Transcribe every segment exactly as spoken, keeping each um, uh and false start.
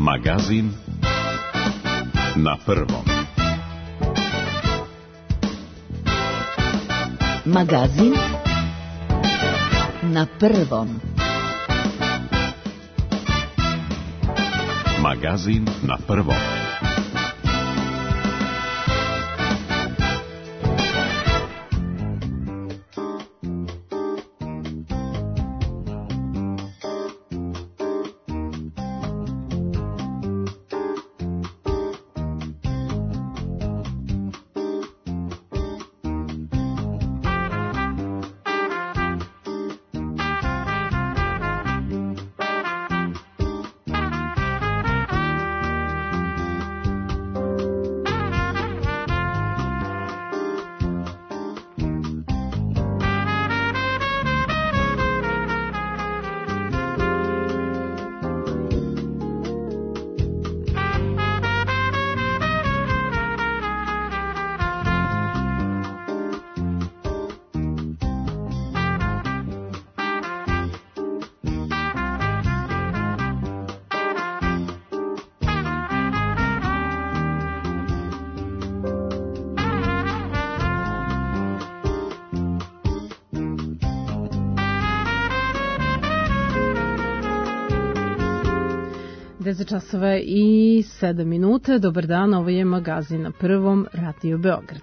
Magazin na prvom. Magazin na prvom. Magazin na prvom. deset časova i sedam minuta. Dobar dan, ovo je Magazin na prvom, Radio Beograd.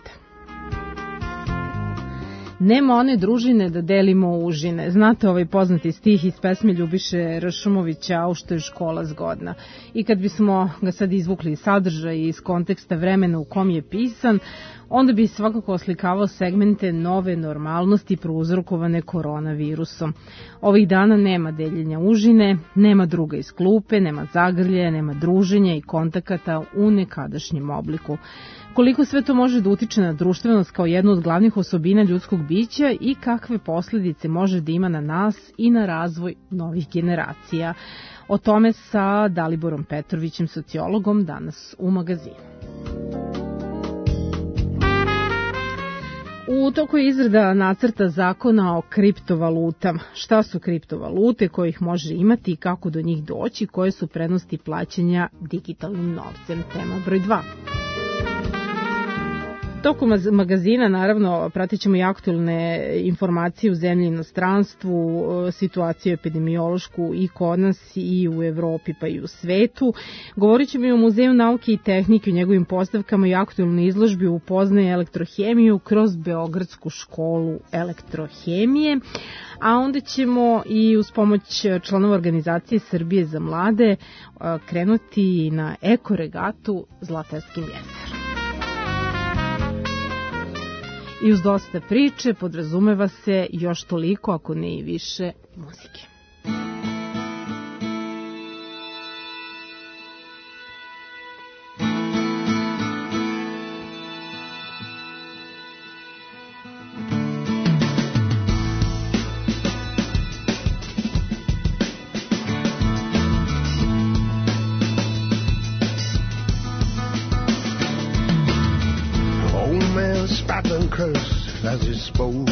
Nema one družine da delimo užine. Znate ovaj poznati stih iz pesme Ljubiše Ršumovića, a u što je škola zgodna. I kad bismo ga sad izvukli iz sadržaja i iz konteksta vremena u kom je pisan, onda bi svakako oslikavao segmente nove normalnosti prouzrokovane koronavirusom. Ovih dana nema deljenja užine, nema druga iz klupe, nema zagrlje, nema druženja i kontakata u nekadašnjem obliku. Koliko sve to može da utiče na društvenost kao jednu od glavnih osobina ljudskog bića i kakve posledice može da ima na nas i na razvoj novih generacija. O tome sa Daliborom Petrovićem, sociologom, danas u Magazinu. U toku je izrada nacrta zakona o kriptovalutama. Šta su kriptovalute, koje ih može imati i kako do njih doći, koje su prednosti plaćanja digitalnim novcem. Tema broj dva. Tokom magazina, naravno, pratit ćemo i aktualne informacije u zemlji i inostranstvu, situaciju epidemiološku i kod nas i u Evropi pa i u svetu. Govorit ćemo i o Muzeju nauke i tehnike, u njegovim postavkama i aktualnoj izložbi Upoznaje elektrohemiju kroz Beogradsku školu elektrohemije. A onda ćemo i uz pomoć članova organizacije Srbije za mlade krenuti na ekoregatu Zlatarskim jezerom. I uz dosta priče podrazumeva se još toliko, ako ne i više, muzike. Curse as he spoke.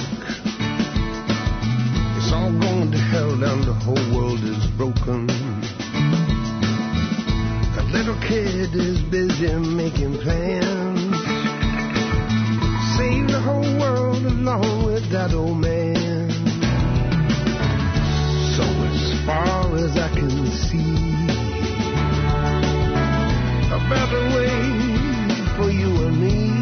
It's all going to hell and the whole world is broken. That little kid is busy making plans. Save the whole world along with that old man. So as far as I can see, a better way for you and me.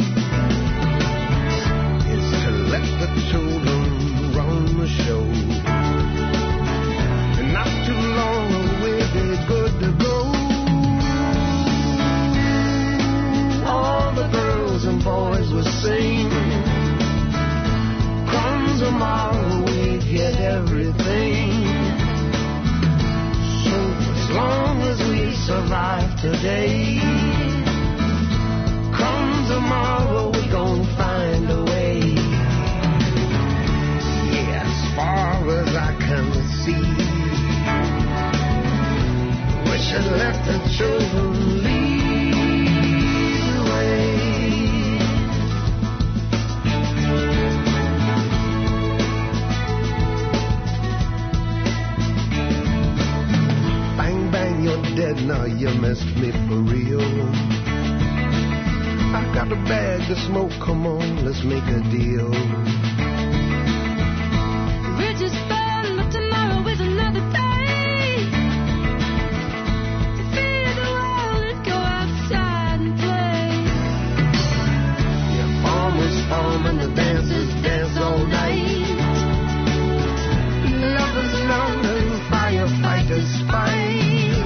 Let the children run the show. And not too long we'll be good to go. All the girls and boys will sing. Comes tomorrow we get everything. So as long as we survive today, come tomorrow we gon' find a way. Far as I can see, we should let the children lead the way. Bang, bang, you're dead said, now you missed me for real. I got a bag of smoke, come on, let's make a deal. Bridges burn, but tomorrow is another day. To feed the world and go outside and play. Yeah, farmers farm and the dancers dance all night. Lovers love and firefighters fight.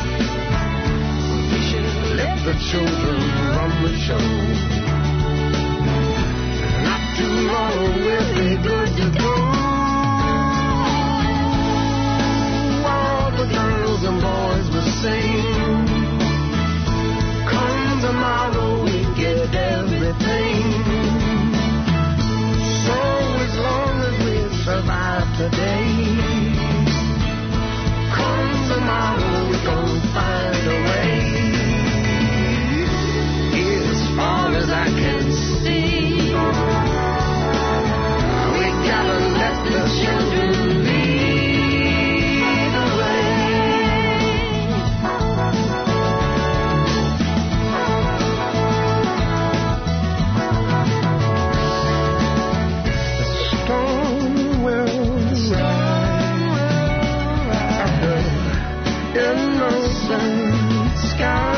We should let the children run the show. Not too long, we'll be good to go. All the girls and boys will sing. Come tomorrow, we get everything. So as long as we survive today, come tomorrow, we're gonna find a way. As far as I can see, we gotta let the children lead the way. The storm will rise innocent sky.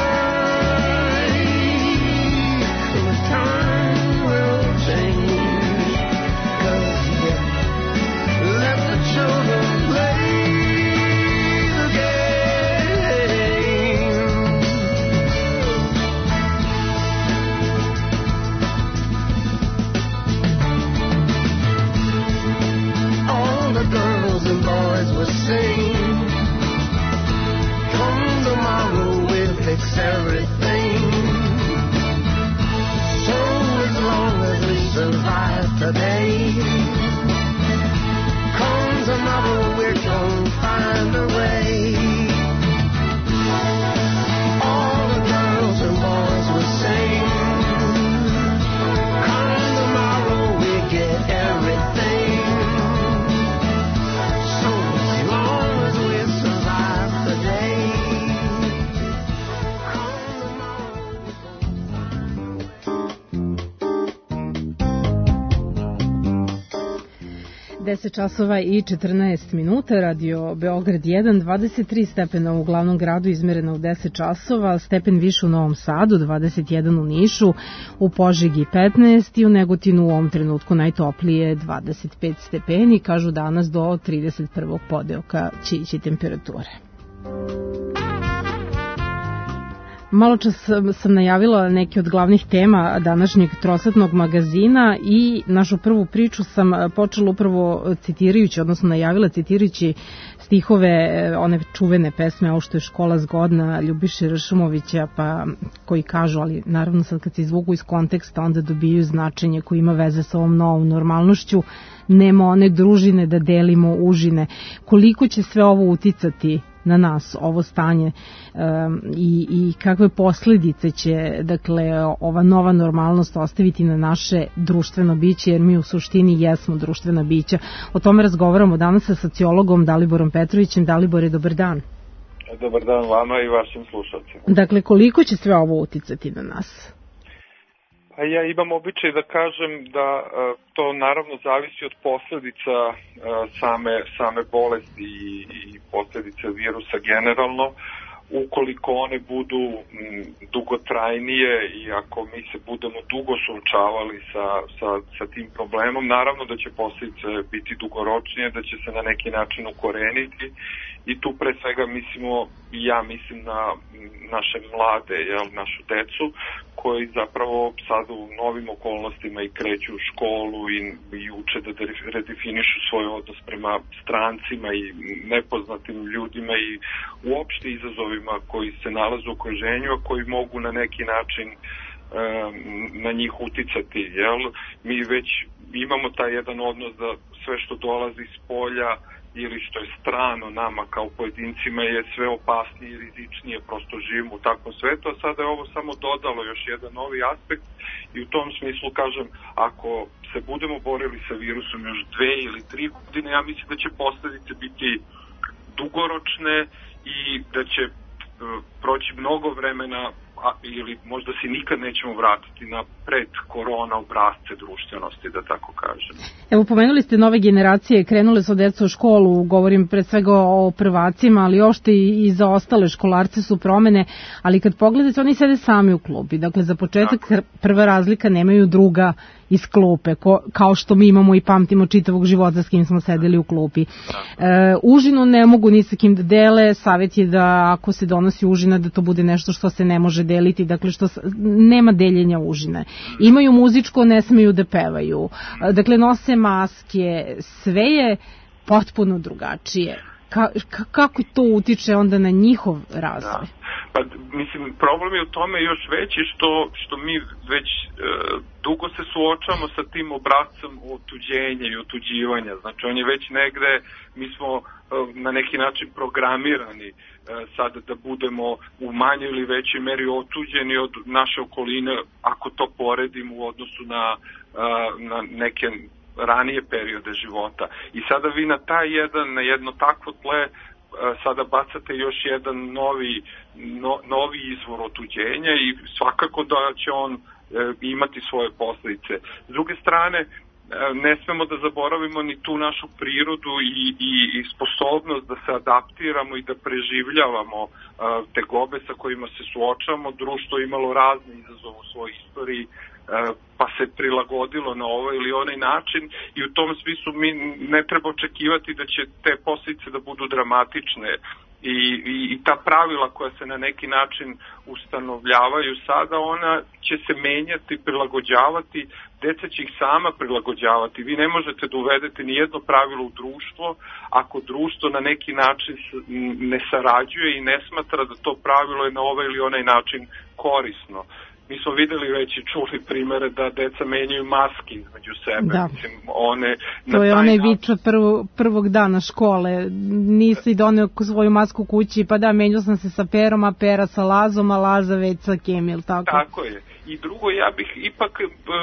Everything. So as long as we survive today, come tomorrow we're gonna find a way. All the girls and boys will sing. Come tomorrow we get everything. So as long as we survive today. deset časova i četrnaest minuta, radio Beograd jedan, dvadeset tri stepena u glavnom gradu izmereno u deset časova, stepen više u Novom Sadu, dvadeset jedan u Nišu, u Požegi petnaest i u Negotinu u ovom trenutku najtoplije dvadeset pet stepeni, kažu danas do trideset prvog podeoka će ići temperature. Malo čas sam, sam najavila neke od glavnih tema današnjeg trosatnog magazina i našu prvu priču sam počela upravo citirajući, odnosno najavila citirajući stihove one čuvene pesme Ovo što je škola zgodna Ljubiše Ršumovića, pa koji kažu, ali naravno sad kad se izvuku iz konteksta onda dobiju značenje koje ima veze sa ovom novom normalnošću. Nema one družine da delimo užine. Koliko će sve ovo uticati na nas, ovo stanje um, i, i kakve posljedice će, dakle, ova nova normalnost ostaviti na naše društveno biće, jer mi u suštini jesmo društvena bića. O tome razgovaramo danas sa sociologom Daliborom Petrovićem. Dalibore, dobar dan. Dobar dan vama i vašim slušalcima. Dakle, koliko će sve ovo uticati na nas? Pa ja imam običaj da kažem da uh, to naravno zavisi od posljedica uh, same, same bolesti i, i posljedice virusa generalno. Ukoliko one budu m, dugotrajnije i ako mi se budemo dugo suočavali sa, sa, sa tim problemom, naravno da će posljedice biti dugoročnije, da će se na neki način ukoreniti. I tu pre svega mislimo, ja mislim na naše mlade, jel, našu decu, koji zapravo sad u novim okolnostima i kreću u školu i, i uče da redefinišu svoj odnos prema strancima i nepoznatim ljudima i uopšte izazovima koji se nalaze u okruženju, a koji mogu na neki način um, na njih uticati. Jel? Mi već imamo taj jedan odnos da sve što dolazi iz polja ili što je strano nama kao pojedincima je sve opasnije i rizičnije, prosto živimo u takvom svetu, a sada je ovo samo dodalo još jedan novi aspekt i u tom smislu kažem, ako se budemo borili sa virusom još dve ili tri godine, ja mislim da će posljedice biti dugoročne i da će proći mnogo vremena, a, ili možda se nikad nećemo vratiti na pred korona obrazce društvenosti, da tako kažem. Evo, pomenuli ste nove generacije, krenule su deca u školu, govorim pre svega o prvacima, ali ošte i za ostale školarce su promene, ali kad pogledate, oni sede sami u klubi. Dakle, za početak prva razlika, nemaju druga iz klupe, ko, kao što mi imamo i pamtimo čitavog života s kim smo sedeli u klupi. E, užinu ne mogu ni sa kim da dele, savjet je da ako se donosi užina da to bude nešto što se ne može deliti, dakle što nema deljenja užine. Imaju muzičko, ne smeju da pevaju, dakle nose maske, sve je potpuno drugačije. Ka, ka, kako to utiče onda na njihov razvoj? Da. Pa, mislim, problem je u tome još veći što, što mi već e, dugo se suočamo sa tim obrazcom otuđenja i otuđivanja. Znači, on je već negde, mi smo e, na neki način programirani e, sada da budemo u manjoj ili većoj meri otuđeni od naše okoline, ako to poredimo u odnosu na, e, na neke ranije periode života. I sada vi na taj jedan, na jedno takvo tle sada bacate još jedan novi, no, novi izvor otuđenja i svakako da će on e, imati svoje posljedice. S druge strane, e, ne smemo da zaboravimo ni tu našu prirodu i, i, i sposobnost da se adaptiramo i da preživljavamo e, tegobe sa kojima se suočavamo. Društvo je imalo razne izazove u svojoj istoriji, pa se prilagodilo na ovaj ili onaj način i u tom smislu mi ne treba očekivati da će te posljedice da budu dramatične i, i, i ta pravila koja se na neki način ustanovljavaju sada, ona će se menjati, prilagođavati, deca će ih sama prilagođavati. Vi ne možete da uvedete ni jedno pravilo u društvo ako društvo na neki način ne sarađuje i ne smatra da to pravilo je na ovaj ili onaj način korisno. Mi smo videli već i čuli primere da deca menjaju maske između sebe. Da. Mislim, one, to je onaj viča prvo, prvog dana škole. Nisi doneo svoju masku kući, pa da, menjao sam se sa Perom, a Pera sa Lazom, a Laza već sa Kemil, tako? Tako je. I drugo, ja bih ipak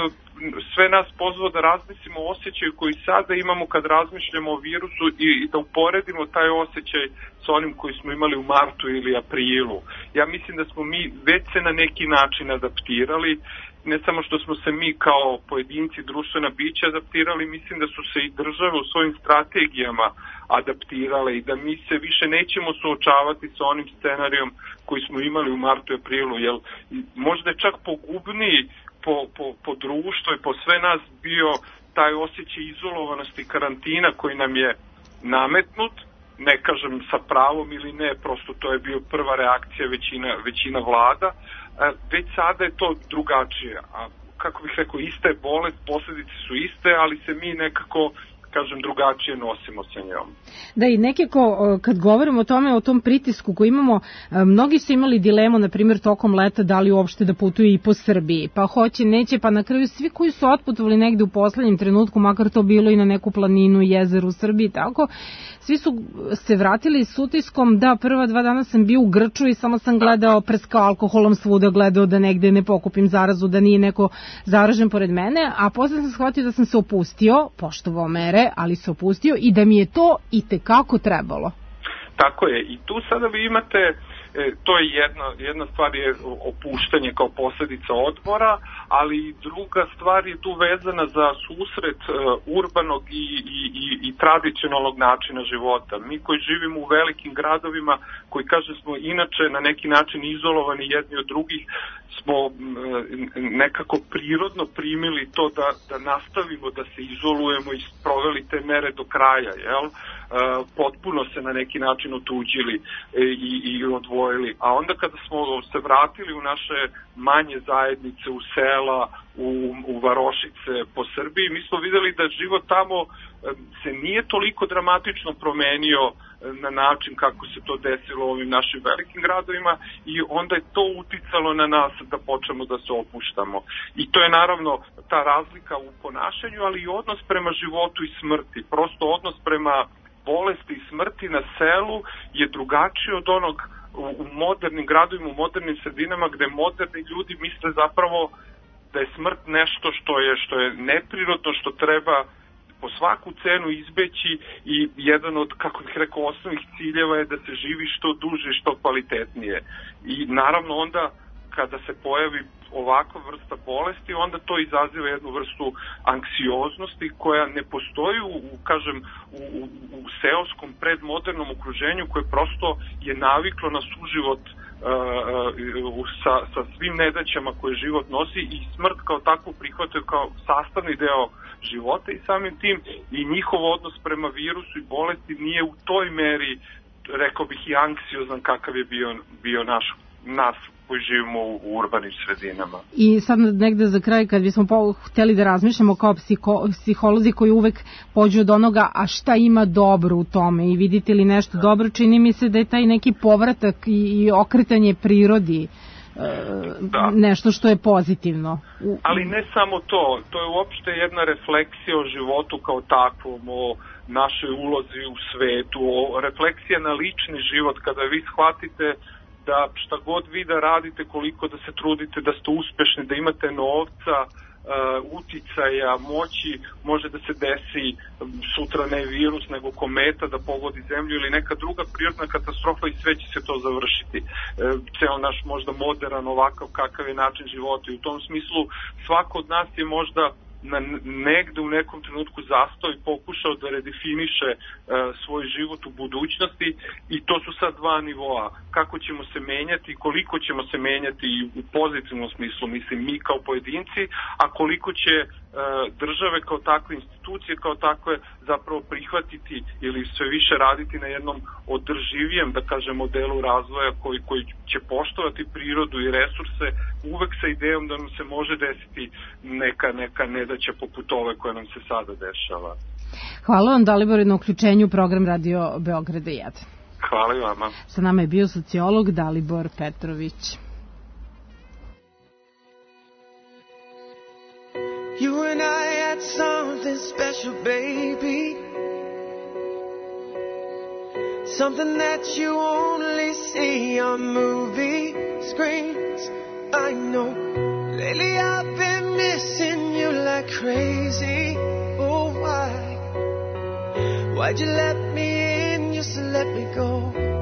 sve nas pozvao da razmislimo o osjećaju koji sada imamo kad razmišljamo o virusu i, i da uporedimo taj osjećaj s onim koji smo imali u martu ili aprilu. Ja mislim da smo mi već se na neki način adaptirali, ne samo što smo se mi kao pojedinci, društvena bića adaptirali, mislim da su se i države u svojim strategijama adaptirale i da mi se više nećemo suočavati sa onim scenarijom koji smo imali u martu i aprilu, jer možda je čak pogubniji Po, po, po društvo i po sve nas bio taj osjećaj izolovanosti karantina koji nam je nametnut, ne kažem sa pravom ili ne, prosto to je bio prva reakcija većina, većina vlada, već sada je to drugačije. A kako bih rekao, ista je bolest, posljedice su iste, ali se mi nekako, kažem, drugačije nosimo sa njom. Da, i nekako kad govorimo o tome, o tom pritisku koji imamo, mnogi su imali dilemu, na primjer, tokom leta da li uopšte da putuju i po Srbiji, pa hoće, neće, pa na kraju svi koji su otputovali negde u poslednjem trenutku, makar to bilo i na neku planinu, jezeru u Srbiji, tako, svi su se vratili s utiskom da prva dva dana sam bio u Grču i samo sam gledao, prskao alkoholom svuda, gledao da negde ne pokupim zarazu, da nije neko zaražen pored mene, a posle sam shvatio da sam se opustio, poštovao mere, ali se opustio i da mi je to i tekako trebalo. Tako je, i tu sada vi imate, e, to je jedna, jedna stvar je opuštanje kao posljedica odmora, ali druga stvar je tu vezana za susret e, urbanog i, i, i, i tradicionalnog načina života. Mi koji živimo u velikim gradovima, koji kaže smo inače na neki način izolovani jedni od drugih, smo e, nekako prirodno primili to da, da nastavimo da se izolujemo i proveli te mere do kraja, jel? Uh, potpuno se na neki način otuđili e, i, i odvojili. A onda kada smo se vratili u naše manje zajednice, u sela, u, u varošice po Srbiji, mi smo videli da život tamo e, se nije toliko dramatično promenio e, na način kako se to desilo u ovim našim velikim gradovima i onda je to uticalo na nas da počnemo da se opuštamo. I to je naravno ta razlika u ponašanju, ali i odnos prema životu i smrti. Prosto odnos prema bolesti i smrti na selu je drugačiji od onog u modernim gradovima, u modernim sredinama gde moderni ljudi misle zapravo da je smrt nešto što je što je neprirodno, što treba po svaku cenu izbeći i jedan od, kako bih rekao, osnovnih ciljeva je da se živi što duže i što kvalitetnije. I naravno onda kada se pojavi ovakva vrsta bolesti, onda to izaziva jednu vrstu anksioznosti koja ne postoji u, kažem, u, u, u seoskom predmodernom okruženju koje prosto je naviklo na suživot uh, sa, sa svim nedaćama koje život nosi i smrt kao takvu prihvataju kao sastavni deo života i samim tim i njihov odnos prema virusu i bolesti nije u toj meri, rekao bih, i anksiozan kakav je bio, bio naš, nas koji živimo u urbanim sredinama. I sad negde za kraj, kad bismo po, hteli da razmišljamo kao psiho, psiholozi koji uvek pođu od onoga, a šta ima dobro u tome i vidite li nešto dobro, čini mi se da je taj neki povratak i, i okretanje prirodi da. nešto što je pozitivno. Ali ne samo to, to je uopšte jedna refleksija o životu kao takvom, o našoj ulozi u svetu, o refleksija na lični život, kada vi shvatite da šta god vi da radite, koliko da se trudite da ste uspešni, da imate novca, uh, uticaja, moći, može da se desi sutra ne virus, nego kometa da pogodi zemlju ili neka druga prirodna katastrofa i sve će se to završiti. Uh, ceo naš možda modern ovakav kakav je način života i u tom smislu svako od nas je možda na negde u nekom trenutku zastao i pokušao da redefiniše uh, svoj život u budućnosti i to su sad dva nivoa. Kako ćemo se menjati, koliko ćemo se menjati u pozitivnom smislu, mislim mi kao pojedinci, a koliko će uh, države kao takve, institucije kao takve zapravo prihvatiti ili sve više raditi na jednom održivijem, da kažem, modelu razvoja koji, koji će poštovati prirodu i resurse uvek sa idejom da nam se može desiti neka, neka nedaća poput ove koja nam se sada dešava. Hvala vam, Dalibor, na uključenju u program Radio Beograda jedan. Hvala i vama. Sa nama je bio sociolog Dalibor Petrović. You and I had something special, baby. Something that you only see on movie screens. I know. Lately I've been missing you like crazy. Oh, why? Why'd you let me in just to let me go?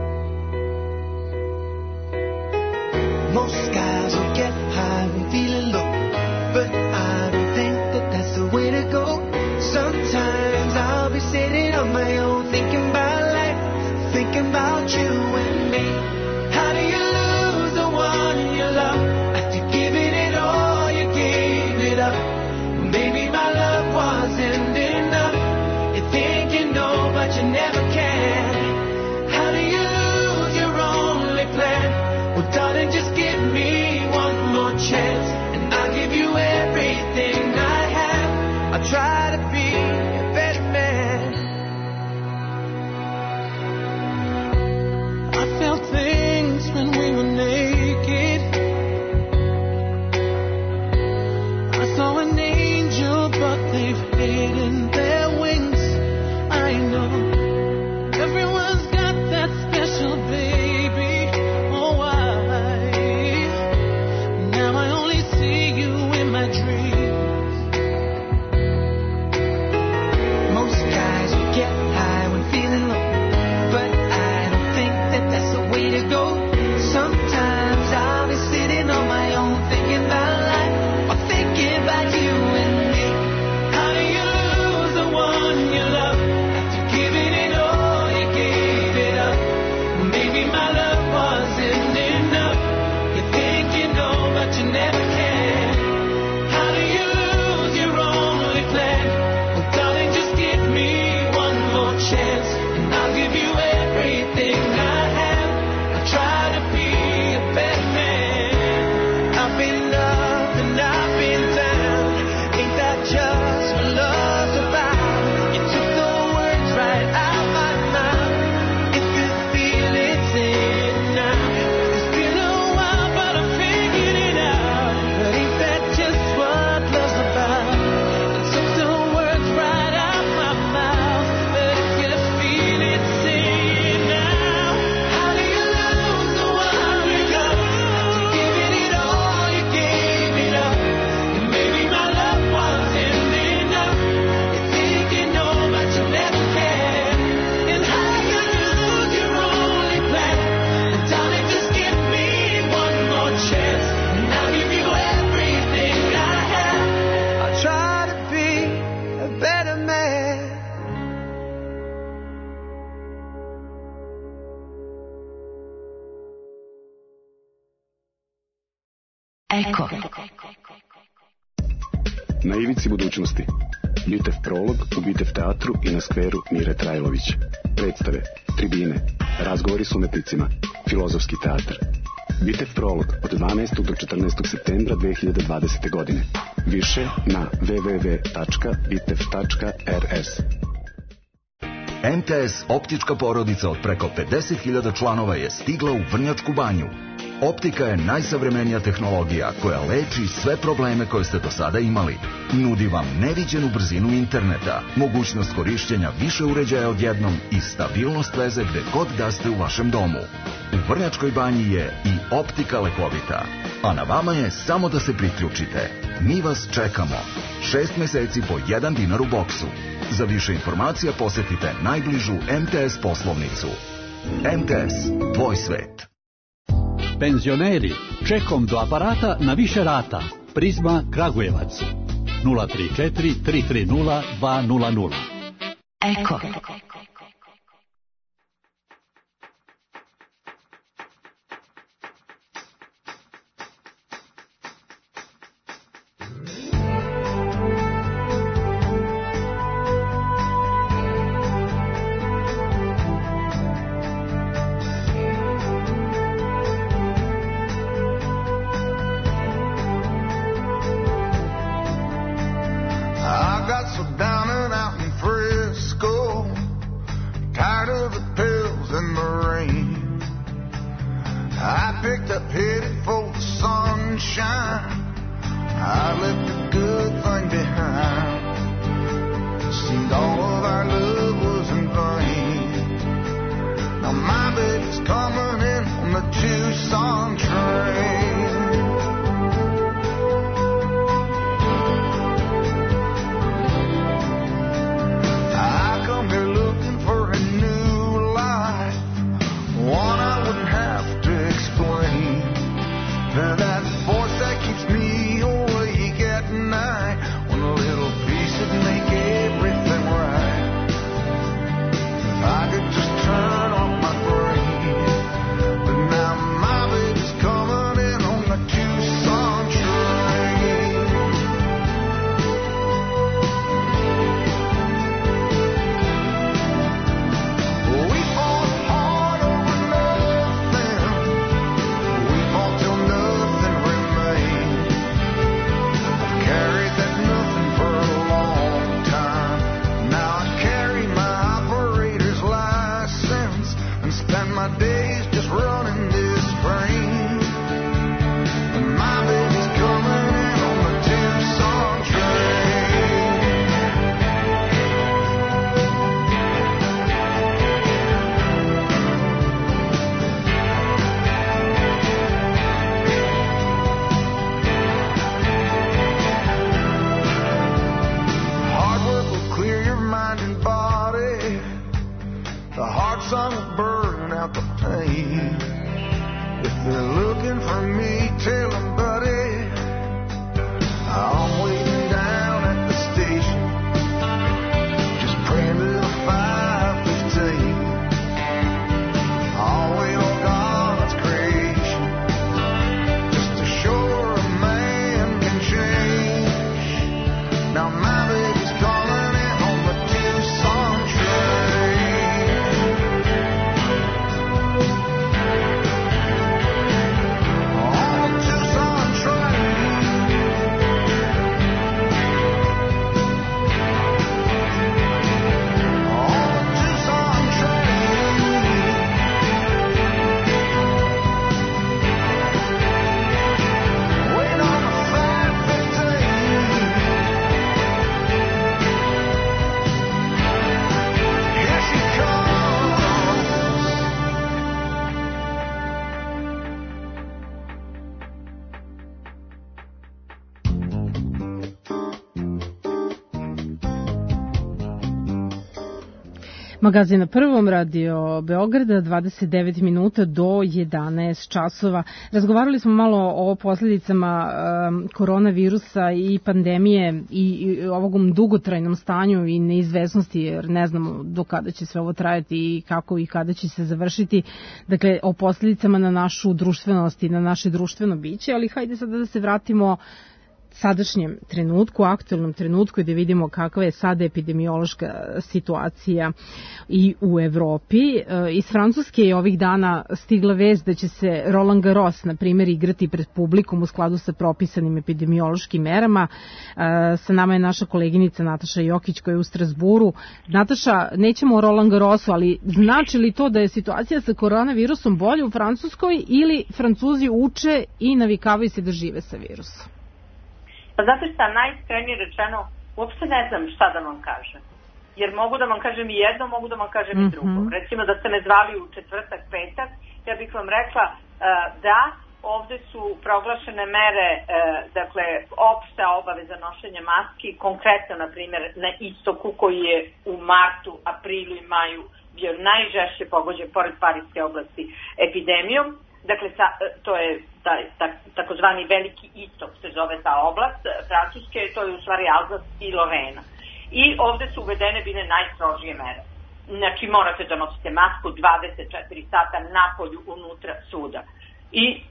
Most guys will get high when feeling low, but I don't think that that's the way to go. Sometimes I'll be sitting on my own thinking about life, thinking about you and me. How do you lose the one you love after giving it all, you gave it up? Maybe my love wasn't enough. You think you know but you never can. How do you lose your only plan? Well, darling, just give me one more chance and I'll give you everything I have. I'll try to be a better man. I felt things when we were naked. I saw an angel, but they've hidden their wings. I know everyone Eko. Na ivici budućnosti. Bitev prolog u Bitev teatru i na skveru Mire Trajlović. Predstave, tribine, razgovori s umetnicima, filozofski teatr. Bitev prolog od dvanaestog do četrnaestog septembra dve hiljade dvadesete. godine. Više na w w w tačka bitev tačka r s. M T S optička porodica od preko pedeset hiljada članova je stigla u Vrnjačku banju. Optika je najsavremenija tehnologija koja leči sve probleme koje ste do sada imali. Nudi vam neviđenu brzinu interneta, mogućnost korišćenja više uređaja odjednom i stabilnost veze gde god da ste u vašem domu. U Vrnjačkoj banji je i optika lekovita, a na vama je samo da se priključite. Mi vas čekamo. Šest meseci po jedan dinar u boksu. Za više informacija posetite najbližu M T S poslovnicu. M T S, tvoj svet. Penzioneri, čekom do aparata na više rata. Prizma Kragujevac. nula tri četiri tri tri nula dva nula nula. Eko. Tucson Magazin na Prvom, Radio Beograda, dvadeset devet minuta do jedanaest časova. Razgovarali smo malo o posljedicama um, koronavirusa i pandemije i, i ovom dugotrajnom stanju i neizvesnosti, jer ne znamo do kada će sve ovo trajati i kako i kada će se završiti. Dakle, o posljedicama na našu društvenost i na naše društveno biće, ali hajde sada da se vratimo sadašnjem trenutku, aktualnom trenutku i da vidimo kakva je sada epidemiološka situacija i u Evropi. Iz Francuske je ovih dana stigla vest da će se Roland Garros, na primjer, igrati pred publikom u skladu sa propisanim epidemiološkim merama. Sa nama je naša koleginica Nataša Jokić koja je u Strasburu. Nataša, nećemo o Roland Garrosu, ali znači li to da je situacija sa koronavirusom bolja u Francuskoj ili Francuzi uče i navikavaju se da žive sa virusom? Pa zato šta, najiskrenije rečeno, uopšte ne znam šta da vam kažem. Jer mogu da vam kažem i jedno, mogu da vam kažem mm-hmm. i drugo. Recimo da ste me zvali u četvrtak, petak, ja bih vam rekla uh, da ovde su proglašene mere, uh, dakle, opšta obaveza nošenja maski, konkretno, na primjer, na istoku koji je u martu, aprilu i maju bio najžešće pogođen, pored Pariske oblasti, epidemijom. Dakle, sa, to je taj, tak, takozvani veliki istok se zove ta oblast Francuske, to je u stvari Alzas i Lorena. I ovde su uvedene bile najstrožije mere. Znači, morate da nosite masku dvadeset četiri sata napolju, unutra, svuda. I e,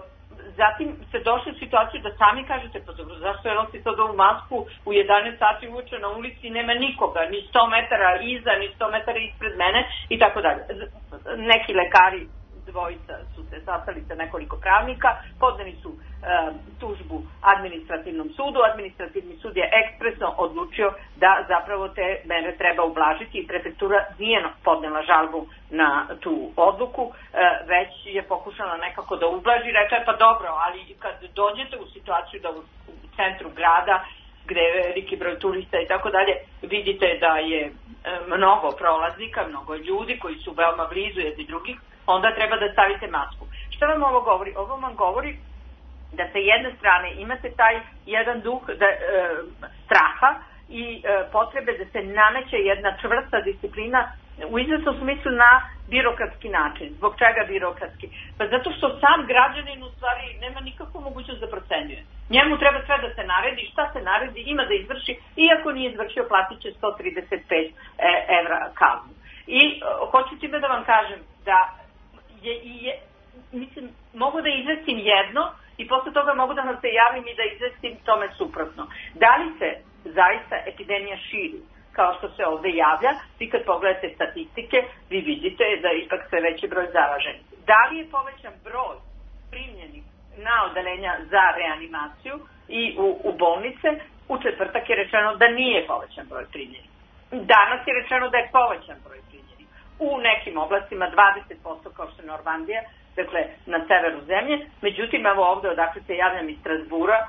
zatim ste došli u situaciju da sami kažete, pa dobro, zašto je nosite ovu masku u jedanaest sati uveče na ulici, nema nikoga, ni sto metara iza, ni sto metara ispred mene i tako dalje. Neki lekari, dvojica su se sastali sa nekoliko pravnika, podneli su e, tužbu administrativnom sudu, administrativni sud je ekspresno odlučio da zapravo te mere treba ublažiti i prefektura nije podnela žalbu na tu odluku, e, već je pokušala nekako da ublaži, reče pa dobro, ali kad dođete u situaciju da u, u centru grada gde je veliki broj turista i tako dalje, vidite da je e, mnogo prolaznika, mnogo ljudi koji su veoma blizu jedni drugih, onda treba da stavite masku. Šta vam ovo govori? Ovo vam govori da sa jedne strane imate taj jedan duh da, e, straha i e, potrebe da se nameće jedna čvrsta disciplina u izvesnom smislu na birokratski način. Zbog čega birokratski? Pa zato što sam građanin u stvari nema nikakvu mogućnost da procenjuje. Njemu treba sve da se naredi, šta se naredi, ima da izvrši, iako nije izvršio platit će sto trideset pet evra kaznu. I e, hoću time da vam kažem da Je, je, mislim, mogu da izvestim jedno i posle toga mogu da vam se javim i da izvestim tome suprotno. Da li se zaista epidemija širi kao što se ovde javlja? Vi kad pogledate statistike, vi vidite da je ipak sve veći broj zaraženih. Da li je povećan broj primljenih na odeljenja za reanimaciju i u, u bolnice? U četvrtak je rečeno da nije povećan broj primljenih. Danas je rečeno da je povećan broj primljenih. U nekim oblastima dvadeset posto kao što je Normandija, dakle na severu zemlje. Međutim, evo ovde odakle se javljam iz Strasbura,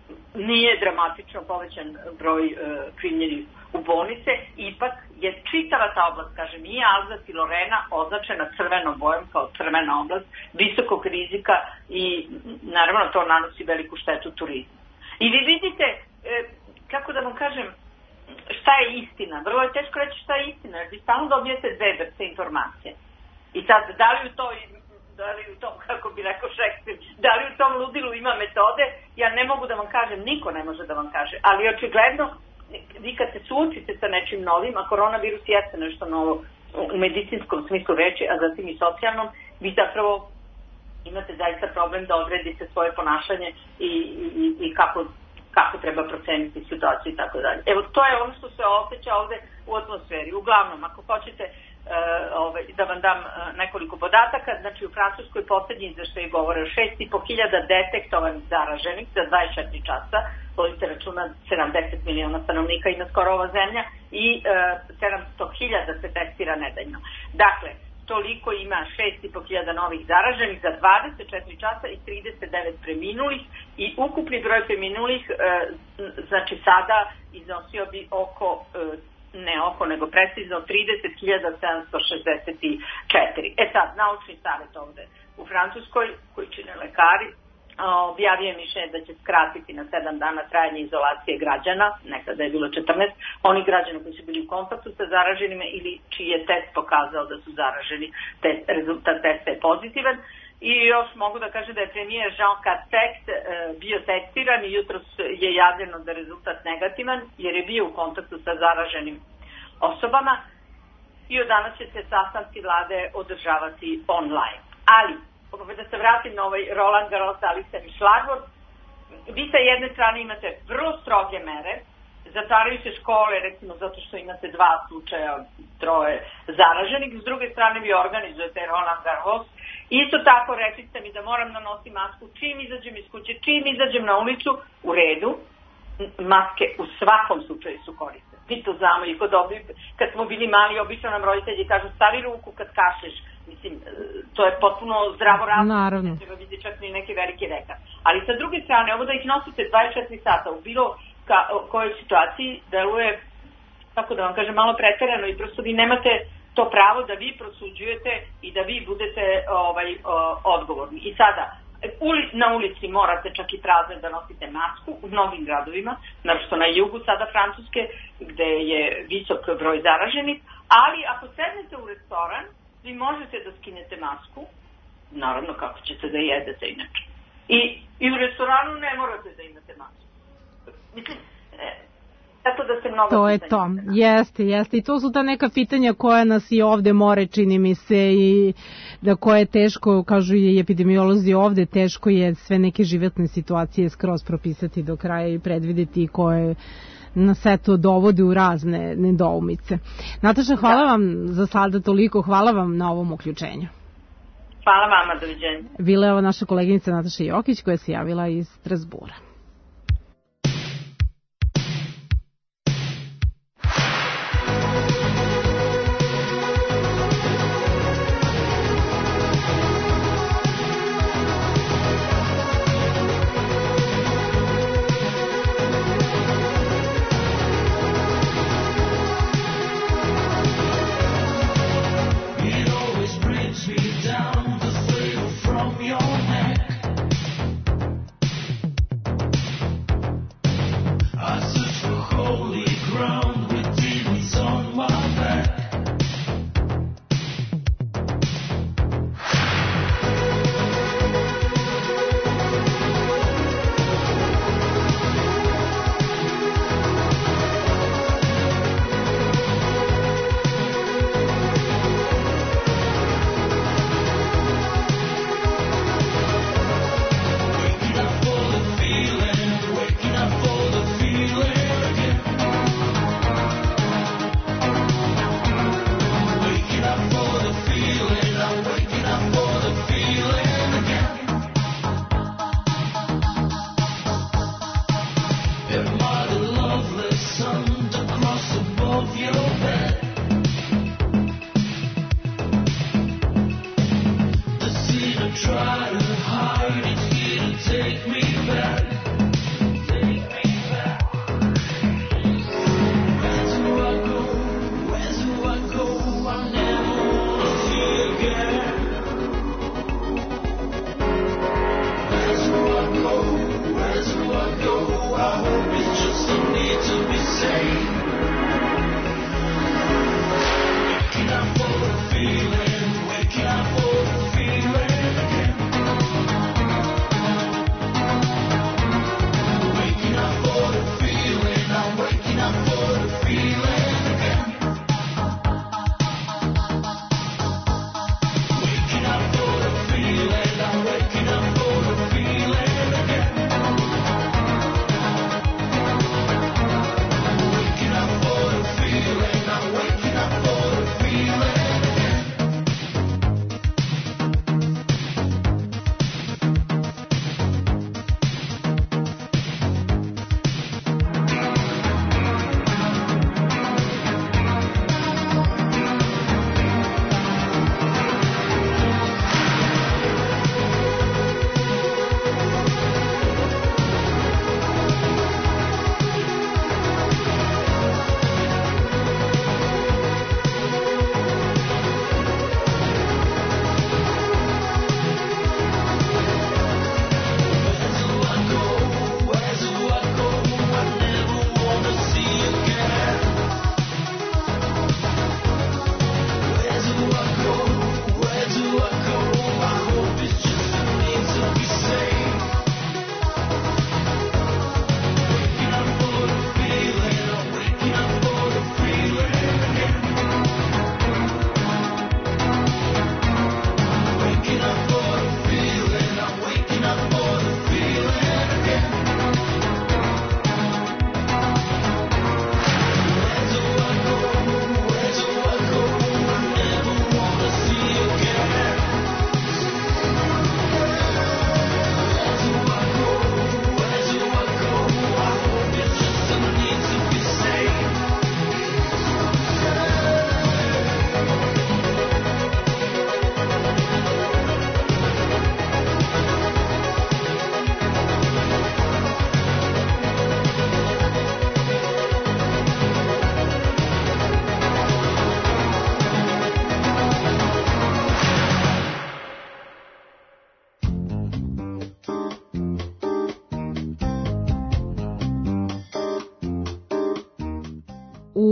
nije dramatično povećan broj e, primljenih u bolnice. Ipak je čitava ta oblast, kažem, i Alzas i Lorena označena crvenom bojom kao crvena oblast visokog rizika i naravno to nanosi veliku štetu turizmu. I vi vidite, e, kako da vam kažem, šta je istina. Vrlo je teško reći šta je istina, jer vi stalno dobijete dve vrste informacije. I sad, da li u to, da li u tom, kako bi rekao Šekspir, da li u tom ludilu ima metode, ja ne mogu da vam kažem, niko ne može da vam kaže. Ali očigledno, vi kad se suočite sa nečim novim, a koronavirus jeste nešto novo u medicinskom smislu reči, a zatim i socijalnom, vi zapravo imate zaista problem da odredite svoje ponašanje i, i, i kako kako treba proceniti situaciju i tako dalje. Evo, to je ono što se osjeća ovde u atmosferi. Uglavnom, ako hoćete uh, ovaj, da vam dam uh, nekoliko podataka, znači u Francuskoj poslednji izveštaj govore o šest i po hiljada detektovanih zaraženih za dvadeset četiri časa, vodite računa sedamdeset miliona stanovnika ima skoro ova zemlja i uh, sedamsto hiljada se testira nedeljno. Dakle, toliko ima šest i po hiljada novih zaraženih za dvadeset četiri časa i trideset devet preminulih i ukupni broj preminulih e, znači sada iznosio bi oko, e, ne oko, nego precizno trideset hiljada sedamsto šezdeset četiri. E sad, naučni savjet ovde u Francuskoj, koji čine lekari, objavio je mišljenje da će skratiti na sedam dana trajanje izolacije građana, nekada je bilo četrnaest, oni građani koji su bili u kontaktu sa zaraženima ili čiji je test pokazao da su zaraženi, test, rezultat testa je pozitivan. I još mogu da kažem da je premijer Jean Castex bio testiran i jutros je javljeno da je rezultat negativan jer je bio u kontaktu sa zaraženim osobama i od danas će se sastanci vlade održavati online. Ali, da se vratim na ovaj Roland Garros, Alice i Šlagvort, vi sa jedne strane imate vrlo stroge mere, zatvaraju se škole recimo zato što imate dva slučaja, troje zaraženih, s druge strane vi organizujete Roland Garros. Isto tako rekli ste mi da moram da nosim masku čim izađem iz kuće, čim izađem na ulicu, u redu, maske u svakom slučaju su korisne. Mi to znamo i kod obi, kad smo bili mali, obično nam roditelji kažu stavi ruku kad kašeš. Mislim, to je potpuno zdravo različno, naravno. Ne treba biti čak ni neki veliki lekar. Ali sa druge strane, ovo da ih nosite dvadeset četiri sata u bilo ka, kojoj situaciji deluje, tako da vam kažem, malo preterano i prosto vi nemate to pravo da vi prosuđujete i da vi budete ovaj, o, odgovorni. I sada, uli, na ulici morate čak i prazne da nosite masku u mnogim gradovima, naravno na jugu sada Francuske, gde je visok broj zaraženih, ali ako sednete u restoran, vi možete da skinete masku, naravno kako ćete da jedete inače. I, i u restoranu ne morate da imate masku. Mislim, e, tako da se mnogo... To je to, jeste, jeste. I to su ta neka pitanja koja nas i ovde more, čini mi se, i da koje je teško, kažu i epidemiolozi ovde, teško je sve neke životne situacije skroz propisati do kraja i predvideti koje na sve to dovode u razne nedoumice. Nataša, hvala da. vam za sada toliko, hvala vam na ovom uključenju. Hvala vama, doviđenja. Bila je ovo naša koleginica Nataša Jokić koja se javila iz Strasbura.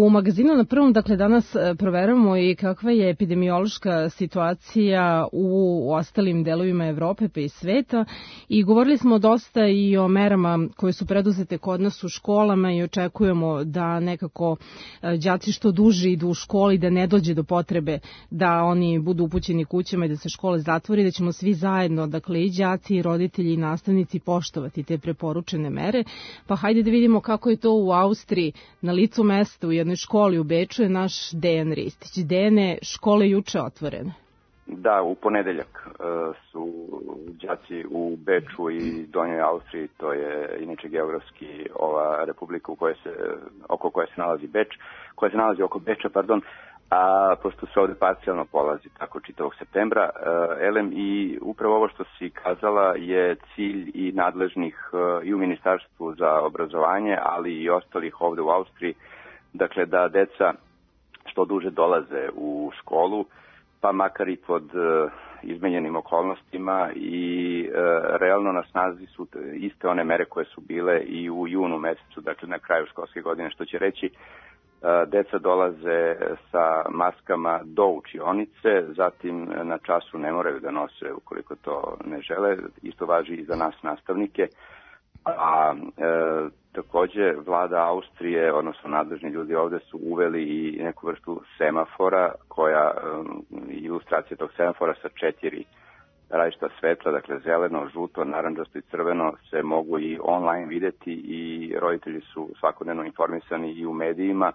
U magazinu na prvom, dakle, danas proveramo i kakva je epidemiološka situacija u ostalim delovima Evrope pa i sveta i govorili smo dosta i o merama koje su preduzete kod nas u školama i očekujemo da nekako đaci što duže idu u školi, da ne dođe do potrebe da oni budu upućeni kućama i da se škole zatvori, da ćemo svi zajedno, dakle i đaci i roditelji i nastavnici poštovati te preporučene mere. Pa hajde da vidimo kako je to u Austriji. Na licu mesta u jednoj školi u Beču je naš Dejan Ristić. Dejane, škole juče otvorene. Da, u ponedeljak su đaci u Beču i Donjoj Austriji, to je inače geografski ova republika u kojoj se, oko koje se nalazi Beč, koja se nalazi oko Beča, pardon, a pošto se ovde parcijalno polazi tako čitavog septembra, Elem, i upravo ovo što si kazala je cilj i nadležnih i u Ministarstvu za obrazovanje, ali i ostalih ovde u Austriji, dakle da deca što duže dolaze u školu, pa makar i pod izmenjenim okolnostima i realno na snazi su iste one mere koje su bile i u junu mesecu, dakle na kraju školske godine, što će reći deca dolaze sa maskama do učionice, zatim na času ne moraju da nose ukoliko to ne žele, isto važi i za nas nastavnike, a e, takođe vlada Austrije, odnosno nadležni ljudi ovde su uveli i neku vrstu semafora, koja ilustracija tog semafora sa četiri različita svetla, dakle zeleno, žuto, narandžasto i crveno, se mogu i online videti i roditelji su svakodnevno informisani i u medijima.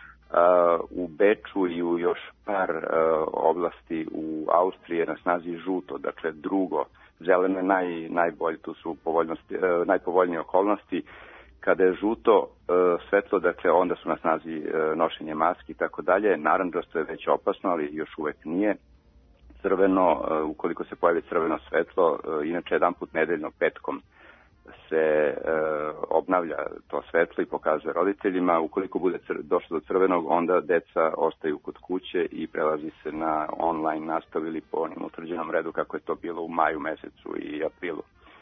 U Beču i u još par oblasti u Austriji je na snazi žuto, dakle drugo. Zeleno je naj, najbolje, tu su najpovoljnije okolnosti. Kada je žuto svetlo, dakle onda su na snazi nošenje maski i tako dalje. Narandžasto je već opasno, ali još uvek nije. Crveno, ukoliko se pojavi crveno svetlo, inače jedan put nedeljno petkom se e, obnavlja to svetlo i pokazuje roditeljima. Ukoliko bude cr- došlo do crvenog, onda deca ostaju kod kuće i prelazi se na online nastavu ili po onim utvrđenom redu kako je to bilo u maju mesecu i aprilu.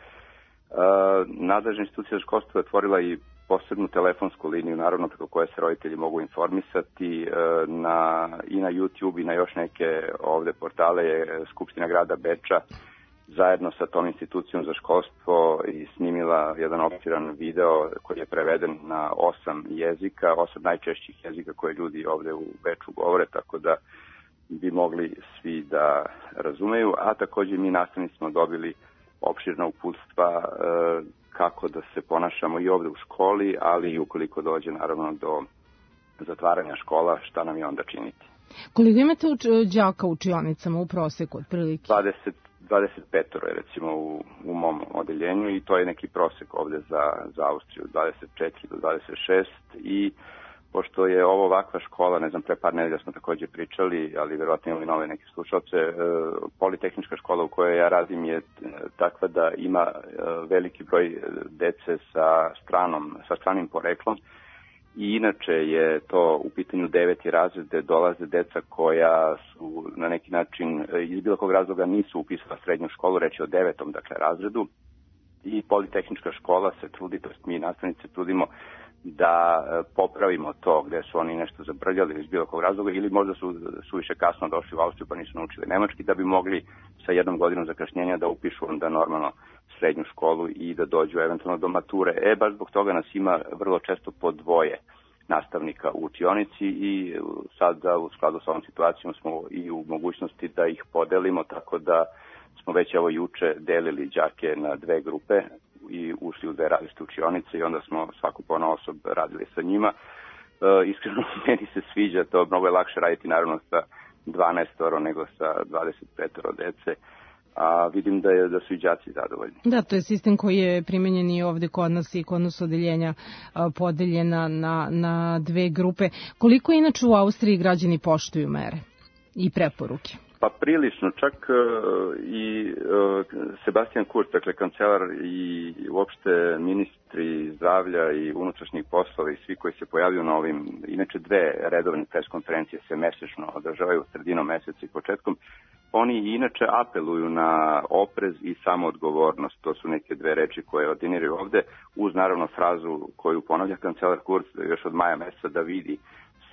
E, nadležna institucija za školstvo je otvorila i posebnu telefonsku liniju, naravno preko koje se roditelji mogu informisati e, na, i na YouTube i na još neke ovde portale je Skupština grada Beča zajedno sa tom institucijom za školstvo i snimila jedan opširan video koji je preveden na osam jezika, osam najčešćih jezika koje ljudi ovde u Beču govore, tako da bi mogli svi da razumeju, a takođe mi nastavnici smo dobili opširna uputstva e, kako da se ponašamo i ovde u školi, ali i ukoliko dođe naravno do zatvaranja škola, šta nam je onda činiti. Koliko imate uč- đaka u učionicama u proseku otprilike? dvadeset, dvadeset pet je recimo u, u mom odeljenju i to je neki prosek ovde za, za Austriju, dvadeset četiri do dvadeset šest i pošto je ovo ovakva škola, ne znam, pre par nedelja smo takođe pričali, ali verovatno imali nove neke slušalce, e, Politehnička škola u kojoj ja radim je takva da ima e, veliki broj dece sa stranom, sa stranim poreklom i inače je to u pitanju deveti razred gde dolaze deca koja su na neki način iz bilo kog razloga nisu upisala srednju školu, reći o devetom, dakle, razredu i Politehnička škola se trudi, to jest mi nastavnici trudimo da popravimo to gde su oni nešto zabrljali iz bilo kog razloga ili možda su suviše kasno došli u Austriju pa nisu naučili nemački da bi mogli sa jednom godinom zakašnjenja da upišu onda normalno srednju školu i da dođu eventualno do mature. E, baš zbog toga nas ima vrlo često po dvoje nastavnika u učionici i sada u skladu sa ovom situacijom smo i u mogućnosti da ih podelimo, tako da smo već evo juče delili đake na dve grupe i ušli u dve različite učionice i onda smo svaku ponaosob radili sa njima. E, iskreno, meni se sviđa to, mnogo je lakše raditi naravno sa dvanaestoro nego sa dvadeset petoro dece, a vidim da, je, da su i đaci zadovoljni. Da, to je sistem koji je primenjen i ovde kod nas i kod nas odeljenja podeljena na, na dve grupe. Koliko inače u Austriji građani poštuju mere i preporuke? Pa prilično, čak uh, i uh, Sebastian Kurz, dakle kancelar i uopšte ministri zdravlja i unutrašnjih poslova i svi koji se pojavljaju na ovim, inače dve redovne pres konferencije se mesečno održavaju sredinom meseca i početkom, oni inače apeluju na oprez i samoodgovornost, to su neke dve reči koje ordiniraju ovde, uz naravno frazu koju ponavlja kancelar Kurz još od maja meseca da vidi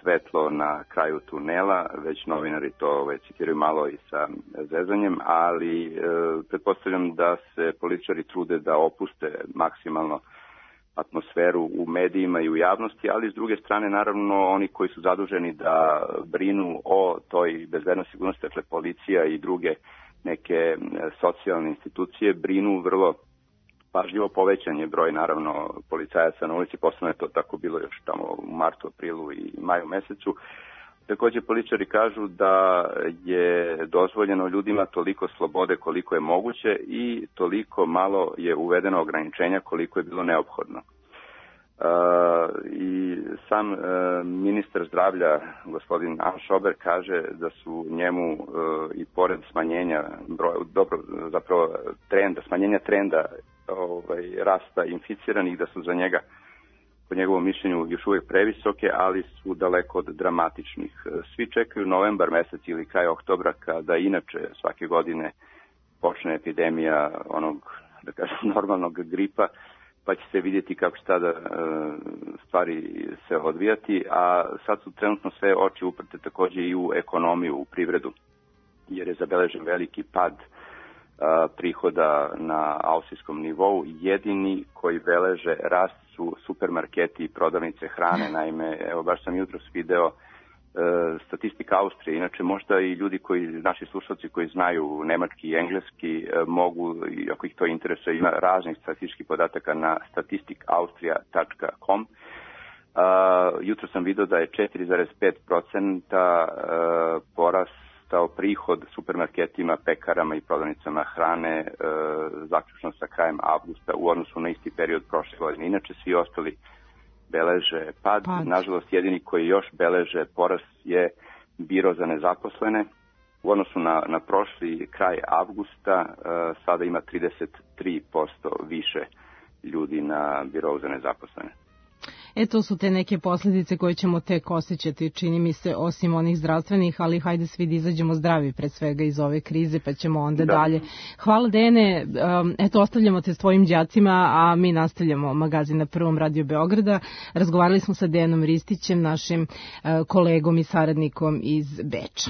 svetlo na kraju tunela, već novinari to ovaj, citiraju malo i sa zezanjem, ali e, pretpostavljam da se političari trude da opuste maksimalno atmosferu u medijima i u javnosti, ali s druge strane naravno oni koji su zaduženi da brinu o toj bezbednosti sigurnosti, dakle policija i druge neke socijalne institucije, brinu vrlo pažljivo. Povećan je broj naravno policajaca na ulici, posebno je to tako bilo još tamo u martu, aprilu i maju mesecu. Takođe političari kažu da je dozvoljeno ljudima toliko slobode koliko je moguće i toliko malo je uvedeno ograničenja koliko je bilo neophodno. Uh, I sam uh, ministar zdravlja, gospodin An Schober, kaže da su njemu uh, i pored smanjenja broja, dobro, zapravo trenda, smanjenja trenda ovaj, rasta inficiranih, da su za njega po njegovom mišljenju još uvijek previsoke, ali su daleko od dramatičnih. Svi čekaju novembar mesec ili kraj oktobra, kada inače svake godine počne epidemija onog, da kažem, normalnog gripa, pa će se vidjeti kako će tada e, stvari se odvijati, a sad su trenutno sve oči uprte takođe i u ekonomiju, u privredu, jer je zabeležen veliki pad a, prihoda na austrijskom nivou. Jedini koji beleže rast su supermarketi i prodavnice hrane. Naime, evo baš sam jutros video e, statistika Austrije. Inače, možda i ljudi koji, naši slušalci koji znaju nemački i engleski, e, mogu, i ako ih to interesuje, ima raznih statističkih podataka na statistik austria tačka com. Uh, jutro sam video da je četiri zarez pet procenta uh, porastao prihod supermarketima, pekarama i prodavnicama hrane uh, zaključno sa krajem avgusta u odnosu na isti period prošle godine. Inače, svi ostali beleže pad. pad. Nažalost, jedini koji još beleže porast je biro za nezaposlene. U odnosu na, na prošli kraj avgusta uh, sada ima trideset tri posto više ljudi na birovu za nezaposlene. E, to su te neke posljedice koje ćemo tek osjećati, čini mi se, osim onih zdravstvenih, ali hajde svi da izađemo zdravi pred svega iz ove krize, pa ćemo onda da. dalje. Hvala, Dene, eto, ostavljamo te s tvojim đacima, a mi nastavljamo magazin na Prvom Radio Beograda. Razgovarali smo sa Dejanom Ristićem, našim kolegom i saradnikom iz Beča.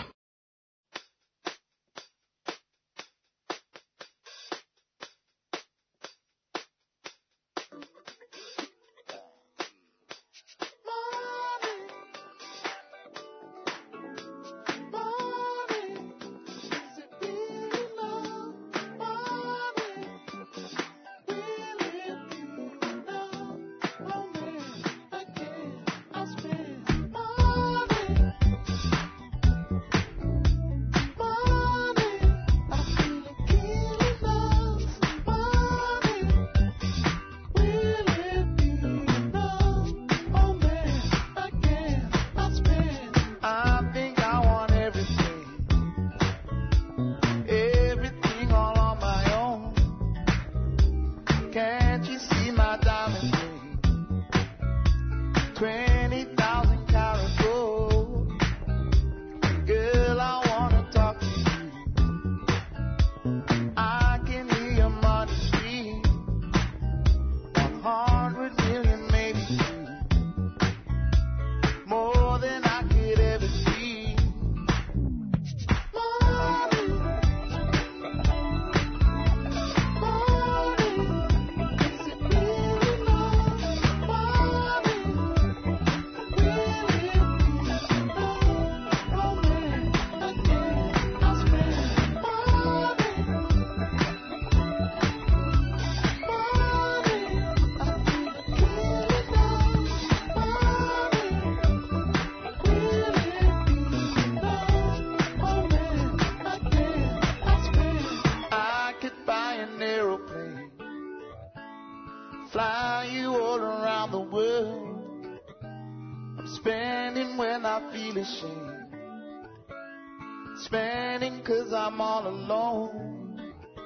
Spending 'cause I'm all alone.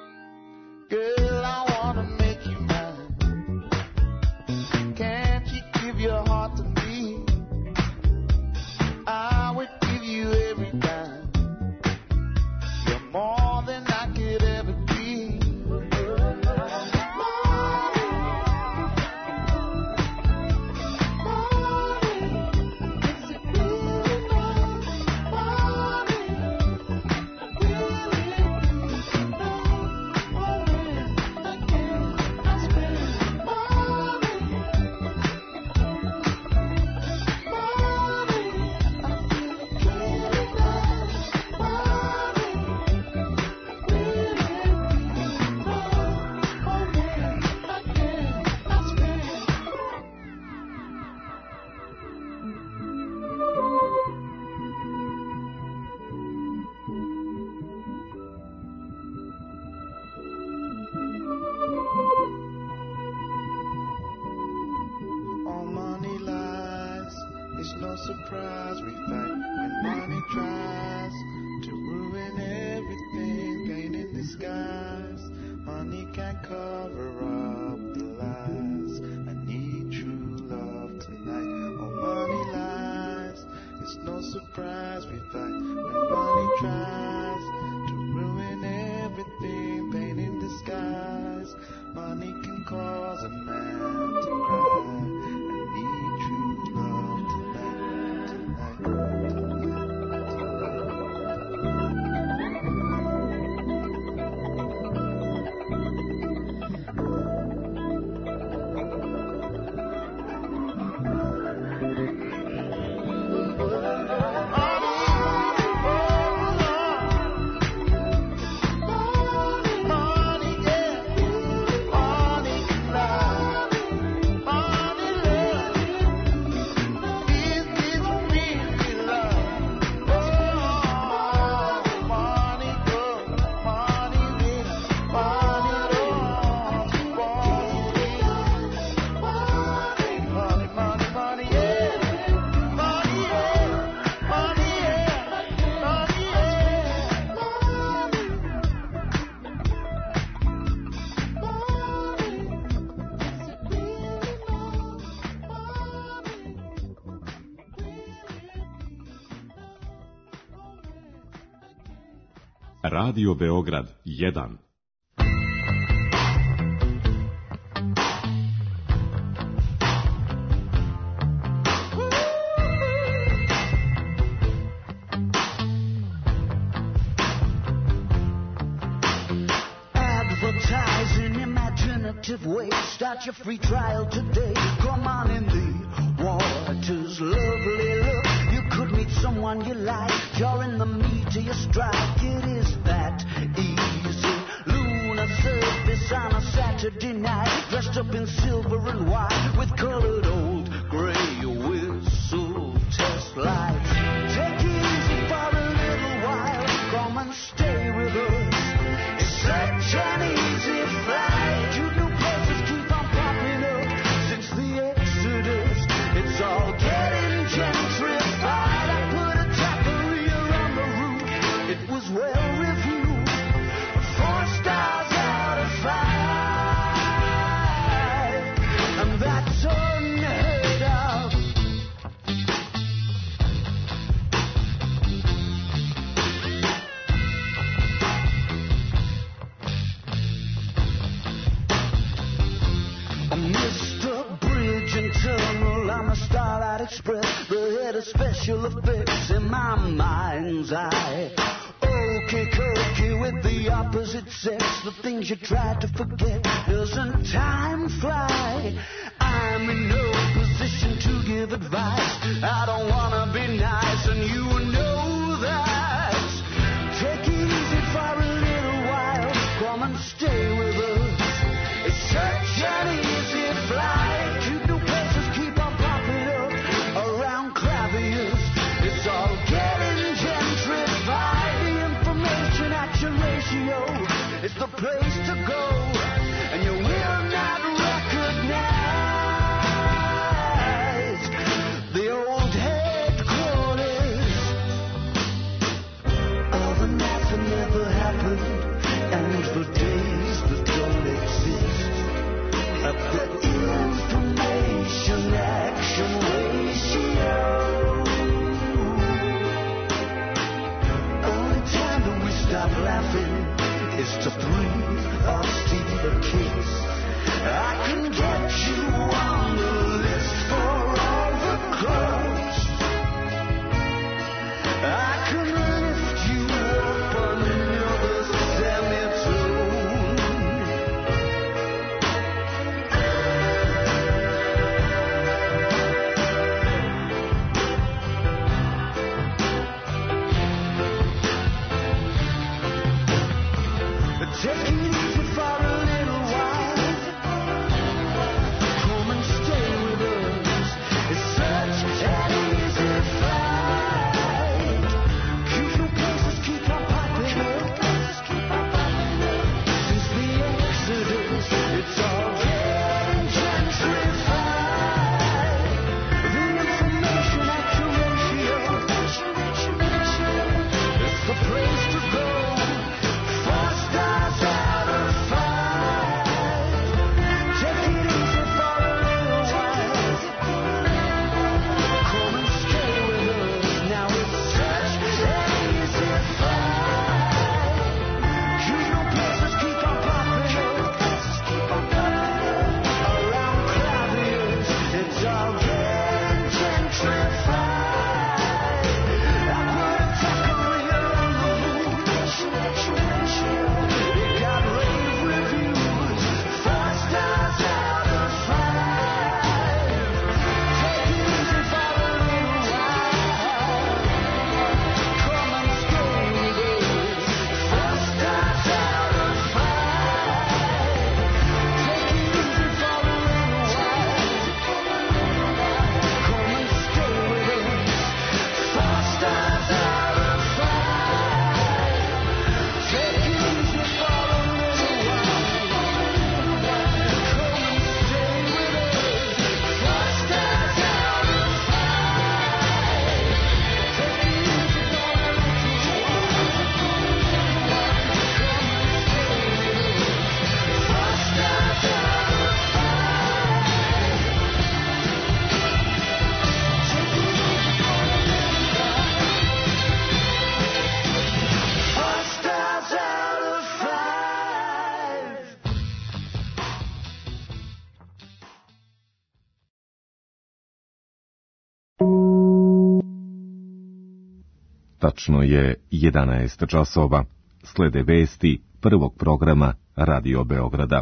Girl, I wanna make you mine. Can't you give your heart to me? I would give you every dime. You're more than I could ever be. Morning, morning, is it real? Radio Beograd jedan. Way. Start your free trial today. Come on in the water's lovely look. You could meet someone you like. You're in the meat of your strike. It is that easy. Lunar surface on a Saturday night. Dressed up in silver and white with colored old gray whistle test lights. Take it easy for a little while. Come and stay with us. It's such an easy flight. You know it's all getting gentrified. I put a taqueria on the roof. It was well reviewed. Four stars out of five. And that's unheard of. Mister Bridge and Tunnel on the Starlight Express, the head of special effects in my mind's eye. Okay, cookie with the opposite sex, the things you try to forget. Doesn't time fly? I'm in no position to give advice. I don't wanna be nice, and you know that. Take it easy for a little while. Come and stay with us. It's such an easy flight. Cute new places keep on popping up around Clavius. It's all getting gentrified. The information action ratio is the place to go, and you will not recognize the old headquarters of a night that never happened, and for days that don't exist. Of the information action ratio. Only time that we stop laughing is to breathe or steal a kiss. I can get you on the list for all the clubs. I can lift you up another semitone. Take it easy for a little while. Tačno je jedanaest časova. Slede vesti prvog programa Radio Beograda.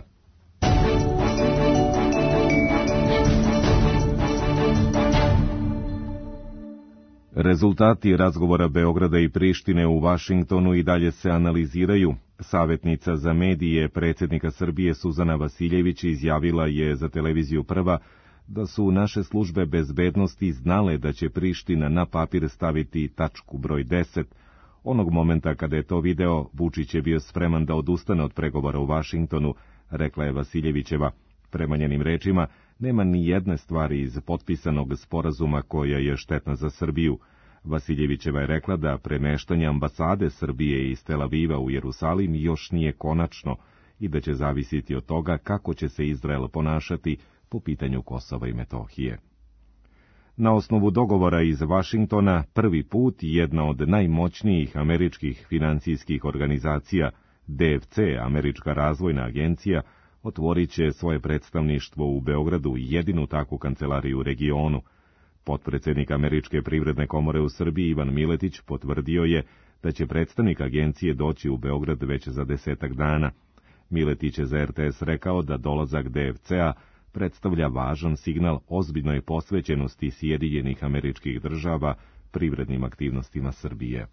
Rezultati razgovora Beograda i Prištine u Vašingtonu i dalje se analiziraju. Savjetnica za medije predsjednika Srbije Suzana Vasiljević izjavila je za televiziju Prva da su naše službe bezbednosti znale da će Priština na papir staviti tačku broj deset. Onog momenta kada je to video, Vučić je bio spreman da odustane od pregovora u Vašingtonu, rekla je Vasiljevićeva. Prema njenim rečima, nema ni jedne stvari iz potpisanog sporazuma koja je štetna za Srbiju. Vasiljevićeva je rekla da premeštanje ambasade Srbije iz Tel Aviva u Jerusalim još nije konačno i da će zavisiti od toga kako će se Izrael ponašati po pitanju Kosova i Metohije. Na osnovu dogovora iz Vašingtona, prvi put jedna od najmoćnijih američkih financijskih organizacija, D F C, Američka razvojna agencija, otvorit će svoje predstavništvo u Beogradu, jedinu takvu kancelariju u regionu. Potpredsjednik Američke privredne komore u Srbiji Ivan Miletić potvrdio je da će predstavnik agencije doći u Beograd već za desetak dana. Miletić je za R T S rekao da dolazak D F C-a predstavlja važan signal ozbiljnoj posvećenosti Sjedinjenih Američkih Država privrednim aktivnostima Srbije.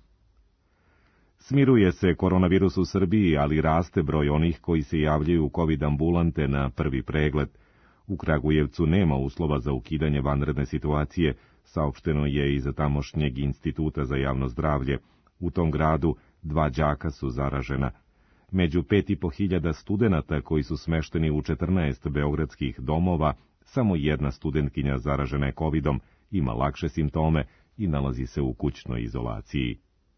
Smiruje se koronavirus u Srbiji, ali raste broj onih koji se javljaju u COVID ambulante na prvi pregled. U Kragujevcu nema uslova za ukidanje vanredne situacije, saopšteno je iz tamošnjeg instituta za javno zdravlje. U tom gradu dva đaka su zaražena. Među pet i po hiljada studenata koji su smešteni u četrnaest beogradskih domova, samo jedna studentkinja zaražena je covidom, ima lakše simptome i nalazi se u kućnoj izolaciji.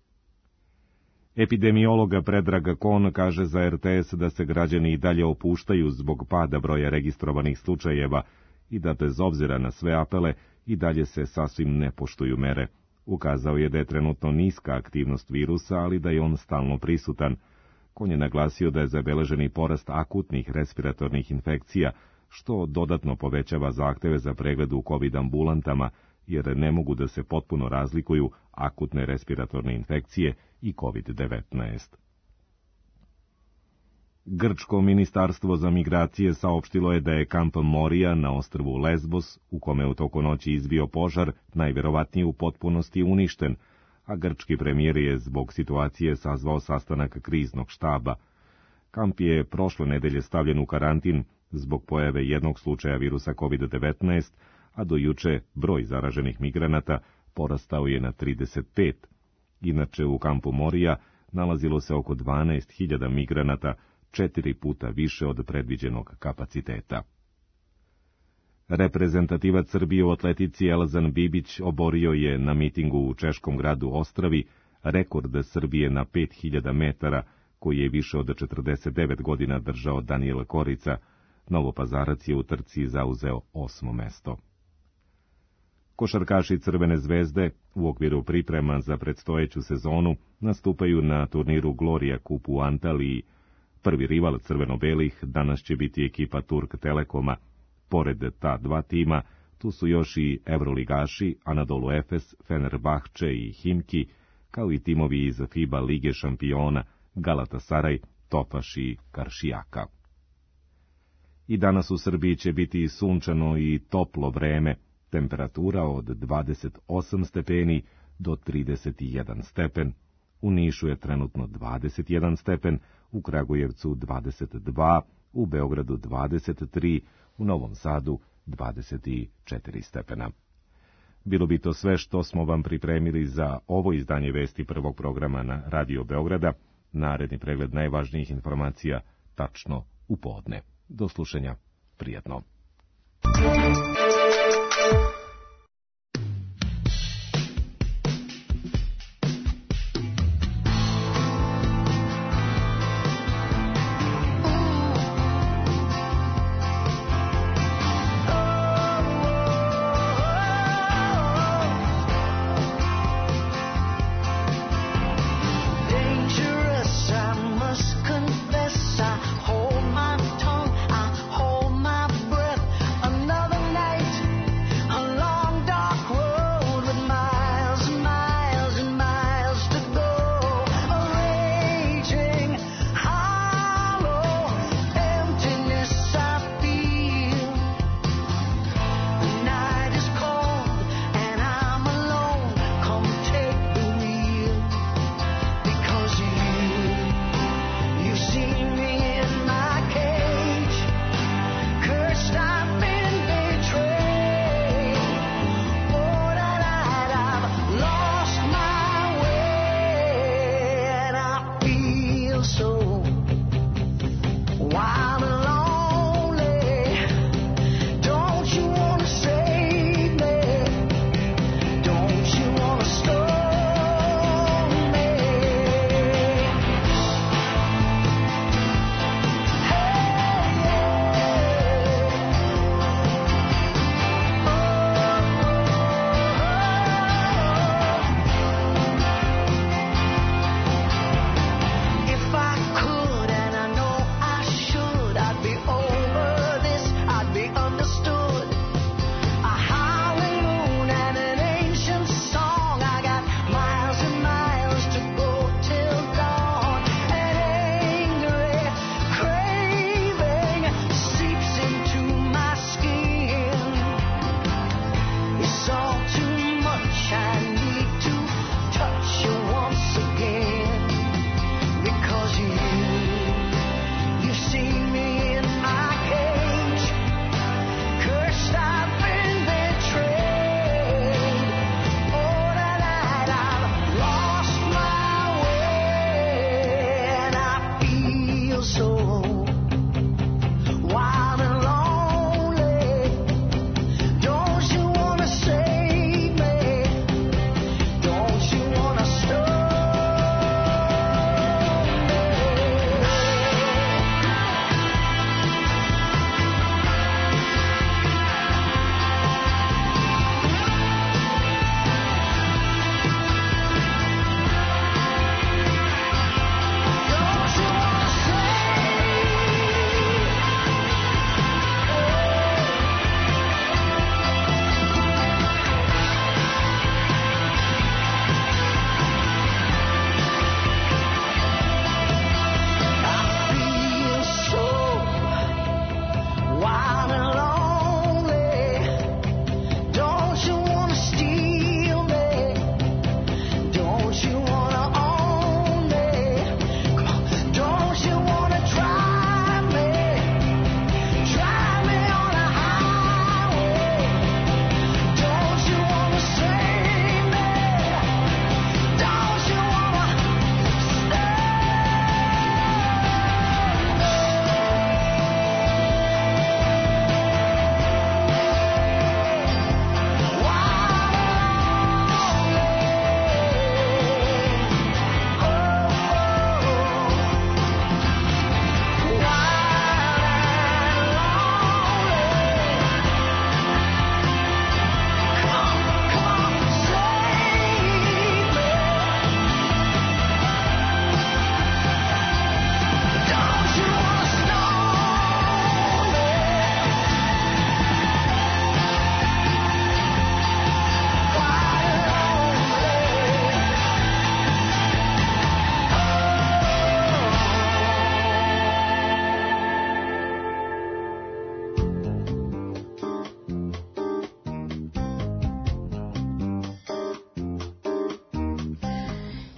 Epidemiologa Predraga Kon kaže za R T S da se građani i dalje opuštaju zbog pada broja registrovanih slučajeva i da bez obzira na sve apele i dalje se sasvim ne poštuju mere. Ukazao je da je trenutno niska aktivnost virusa, ali da je on stalno prisutan. Kon je naglasio da je zabeleženi porast akutnih respiratornih infekcija, što dodatno povećava zahteve za pregled u COVID ambulantama, jer ne mogu da se potpuno razlikuju akutne respiratorne infekcije i COVID devetnaest. Grčko ministarstvo za migracije saopštilo je da je kamp Morija na ostrvu Lesbos, u kome u toku noći izbio požar, najverovatnije u potpunosti uništen, a grčki premijer je zbog situacije sazvao sastanak kriznog štaba. Kamp je prošle nedelje stavljen u karantin zbog pojave jednog slučaja virusa COVID devetnaest, a do juče broj zaraženih migranata porastao je na trideset pet. Inače, u kampu Morija nalazilo se oko dvanaest hiljada migranata, četiri puta više od predviđenog kapaciteta. Reprezentativac Srbije u atletici Elzan Bibić oborio je na mitingu u češkom gradu Ostravi rekord Srbije na pet hiljada metara, koji je više od četrdeset devet godina držao Danijel Korica. Novopazarac je u trci zauzeo osmo mesto. Košarkaši Crvene zvezde u okviru priprema za predstojeću sezonu nastupaju na turniru Gloria Cup u Antaliji. Prvi rival crveno-belih danas će biti ekipa Turk Telekoma. Pored ta dva tima, tu su još i evroligaši Anadolu Efes, Fenerbahče i Himki, kao i timovi iz FIBA Lige šampiona Galatasaraj, Tofaš i Karšijaka. I danas u Srbiji će biti sunčano i toplo vreme, temperatura od dvadeset osam stepeni do trideset jedan stepen. U Nišu je trenutno dvadeset jedan stepen, u Kragujevcu dvadeset dva, u Beogradu dvadeset tri, u Novom Sadu dvadeset četiri stepena. Bilo bi to sve što smo vam pripremili za ovo izdanje vesti prvog programa na Radio Beograda. Naredni pregled najvažnijih informacija tačno u podne. Do slušanja, prijatno. Another night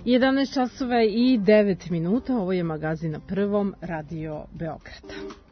jedanaest časova i devet minuta, ovo je magazin na Prvom, Radio Beograda.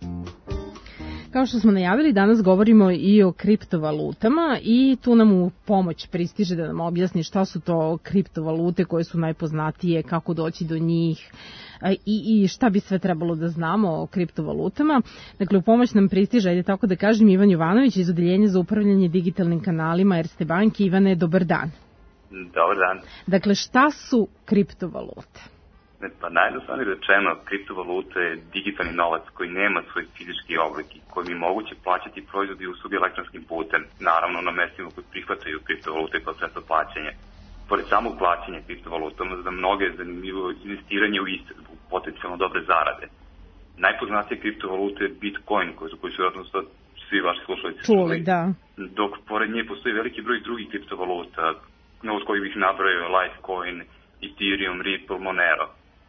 Kao što smo najavili, danas govorimo i o kriptovalutama i tu nam u pomoć pristiže da nam objasni šta su to kriptovalute koje su najpoznatije, kako doći do njih i, i šta bi sve trebalo da znamo o kriptovalutama. Dakle, u pomoć nam pristiže, ajde tako da kažem, Ivan Jovanović iz Odeljenja za upravljanje digitalnim kanalima Erste banke. Ivane, dobar dan. Dobar dan. Dakle, šta su kriptovalute? Pa najjednostavnije rečeno, kriptovaluta je digitalni novac koji nema svoj fizički oblik i kojim je moguće plaćati proizvodi i usluge elektronskim putem, naravno na mestima koji prihvataju kriptovalute kao sredstvo plaćanja. Pored samog plaćanja kriptovalutama, za mnoge je zanimljivo investiranje u iste, u potencijalno dobre zarade. Najpoznatije kriptovalute je Bitcoin, koji su, koji su vjerojatno svi vaši slušalici čuli, da. Dok pored nje postoji veliki broj drugih kriptovaluta, od kojih bih nabrojao Litecoin, Ethereum, Ripple, Monero.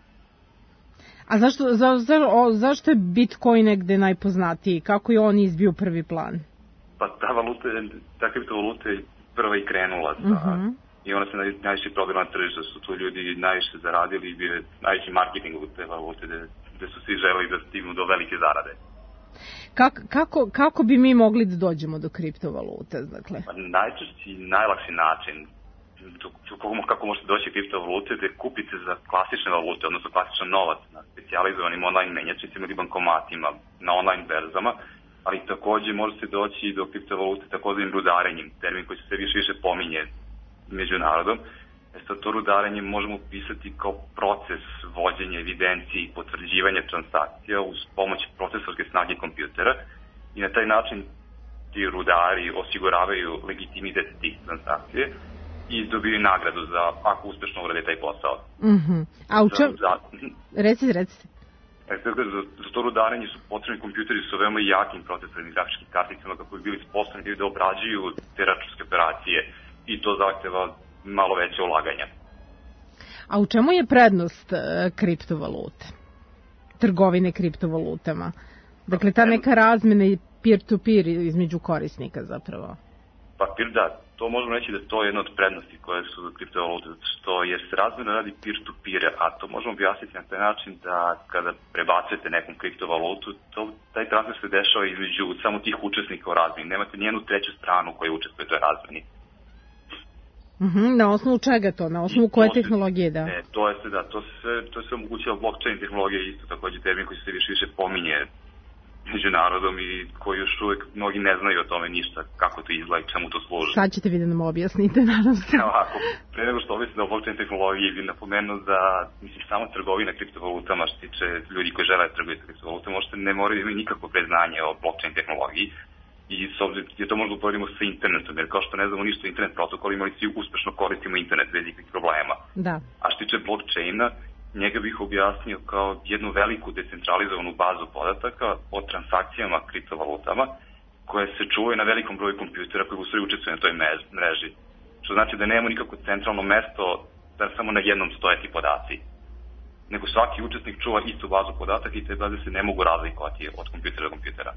A zašto, za, za, o, zašto je Bitcoin negde najpoznatiji? Kako je on izbio prvi plan? Pa ta valuta, ta kriptovaluta je prva i krenula sa, uh-huh. i ona se naj, najviše prodala na tržištu, su tu ljudi najviše zaradili i bio je najviše marketing u te valute, gde, gde su svi želeli da stignu do velike zarade. Kak, kako, kako bi mi mogli da dođemo do kriptovaluta? Dakle? Pa najčešći i najlakši način kako možete doći kriptovalute da kupite za klasične valute, odnosno klasičan novac na specijalizovanim online menjačnicima ili bankomatima, na online berzama, ali takođe možete doći do kriptovalute takozvanim rudarenjem, termin koji se sve više više pominje među narodom. E sad, to rudarenje možemo opisati kao proces vođenja evidencije i potvrđivanja transakcija uz pomoć procesorske snage kompjutera i na taj način ti rudari osiguravaju legitimitet tih transakcije i dobiju nagradu za ako uspešno urade taj posao. Mhm. A u čemu? Reci, reci. Za, za to rudarenje su potrebni kompjuteri sa veoma jakim procesornim grafičkim karticama kako bi bili sposobni da obrađuju te računske operacije i to zahteva malo veće ulaganja. A u čemu je prednost uh, kriptovalute? Trgovine kriptovalutama? Dakle, ta neka razmena i peer-to-peer između korisnika zapravo. Pa da, to možemo reći da to je jedna od prednosti koje su kriptovalute, što je se razmena radi peer-to-peer, a to možemo objasniti na taj način da kada prebacujete nekom kriptovalutu, to, taj transfer se dešava između samo tih učesnika u razmeni. Nemate nijednu treću stranu koja učestvuje u toj razmeni. Mm-hmm, na osnovu čega to? Na osnovu koje se, tehnologije, da? Ne, to je se, da, to se, to se omogućava blockchain tehnologija, isto takođe termin koji se više više pominje među narodom i koji još uvek mnogi ne znaju o tome ništa, kako to izgleda i čemu to služi. Sad ćete vi da nam objasnite, nadam se. Ovako, pre nego što objasnim o blockchain tehnologiji, bih napomenuo da, mislim, samo trgovina kriptovalutama, što tiče ljudi koji žele da trguju kriptovalutama, možete ne moraju imati nikakvo preznanje o blockchain tehnologiji i s obzirom, je to možda uporedimo sa internetom, jer kao što ne znamo ništa o internet protokolima, ali svi uspešno koristimo internet bez ikakvih problema. Da. A što tiče blockchaina, njega bih objasnio kao jednu veliku decentralizovanu bazu podataka o transakcijama kriptovalutama koje se čuvaju na velikom broju kompjutera koji u stvari učestvuju na toj mreži. Što znači da nema nikako centralno mesto da samo na jednom stoje ti podaci. Nego svaki učesnik čuva istu bazu podataka i te baze se ne mogu razlikovati od kompjutera do kompjutera.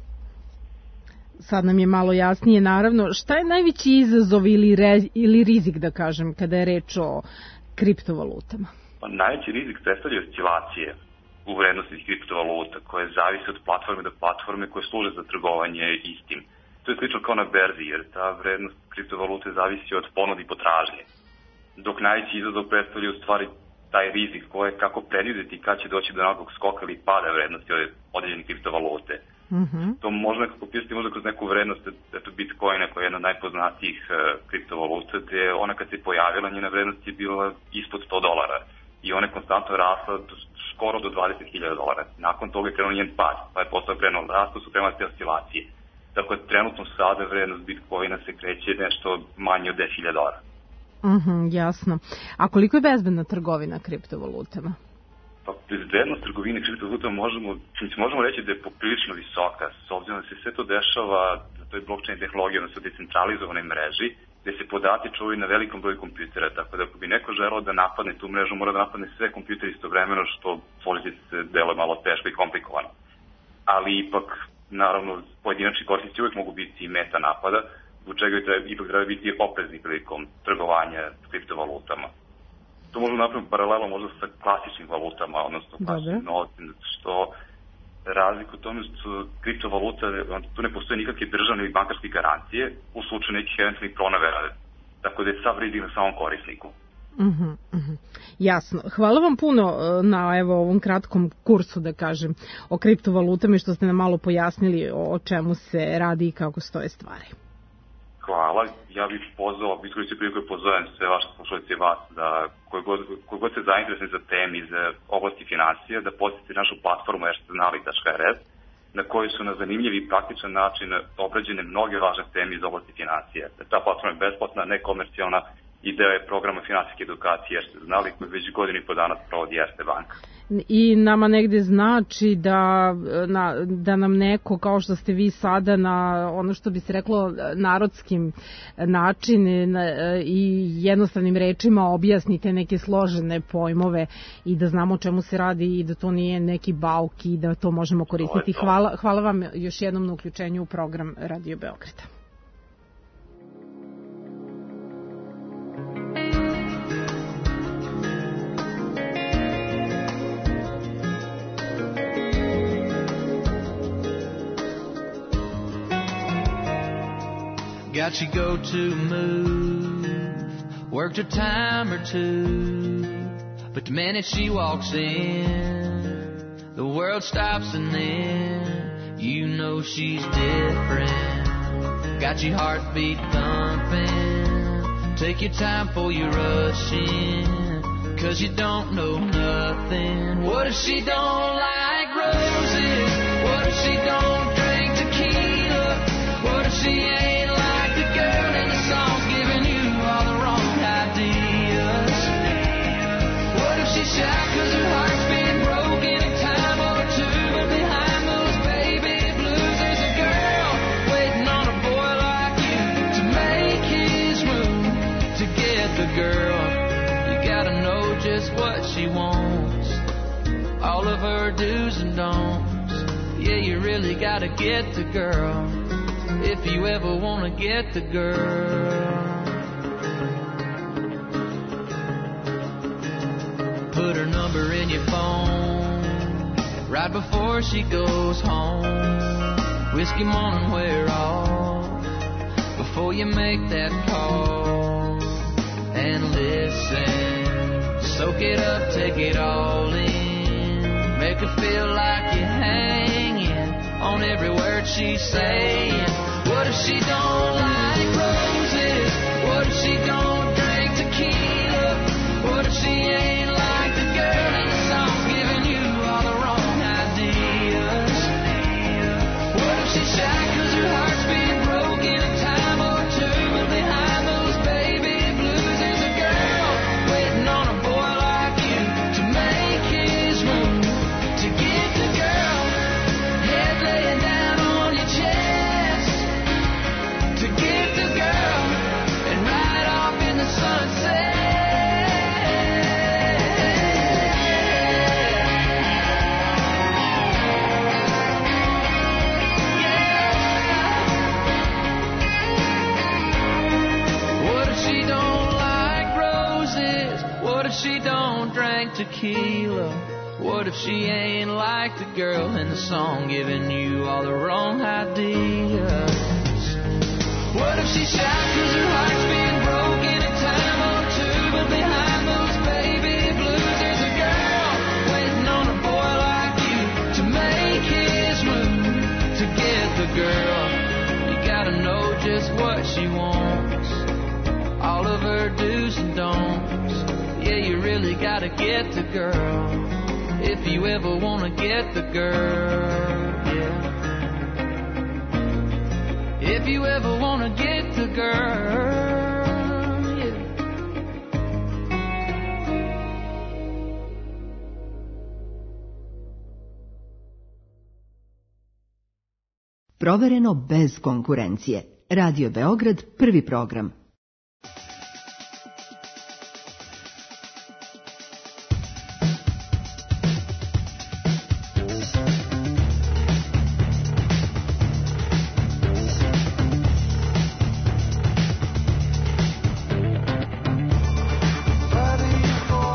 Sad nam je malo jasnije, naravno. Šta je najveći izazov ili, re, ili rizik, da kažem, kada je reč o kriptovalutama? Najveći rizik predstavlja oscilacije u vrednosti kriptovaluta koje zavise od platforme do platforme koje služe za trgovanje istim. To je slično kao na berzi jer ta vrednost kriptovalute zavisi od ponude i potražnje. Dok najveći izazov predstavlja u stvari taj rizik koje kako predvideti kad će doći do nekog skoka ili pada vrednosti određene kriptovalute. Mm-hmm. To može nekako pisati možda kroz neku vrednost eto Bitcoina koja je jedna od najpoznatijih uh, kriptovaluta gde ona kad se pojavila njena vrednost je bila ispod sto dolara. I ona je konstantno rasla do, skoro do dvadeset hiljada dolara. Nakon toga je krenuo njen pad, pa je postao krenuo rastu, su krenule te oscilacije. Tako da trenutno sada vrednost Bitcoina se kreće nešto manje od deset hiljada dolara. Mhm, jasno. A koliko je bezbedna trgovina kriptovalutama? Pa bezbednost trgovine kriptovalutama možemo, možemo reći da je poprilično visoka, s obzirom da se sve to dešava na toj blockchain tehnologiji, odnosno decentralizovanoj mreži, gde se podaci čuvaju na velikom broju kompjutera, tako da ako bi neko želeo da napadne tu mrežu, mora da napadne sve kompjutere istovremeno, što složiti se deluje malo teško i komplikovano. Ali ipak, naravno, pojedinačni korisnici uvek mogu biti meta napada, zbog čega treba, ipak treba biti oprezni prilikom trgovanja s kriptovalutama. to možemo napraviti paralelo možda sa klasičnim valutama, odnosno klasičnim novcem, zato što razlika u tome što kriptovaluta, tu ne postoje nikakve državne ili bankarske garancije u slučaju nekih eventualnih pronevera, tako da je sav rizik na samom korisniku. Uh-huh, uh-huh. Jasno. Hvala vam puno na evo ovom kratkom kursu, da kažem, o kriptovalutama i što ste nam malo pojasnili o čemu se radi i kako stoje stvari. Hvala. Ja bih pozvao, iskoristio priliku i pozovem sve vaše slušalice i vas da koji god, koji god se zainteresni za temi iz oblasti financija, da posjetite našu platformu er ste znali tačka er es na kojoj su na zanimljiv i praktičan način obrađene mnoge važne teme iz oblasti financija. Ta platforma je besplatna, nekomercijalna i deo je programa finansijske edukacije jer ste znali koji već godinu i po dana provodi Erste banka. I nama negde znači da, na, da nam neko, kao što ste vi sada, na ono što bi se reklo narodskim način na, i jednostavnim rečima objasnite neke složene pojmove i da znamo o čemu se radi i da to nije neki bauk i da to možemo koristiti. To to. Hvala, hvala vam još jednom na uključenju u program Radio Beograda. Got you go to move, worked her time or two, but the minute she walks in, the world stops and then you know she's different. Got your heartbeat thumping, take your time before you rush in, cause you don't know nothing. What if she don't like roses? What if she don't drink tequila? What if she ain't shy cause her heart's been broken a time or two, but behind those baby blues there's a girl waiting on a boy like you to make his move. To get the girl, you gotta know just what she wants, all of her do's and don'ts. Yeah, you really gotta get the girl if you ever wanna get the girl. Put her number in your phone right before she goes home. Whiskey morning wear off before you make that call. And listen, soak it up, take it all in. Make her feel like you're hanging on every word she's saying. What if she don't like roses? What if she don't drink tequila? What if she ain't tequila? What if she ain't like the girl in the song, giving you all the wrong ideas? What if she's shy cause her heart's been broken a time or two, but behind those baby blues there's a girl waiting on a boy like you to make his move. To get the girl, you gotta know just what she wants, all of her do's and don'ts. Yeah, you really gotta get the girl if you ever wanna get the girl. Yeah. If you ever wanna get the girl. Yeah. Provereno bez konkurencije. Radio Beograd, prvi program. Ready for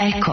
Eko.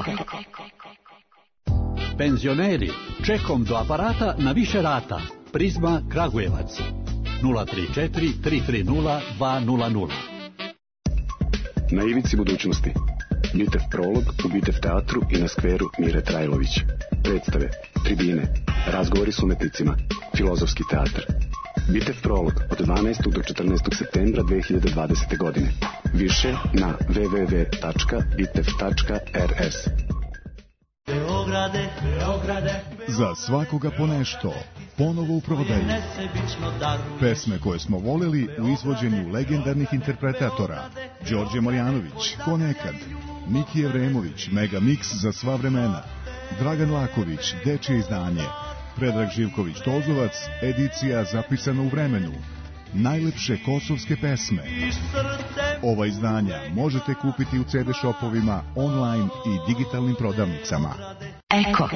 Penzioneri, čekom do aparata na više rata. Prizma Kragujevac. nula tri četiri tri tri nula dva nula nula. Na ivici budućnosti. Bitev prolog u Bitev teatru i na skveru Mire Trajlović. Predstave, tribine, razgovori s umetnicima, filozofski teatr. Bitev prolog od dvanaestog do četrnaestog septembra dve hiljade dvadesete. godine. Više na w w w tačka bitev tačka r s. Beograde, Beograde, Za svakoga po nešto, ponovo u prodaju. Pesme koje smo voleli u izvođenju legendarnih interpretatora. Đorđe Marjanović, Ko nekad, Miki Evremović, Mega Mix za sva vremena, Dragan Laković, Dečje izdanje, Predrag Živković Tozovac, edicija zapisana u vremenu, najlepše kosovske pesme. Ova izdanja možete kupiti u ce de shopovima, online i digitalnim prodavnicama. Eko.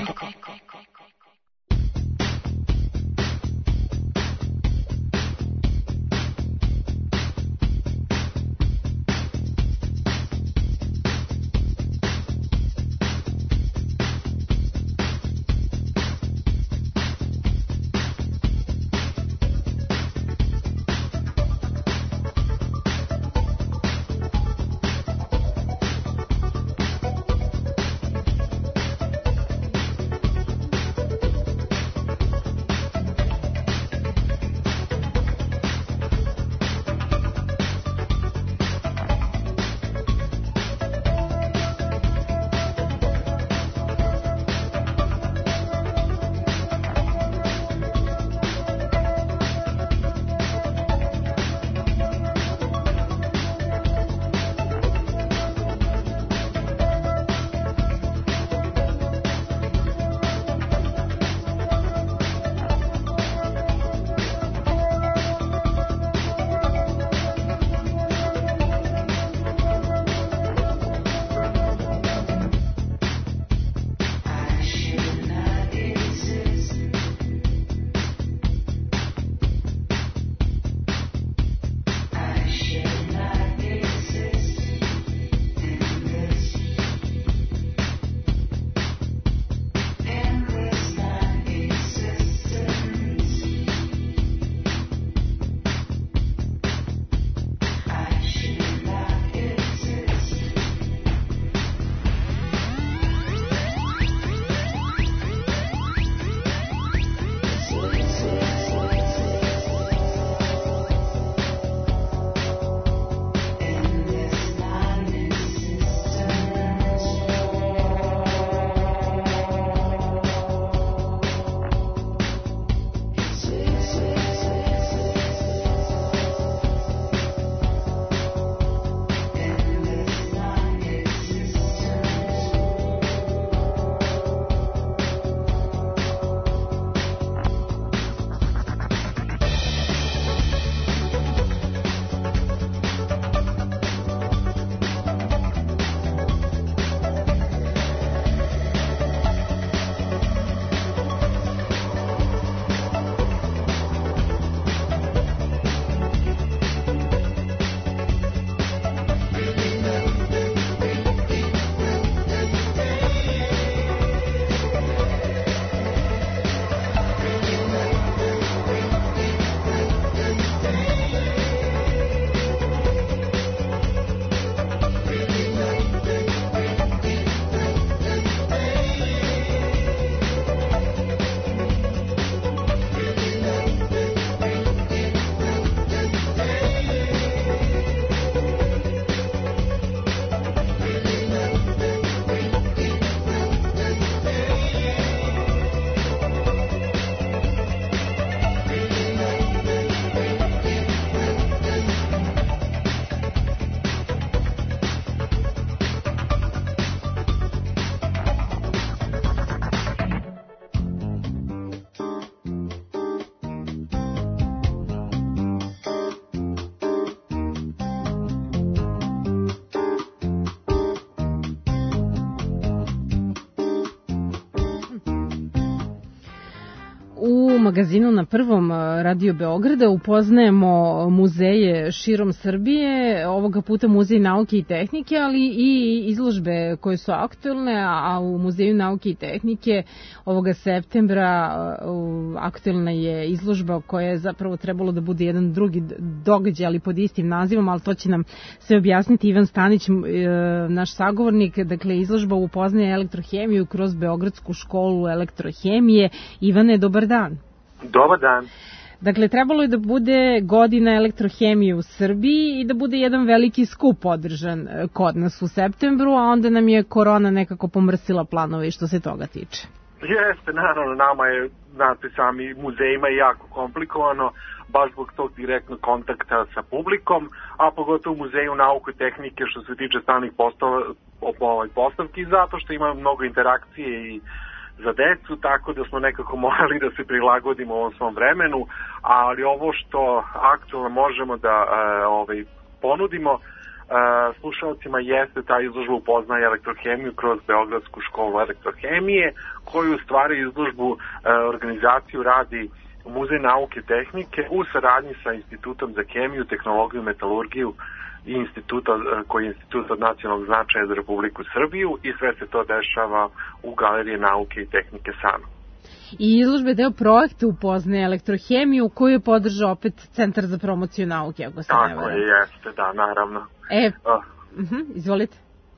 u magazinu na Prvom Radio Beograda upoznajemo muzeje širom Srbije, ovoga puta Muzej nauke i tehnike, ali i izložbe koje su aktuelne, a u Muzeju nauke i tehnike ovoga septembra aktuelna je izložba koja je zapravo trebalo da bude jedan drugi događaj, ali pod istim nazivom, ali to će nam sve objasniti Ivan Stanić, naš sagovornik. Dakle, izložba upoznaje elektrohemiju kroz Beogradsku školu elektrohemije. Ivane, dobar dan. Dobar dan. Dakle, trebalo je da bude godina elektrohemije u Srbiji i da bude jedan veliki skup održan kod nas u septembru, a onda nam je korona nekako pomrsila planove i što se toga tiče. Jeste, naravno, nama je, znate sami, muzejima je jako komplikovano, baš zbog tog direktnog kontakta sa publikom, a pogotovo u Muzeju nauke i tehnike što se tiče stalnih postava, ovaj, postavki, zato što ima mnogo interakcije i za decu, tako da smo nekako morali da se prilagodimo ovom svom vremenu, ali ovo što aktualno možemo da e, ovaj, ponudimo e, slušalcima jeste ta izložba upoznaje elektrohemiju kroz Beogradsku školu elektrohemije, koju u stvari izložbu e, organizaciju radi Muzej nauke i tehnike u saradnji sa Institutom za kemiju, tehnologiju, metalurgiju i instituta koji je institut od nacionalnog značaja za Republiku Srbiju, i sve se to dešava u Galeriji nauke i tehnike Sano. I izložba je deo projekta upoznaje elektrohemiju koju je podržao opet Centar za promociju nauke, ako se ne varam. Tako je, jeste, da, naravno. E, uh. uh-huh, izvolite.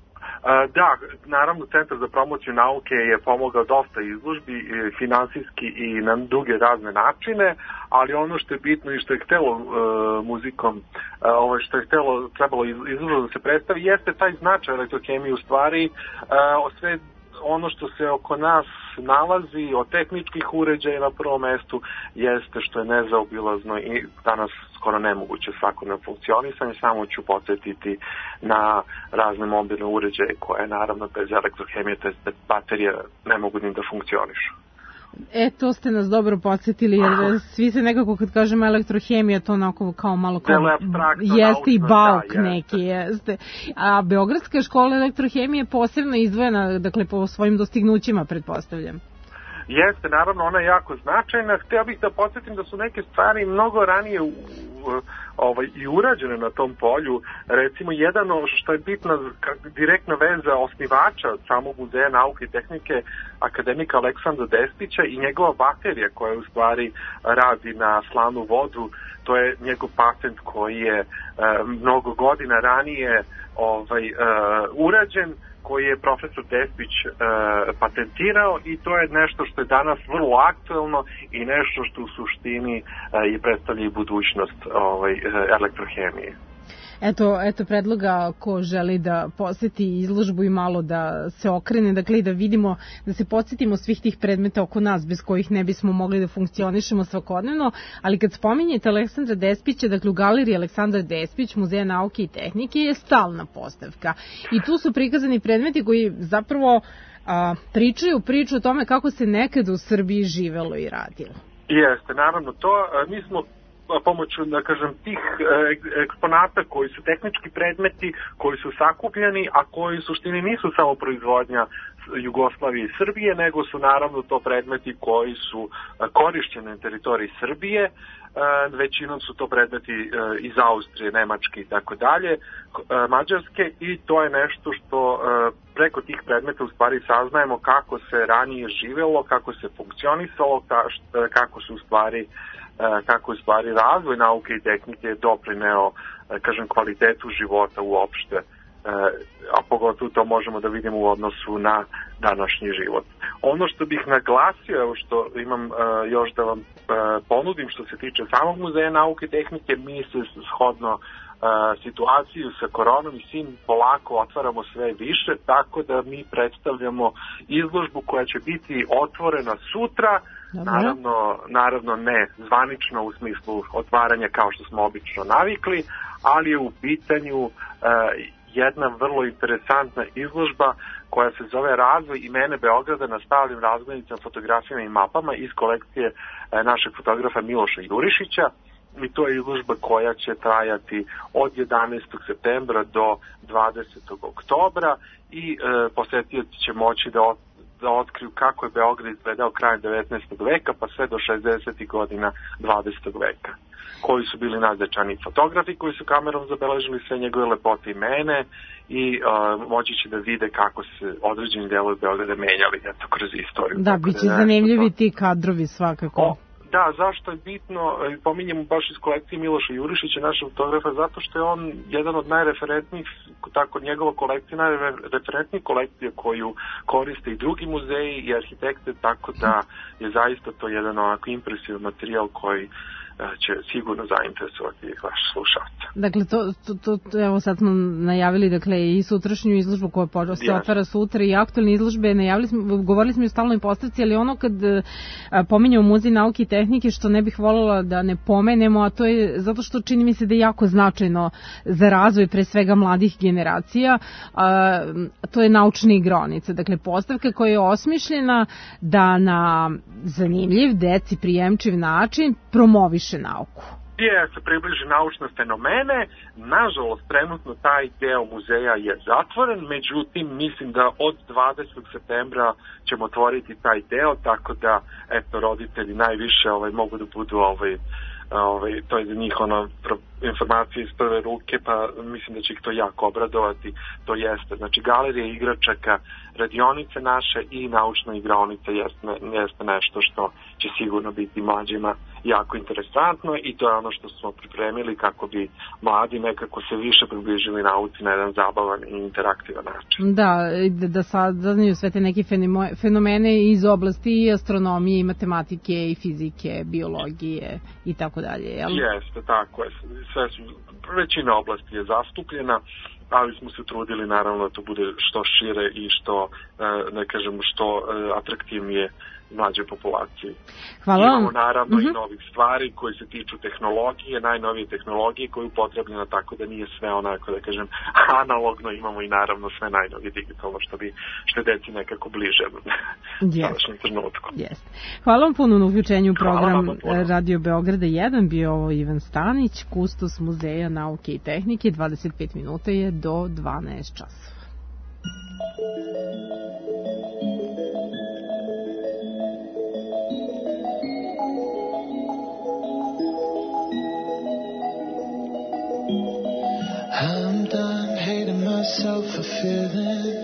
Da, naravno, Centar za promociju nauke je pomogao dosta izložbi, finansijski i na druge razne načine, ali ono što je bitno i što je htelo uh, muzikom, uh, ovo što je htelo, trebalo izložba da se predstavi, jeste taj značaj elektrohemije u stvari, uh, sve ono što se oko nas nalazi od tehničkih uređaja na prvom mestu jeste što je nezaobilazno i danas skoro nemoguće svakodnevno funkcionisanje. Samo ću podsjetiti na razne mobilne uređaje koje naravno bez elektrohemije, to jest baterije, ne mogu ni da funkcionišu. E, to ste nas dobro podsjetili, jer svi se nekako kad kažemo elektrohemija, to onako kao malo kao jeste i bauk da, neki, jeste. A Beogradska škola elektrohemije je posebno izdvojena, dakle, po svojim dostignućima, pretpostavljam. Jeste, naravno, ona je jako značajna. Htio bih da podsjetim da su neke stvari mnogo ranije u, ovaj, i urađene na tom polju. Recimo, jedano što je bitna direktna veza osnivača samog Muzeja nauke i tehnike, akademika Aleksandra Despića, i njegova baterija koja u stvari radi na slanu vodu, to je njegov patent koji je e, mnogo godina ranije ovaj, e, urađen, koji je profesor Despić e, patentirao, i to je nešto što je danas vrlo aktuelno i nešto što u suštini e, i predstavlja i budućnost ovaj, elektrohemije. Eto, eto predloga ko želi da poseti izložbu i malo da se okrene, dakle i da vidimo, da se podsjetimo svih tih predmeta oko nas bez kojih ne bismo mogli da funkcionišemo svakodnevno, ali kad spominjete Aleksandra Despića, dakle u Galeriji Aleksandar Despić, Muzeja nauke i tehnike, je stalna postavka. I tu su prikazani predmeti koji zapravo a, pričaju priču o tome kako se nekad u Srbiji živelo i radilo. Jeste, naravno to, a, mi smo pomoću, da kažem, tih eksponata koji su tehnički predmeti, koji su sakupljeni, a koji u suštini nisu samo proizvodnja Jugoslavije i Srbije, nego su naravno to predmeti koji su korišćeni na teritoriji Srbije, većinom su to predmeti iz Austrije, Nemačke i tako dalje, Mađarske, i to je nešto što preko tih predmeta u stvari saznajemo kako se ranije živelo, kako se funkcionisalo, kako su u stvari kako je stvari razvoj nauke i tehnike doprineo, kažem, kvalitetu života uopšte, a pogotovo to možemo da vidimo u odnosu na današnji život. Ono što bih naglasio, evo što imam još da vam ponudim što se tiče samog Muzeja nauke i tehnike, mi se shodno situaciju sa koronom i svim polako otvaramo sve više, tako da mi predstavljamo izložbu koja će biti otvorena sutra. Naravno, naravno ne zvanično u smislu otvaranja kao što smo obično navikli, ali je u pitanju uh, jedna vrlo interesantna izložba koja se zove Razvoj imene Beograda na stalnim razglednicama, fotografijama i mapama iz kolekcije uh, našeg fotografa Miloša Jurišića. I to je izložba koja će trajati od jedanaestog septembra do dvadesetog oktobra, i uh, posetioci će moći da da otkriju kako je Beograd izgledao krajem devetnaestog veka pa sve do šezdesetih godina dvadesetog veka. Koji su bili najznačajniji fotografi koji su kamerom zabeležili sve njegove lepote i mene i uh, moći će da vide kako se određeni delovi Beograda menjali eto, kroz istoriju. Da, bit će zanimljivi ti kadrovi svakako. O, da, zašto je bitno, pominjemo baš iz kolekcije Miloša Jurišića, našeg fotografa, zato što je on jedan od najreferentnijih, tako njegova kolekcija, najreferentnijih kolekcija koju koriste i drugi muzeji i arhitekte, tako da je zaista to jedan onako impresivan materijal koji će sigurno zainteresovati vaše slušalce. Dakle, to, to, to, evo sad smo najavili dakle, i sutrašnju izložbu koja se otvara sutra i aktualne izložbe, najavili smo, govorili smo i o stalnoj postavci, ali ono kad a, pominjamo Muzej nauke i tehnike, što ne bih voljela da ne pomenemo, a to je zato što čini mi se da je jako značajno za razvoj pre svega mladih generacija, a, to je naučna igraonica. Dakle, postavka koja je osmišljena da na zanimljiv, deci prijemčiv način promoviše nauku. Je se približi naučne fenomene, nažalost trenutno taj deo muzeja je zatvoren, međutim mislim da od dvadesetog septembra ćemo otvoriti taj deo, tako da eto roditelji najviše ovaj, mogu da budu ovaj, ovaj, to je za njih ono informacije iz prve ruke, pa mislim da će ih to jako obradovati. To jeste, znači galerija igračaka, radionice naše i naučna igraonica jeste, jeste nešto što će sigurno biti mlađima jako interesantno i to je ono što smo pripremili kako bi mladi nekako se više približili nauci na jedan zabavan i interaktivan način. Da, da saznaju sve te neke fenomene iz oblasti i astronomije, i matematike, i fizike, biologije i tako dalje. Jeste, tako je. Sve su, većina oblasti je zastupljena, ali smo se trudili naravno da to bude što šire i što, ne kažem, što atraktivnije mlađoj populaciji. Hvala vam. Imamo naravno uh-huh. i novih stvari koji se tiču tehnologije, najnovije tehnologije koje je upotrebljena, tako da nije sve onako, da kažem, analogno, imamo i naravno sve najnovije digitalno, što bi što je deci nekako bliže yes. sadašnjem trenutku. Yes. Hvala vam puno na uključenju u program Radio Beograda jedan, bio ovo Ivan Stanić, kustos Muzeja nauke i tehnike, dvadeset pet minuta je do dvanaest časova. I'm done hating myself for feeling.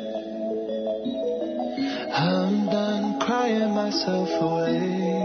I'm done crying myself away.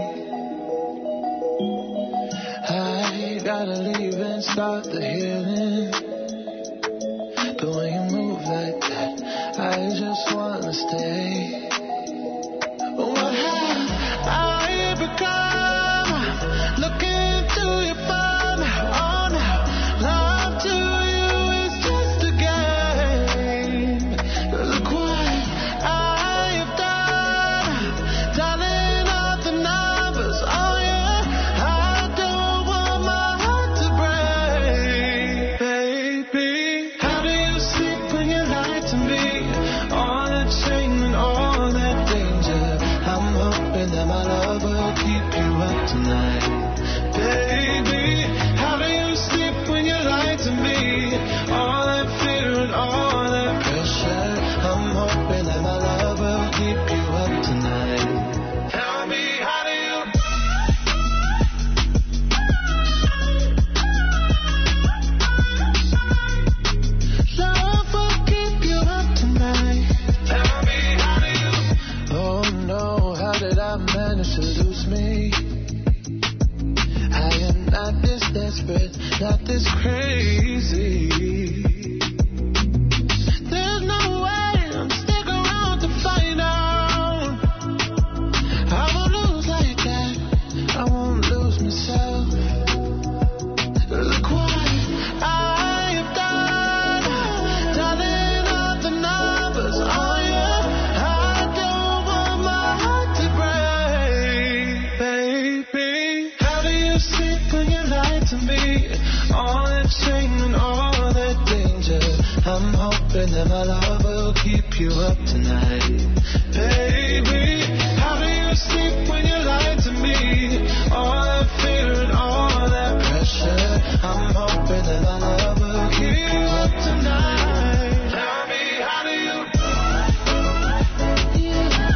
I gotta leave and start the healing. But when you move like that, I just wanna stay. What have I become? Looking into your phone, oh no, love to you is just a game. Look what I have done, dialing up the numbers, oh yeah, I don't want my heart to break. Baby, how do you sleep when you lie to me? All that shame and all that danger, I'm hoping that my love will keep you up tonight. Baby, how do you sleep when you lie to me? All that fear and all that pressure, I'm hoping that my love will keep you up tonight. Tell me, how do you love will keep you up tonight? Tell me, how do you oh no, how did I manage to lose me? I am not this desperate, not this crazy. There's no way I'm sticking around to find out. I won't lose like that, I won't lose myself. Look what I have done, dialing up the numbers, oh yeah, I don't want my heart to break. Baby, how do you sleep when you lie to me? All that shame and all that danger, I'm hoping that my love will keep you up tonight. Baby, how do you sleep when you lie to me? All that fear and all that pressure, I'm hoping that my love will keep you up tonight. Tell me, how do you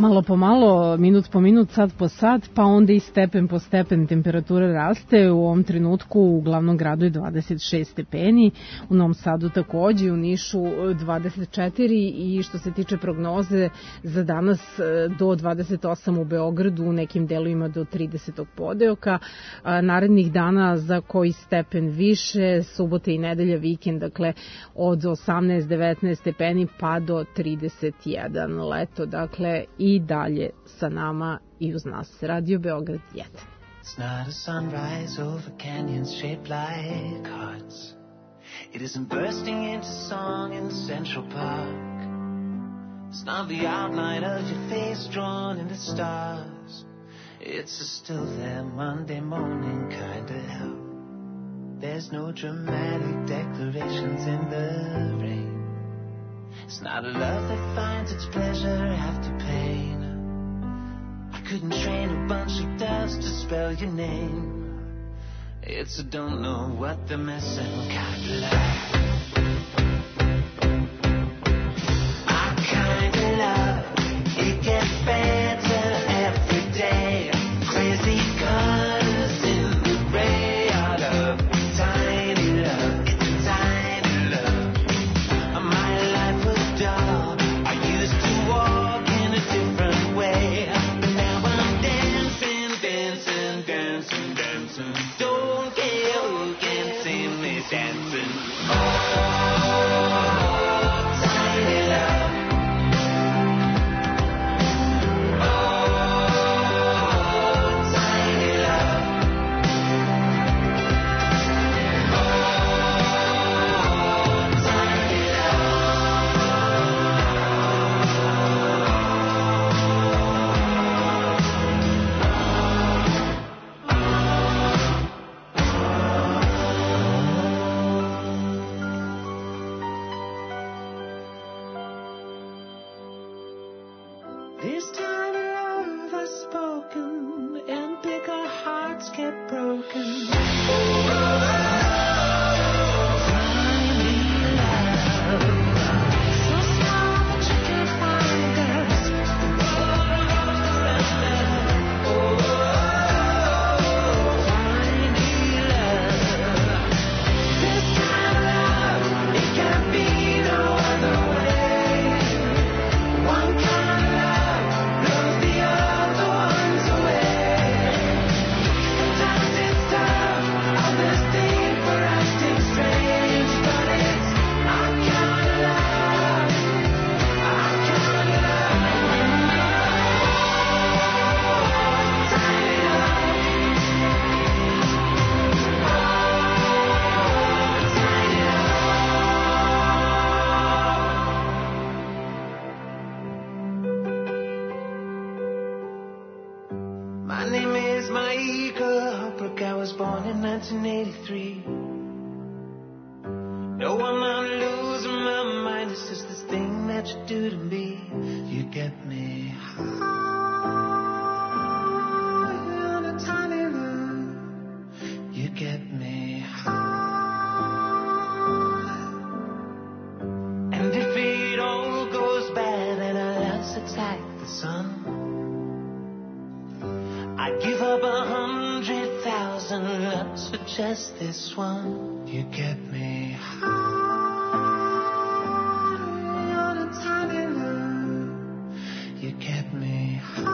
malo po malo, minut po minut, sat po sat, pa onda i stepen po stepen temperatura raste. U ovom trenutku u glavnom gradu je dvadeset šest stepeni, u Novom Sadu takođe, u Nišu dvadeset četiri i što se tiče prognoze za danas do dvadeset osam u Beogradu, u nekim delovima do trideset podeoka. Narednih dana za koji stepen više, subota i nedelja, vikend, dakle od osamnaest devetnaest stepeni pa do trideset jedan. Leto, dakle, i dalje sa nama i uz nas. Radio Beograd jedan. It's not a sunrise over canyons shaped like hearts. It isn't bursting into song in Central Park. It's not the outline of your face drawn into stars. It's a still there Monday morning kind of hell. There's no dramatic declarations in the rain. It's not a love that finds its pleasure after pain. I couldn't train a bunch of doves to spell your name. It's a don't know what they're missing kind of love. Our kind of love, it gets better every day. Crazy colors in the ray. Our love, tiny love, it's a tiny love. My life was dull. I used to walk in a different way. But now I'm dancing, dancing, dancing, dancing. Don't care who can see me dancing. Oh, tiny love. This time love has spoken and bigger hearts get broken. So small that you can't find us. This kind of love, it can't be no other way. One kind of love blows the other ones away. Sometimes it's tough, others think we're acting strange, but it's our kind of love, our kind of love. Tiny love. Tiny love. My name is Micah Holbrook. I was born in nineteen eighty-three. No, I'm not losing my mind. It's just this thing that you do to me. You get me high on a tiny love. You get me high. And if it all goes bad and our love sits like the sun, I'd give up a hundred thousand loves for just this one. You get me high on a tiny love. You get me high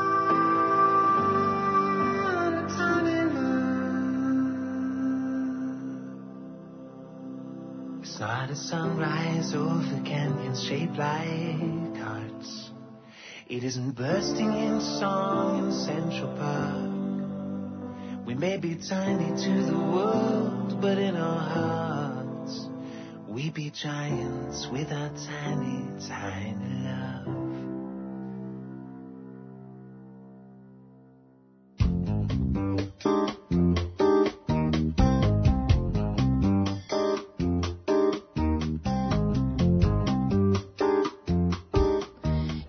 on a tiny love. It's not a sunrise over canyons shaped like hearts. It isn't bursting in song in Central Park. We may be tiny to the world, but in our hearts, we be giants with our tiny, tiny love.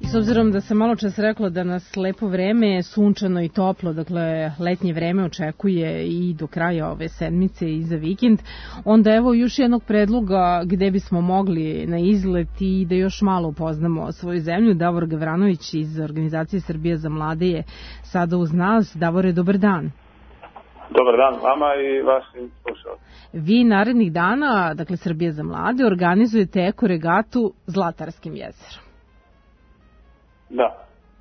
S obzirom da sam malo čas rekla da nas lepo vreme, sunčano i toplo, dakle letnje vreme očekuje i do kraja ove sedmice i za vikend, onda evo još jednog predloga gde bismo mogli na izlet i da još malo upoznamo svoju zemlju. Davor Gavranović iz organizacije Srbija za mlade je sada uz nas. Davore, dobar dan. Dobar dan vama i vašim slušalcima. Vi narednih dana, dakle Srbija za mlade, organizujete eko regatu Zlatarskim jezerom. Da.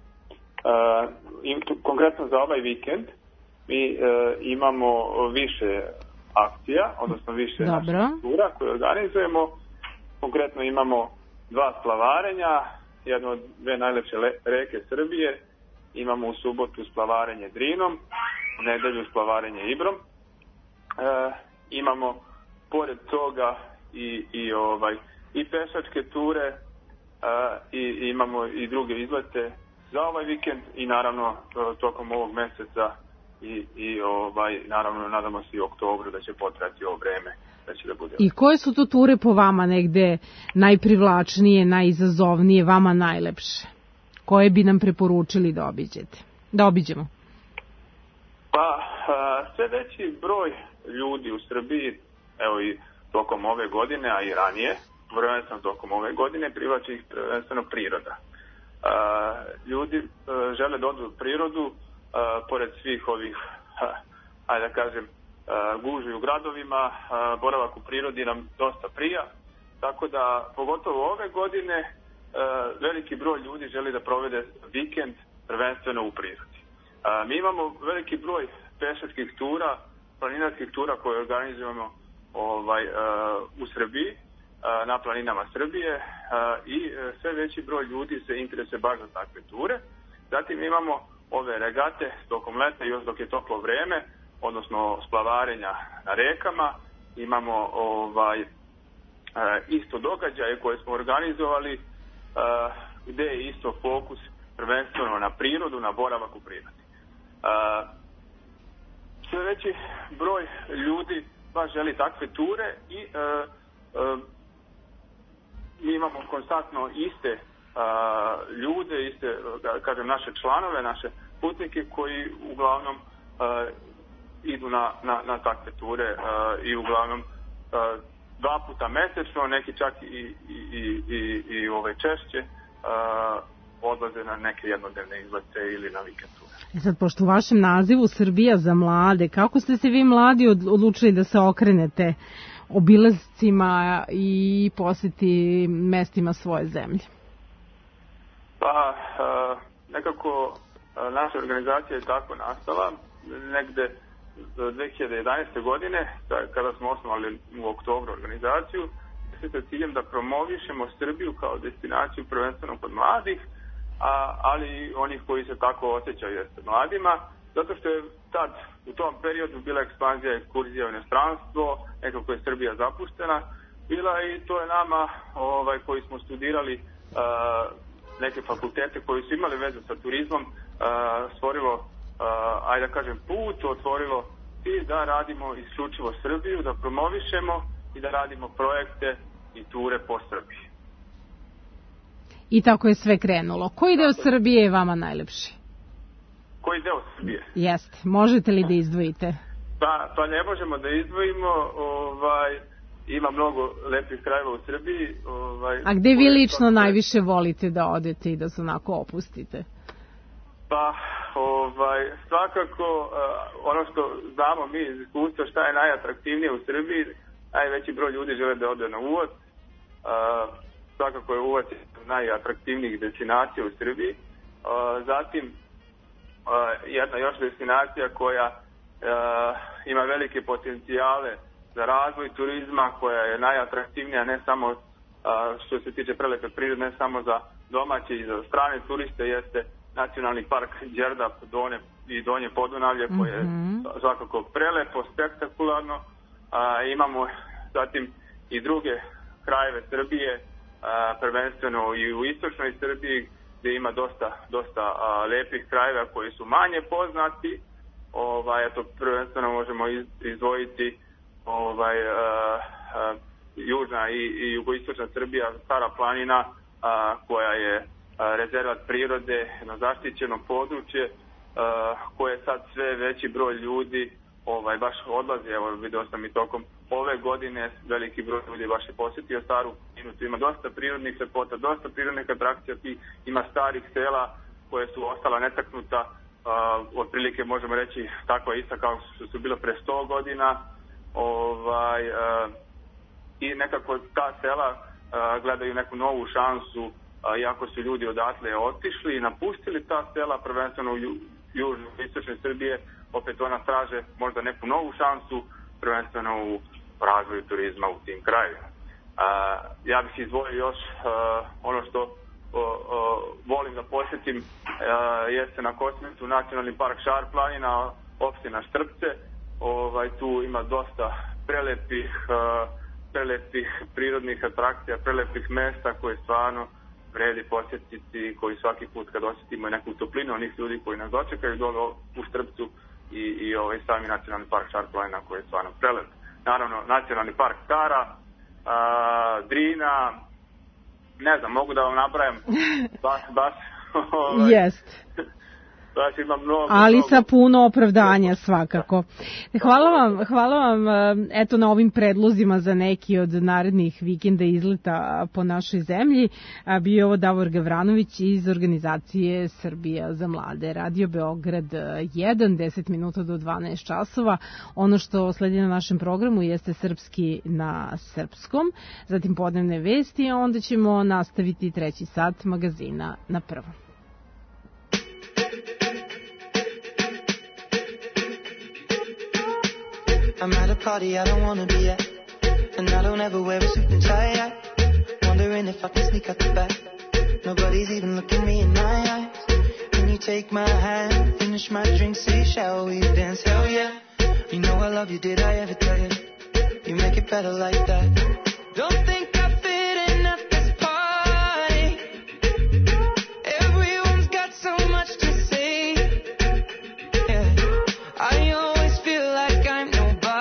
E, konkretno za ovaj vikend mi e, imamo više akcija, odnosno više naših tura koje organizujemo. Konkretno imamo dva splavarenja, jedno od dve najlepše le, reke Srbije. Imamo u subotu splavarenje Drinom, u nedelju splavarenje Ibrom. E, imamo pored toga i, i, ovaj, i pešačke ture, e, i imamo i druge izlete za ovaj vikend i naravno tokom ovog meseca i, i ovaj, naravno nadamo se i u oktobru da će potrajati ovo vreme. Da će da bude. I koje su to ture po vama negde najprivlačnije, najizazovnije, vama najlepše? Koje bi nam preporučili da obiđete? Da obiđemo? Pa, sve veći broj ljudi u Srbiji, evo i tokom ove godine, a i ranije, prvenstveno tokom ove godine, privlači ih prvenstveno priroda. Ljudi žele da odu u prirodu, pored svih ovih, ajde da kažem, gužvi u gradovima, boravak u prirodi nam dosta prija, tako da pogotovo ove godine veliki broj ljudi želi da provede vikend prvenstveno u prirodi. Mi imamo veliki broj pešačkih tura, planinarskih tura koje organizujemo ovaj, u Srbiji, na planinama Srbije i sve veći broj ljudi se interesuje baš za takve ture. Zatim imamo ove regate tokom leta, još dok je toplo vreme, odnosno splavarenja na rekama. Imamo ovaj, isto događaje koje smo organizovali gde je isto fokus prvenstveno na prirodu, na boravak u prirodi. Sve veći broj ljudi baš želi takve ture i mi imamo konstantno iste ljude, iste, da kažem, naše članove, naše putnike koji uglavnom idu na, na, na takve ture i uglavnom dva puta mesečno, neki čak i, i, i, i, i ove češće uh, odlaze na neke jednodnevne izlete ili na vikend ture. E sad, pošto u vašem nazivu Srbija za mlade, kako ste se vi mladi odlučili da se okrenete obilazcima i posjeti mestima svoje zemlje? Pa, uh, nekako uh, naša organizacija je tako nastala, negde dve hiljade jedanaeste. godine, kada smo osnovali u oktobru organizaciju, sa ciljem da promovišemo Srbiju kao destinaciju prvenstveno kod mladih, a, ali i onih koji se tako osjećaju jeste mladima, zato što je tad u tom periodu bila ekspanzija ekskurzija u inostranstvo, nekako je Srbija zapuštena, bila i to je nama ovaj, koji smo studirali a, neke fakultete koji su imali vezu sa turizmom, a, stvorilo Uh, ajde da kažem put, otvorilo i da radimo isključivo Srbiju, da promovišemo i da radimo projekte i ture po Srbiji. I tako je sve krenulo. Koji deo Srbije je vama najlepši? Koji deo Srbije? Jeste. Možete li da izdvojite? Pa, pa ne možemo da izdvojimo, ovaj, ima mnogo lepih krajeva u Srbiji. Ovaj, A gde vi lično to... najviše volite da odete i da se onako opustite? Pa, ovaj, svakako, uh, ono što znamo mi iz iskustva šta je najatraktivnije u Srbiji, najveći broj ljudi žele da ode na uvod. Uh, svakako je uvod najatraktivnijih destinacija u Srbiji. Uh, zatim, uh, jedna još destinacija koja uh, ima velike potencijale za razvoj turizma, koja je najatraktivnija ne samo uh, što se tiče prelepe prirode, ne samo za domaće i za strane turiste, jeste Nacionalni park Đerdap Donje i Donje Podunavlje, koje je mm-hmm. svakako prelepo, spektakularno. A, imamo zatim i druge krajeve Srbije, a, prvenstveno i u istočnoj Srbiji, gdje ima dosta, dosta a, lepih krajeva koji su manje poznati. Ovaj, eto, prvenstveno možemo iz, izdvojiti ovaj, a, a, južna i, i jugoistočna Srbija, Stara planina, a, koja je rezervat prirode, jedno zaštićeno područje koje sad sve veći broj ljudi ovaj, baš odlazi. Evo, vidio sam i tokom ove godine veliki broj ljudi baš je posjetio Staru planinu. Tu ima dosta prirodnih lepota, dosta prirodnih atrakcija, ima starih sela koje su ostala netaknuta, uh, otprilike možemo reći takva ista kao što su bilo pre sto godina. Ovaj, uh, I nekako ta sela uh, gledaju neku novu šansu, uh, iako su ljudi odatle otišli i napustili ta sela, prvenstveno u ju, južnoj i istočnoj Srbije, opet ona traže možda neku novu šansu, prvenstveno u razvoju turizma u tim krajevima. Uh, ja bih izdvojio još uh, ono što uh, uh, volim da posjetim, uh, jeste na Kosmetu Nacionalni park Šar planina, opština Štrpce. Ovaj, tu ima dosta prelepih, uh, prelepih prirodnih atrakcija, prelepih mesta koje stvarno vredi posjetiti, koji svaki put kad osjetimo neku toplinu onih ljudi koji nas dočekaju dole u Štrpcu i, i ovaj sami Nacionalni park Šar planina koji je stvarno prelep. Naravno, Nacionalni park Tara, uh, Drina, ne znam, mogu da vam nabrajam baš, baš, ovaj, jest. baš ima mnogo, ali mnogo. sa puno opravdanja svakako. Hvala vam, hvala vam eto na ovim predlozima za neki od narednih vikenda izleta po našoj zemlji. Bio je ovo Davor Gavranović iz organizacije Srbija za mlade. Radio Beograd jedan, deset minuta do dvanaest časova. Ono što sledi na našem programu jeste srpski na srpskom, zatim podnevne vesti, a onda ćemo nastaviti treći sat magazina na prvom. I'm at a party I don't wanna be at, and I don't ever wear a suit and tie yet. Wondering if I can sneak out the back. Nobody's even looking me in my eyes. Can you take my hand, finish my drink, say shall we dance? Hell yeah. You know I love you, did I ever tell you? You make it better like that. Don't think I fit in at this party. Everyone's got so much to say. Yeah, I always feel like I'm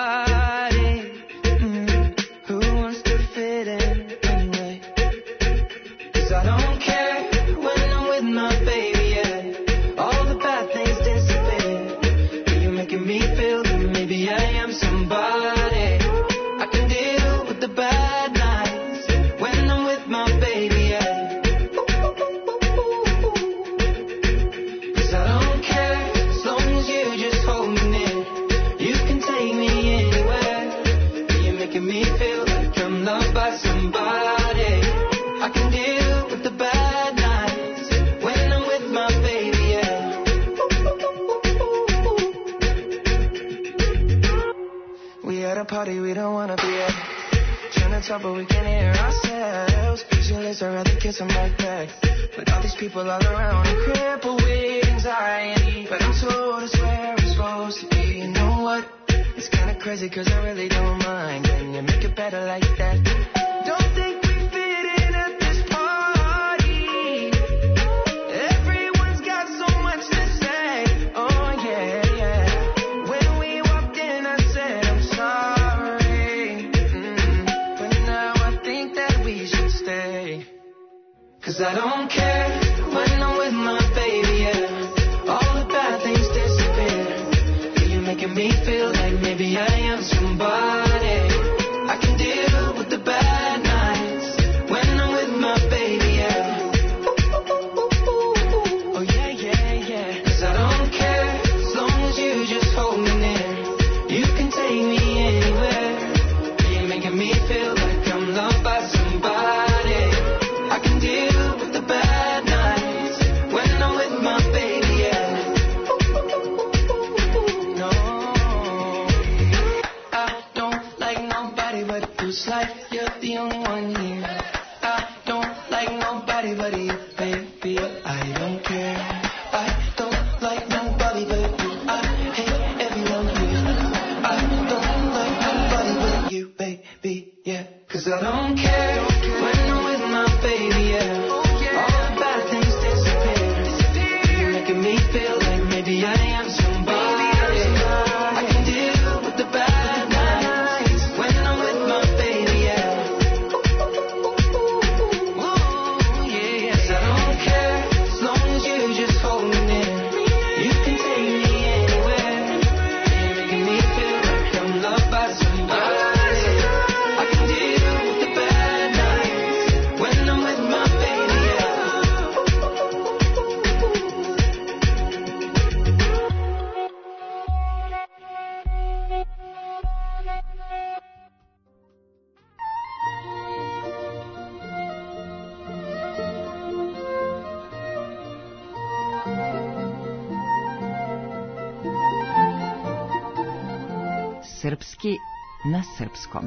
party we don't wanna be at. Trying to talk but we can't hear ourselves. Pictureless, I'd rather kiss them right back. But all these people all around, I'm crippled with anxiety. But I'm told it's where I'm supposed to be. You know what? It's kinda crazy cause I really don't mind. Can you make it better like that? Don't think we fit in at this party. Everyone's got so much to say. Oh yeah, yeah. When we walked in I said I'm sorry. Mm, but now I think that we should stay. Cause I don't care when I'm with my baby, yeah. All the bad things disappear. You're making me feel like maybe I am somebody. I can deal with the bad nights when I'm with my baby, yeah. Oh yeah, yeah, yeah. Cause I don't care as long as you just hold me near. You can take me anywhere. You're making me feel like I'm loved by somebody. I can deal with the bad nights when I'm with my baby, yeah. No, I don't Srpski na srpskom.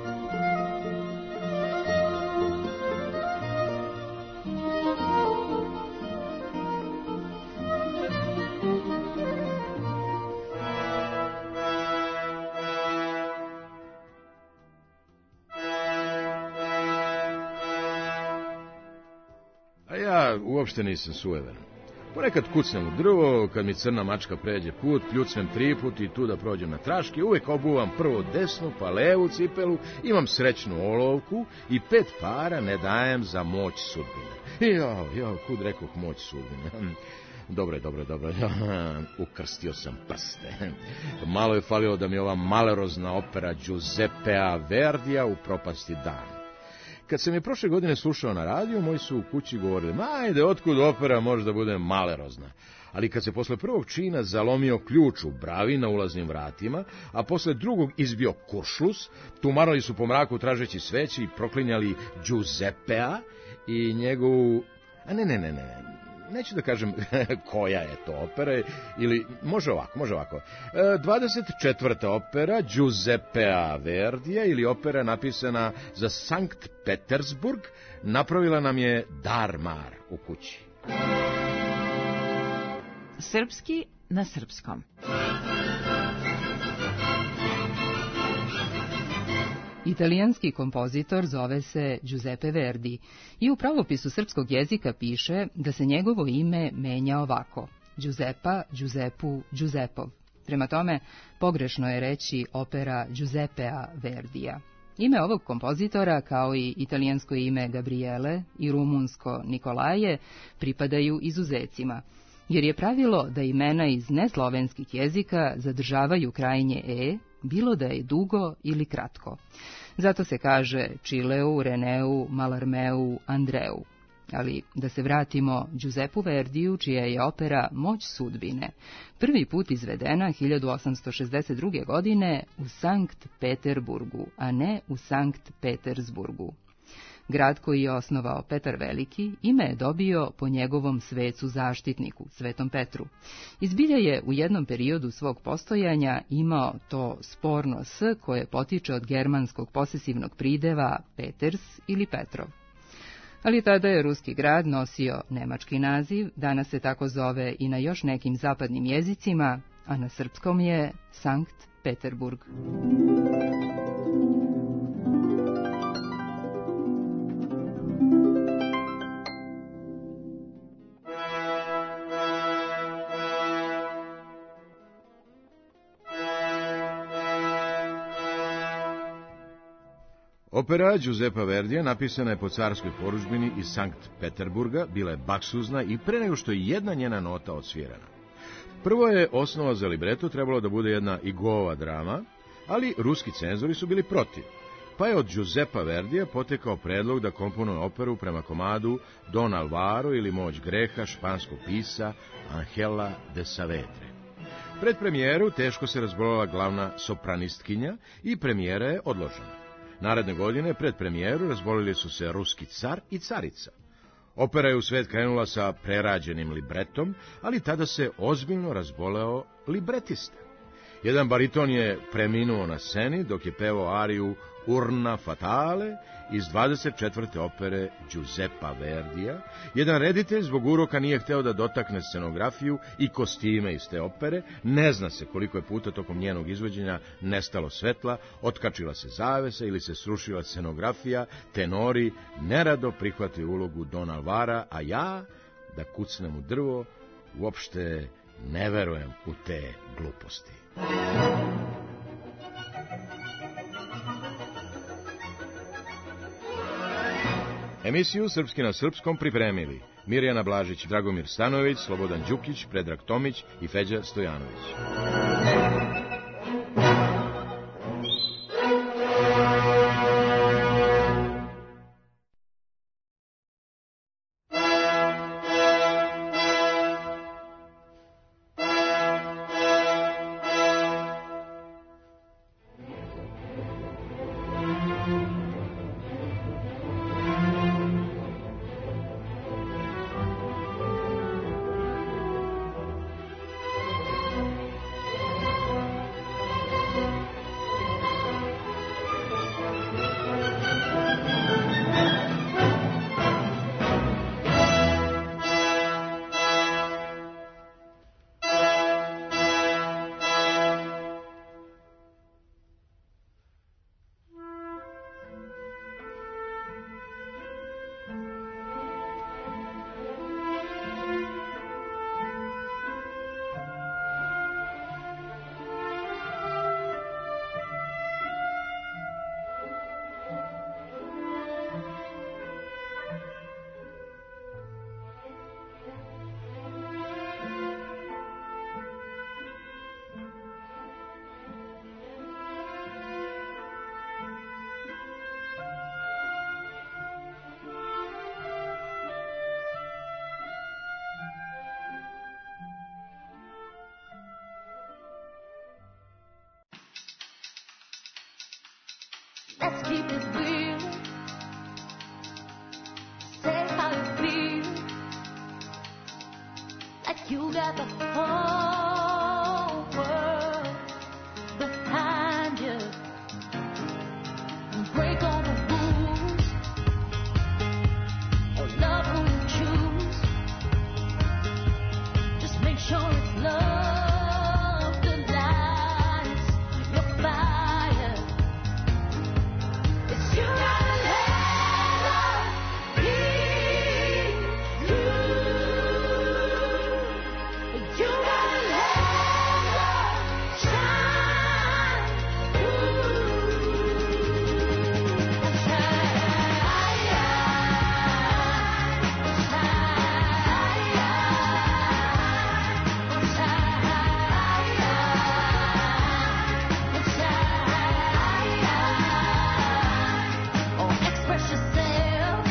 A ja uopšte nisam sujeveran. Ponekad kucnem u drvo, kad mi crna mačka pređe put, pljucnem tri put i tu da prođem na traške, uvek obuvam prvo desnu, pa levu cipelu, imam srećnu olovku i pet para ne dajem za moć sudbine. Jo, jo, kud rekoh moć sudbine. Dobro je, dobro je, dobro je. Ukrstio sam prste. Malo je falilo da mi ova malerozna opera Giuseppea Verdija upropasti dan. Kad sam je prošle godine slušao na radiju, moji su u kući govorili, ma ajde, otkud opera može da bude malerozna. Ali kad se posle prvog čina zalomio ključ u bravi na ulaznim vratima, a posle drugog izbio kuršlus, tumarali su po mraku tražeći sveće i proklinjali Giuseppea i njegovu... A ne, ne, ne, ne, neću da kažem koja je to opera, ili može ovako, može ovako. dvadeset četvrta opera Giuseppea Verdija, ili opera napisana za Sankt Petersburg, napravila nam je Darmar u kući. Srpski na srpskom. Italijanski kompozitor zove se Giuseppe Verdi i u pravopisu srpskog jezika piše da se njegovo ime menja ovako: Giuseppa, Giuseppu, Giuseppov. Prema tome, pogrešno je reći opera Giuseppea Verdija. Ime ovog kompozitora, kao i italijansko ime Gabriele i rumunsko Nikolaje, pripadaju izuzecima, jer je pravilo da imena iz neslovenskih jezika zadržavaju krajnje e, bilo da je dugo ili kratko. Zato se kaže Čileu, Reneu, Malarmeu, Andreu. Ali da se vratimo Giuseppu Verdiju, čija je opera Moć sudbine prvi put izvedena hiljadu osamsto šezdeset druge. godine u Sankt Peterburgu, a ne u Sankt Petersburgu. Grad koji je osnovao Petar Veliki ime je dobio po njegovom svecu zaštitniku, Svetom Petru. Izbilja je u jednom periodu svog postojanja imao to sporno s koje potiče od germanskog posesivnog prideva Peters ili Petrov. Ali tada je ruski grad nosio nemački naziv, danas se tako zove i na još nekim zapadnim jezicima, a na srpskom je Sankt Peterburg. Opera Giuseppa Verdija napisana je po carskoj porudžbini iz Sankt Peterburga, bila je baksuzna i pre nego što je jedna njena nota odsvirana. Prvo je osnova za libreto trebalo da bude jedna igova drama, ali ruski cenzori su bili protiv, pa je od Giuseppa Verdija potekao predlog da komponuje operu prema komadu Don Alvaro ili Moć greha španskog pisa Angela de Saavedra. Pred premijeru teško se razbolela glavna sopranistkinja i premijera je odložena. Naredne godine, pred premijeru, razbolili su se ruski car i carica. Opera je u svet krenula sa prerađenim libretom, ali tada se ozbiljno razboleo libretista. Jedan bariton je preminuo na sceni dok je pevao ariju Urna Fatale iz dvadeset četvrte opere Giuseppa Verdija. Jedan reditelj zbog uroka nije hteo da dotakne scenografiju i kostime iz te opere. Ne zna se koliko je puta tokom njenog izvođenja nestalo svetla, otkačila se zavesa ili se srušila scenografija. Tenori nerado prihvate ulogu Don Alvara, a ja, da kucnem u drvo, uopšte ne verujem u te gluposti. Emisiju Srpski na srpskom pripremili Mirjana Blažić, Dragomir Stanojević, Slobodan Đukić, Predrag Tomić i Feđa Stojanović. Let's keep it real. Say how you feel. Like you got the whole world behind you. Break all the rules. Or love who you choose. Just make sure it's love that lights your fire. It's you gotta let love be you. You gotta let love shine through. Express yourself.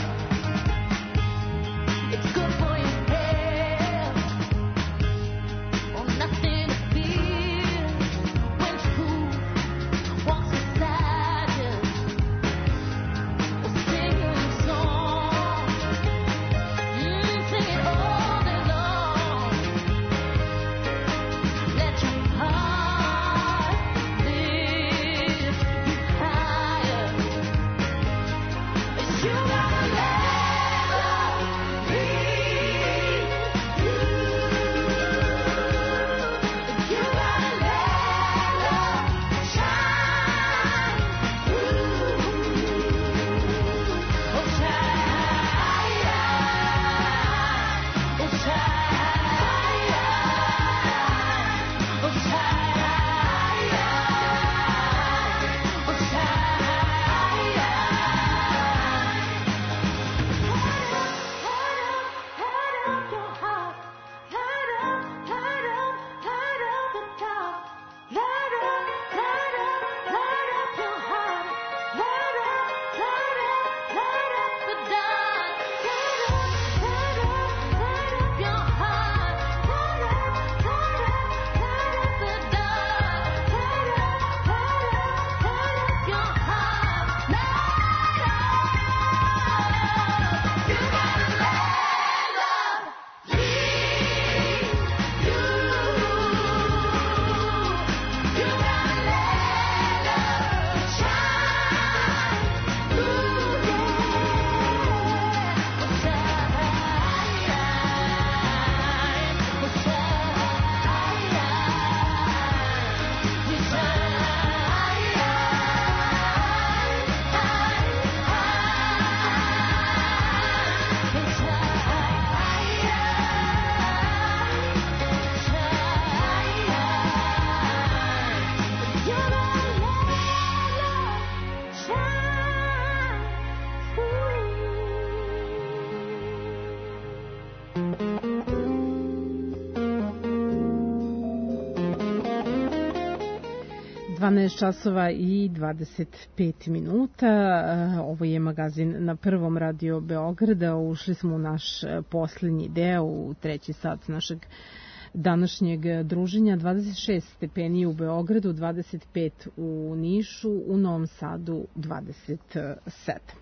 It's good for your health. Oh, nothing to fear when truth walks beside you. We'll sing your song. Mm, sing it all day long. Let your heart lift you higher. It's you gotta let love be you. You gotta let love shine through. Oh, shine, oh, shine, oh, shine, oh, dvanaest časova i dvadeset pet minuta. Ovo je magazin na Prvom radio Beograda. Ušli smo u naš poslednji deo, u treći sat našeg današnjeg druženja. dvadeset šest stepeni u Beogradu, dvadeset pet u Nišu, u Novom Sadu dvadeset sedam.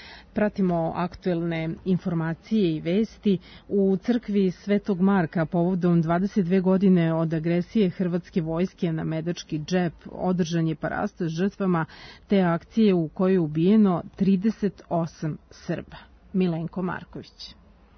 Pratimo aktuelne informacije i vesti. U crkvi Svetog Marka povodom dvadeset dve godine od agresije hrvatske vojske na Medački džep održan je parast žrtvama te akcije u kojoj je ubijeno trideset osam Srba. Milenko Marković.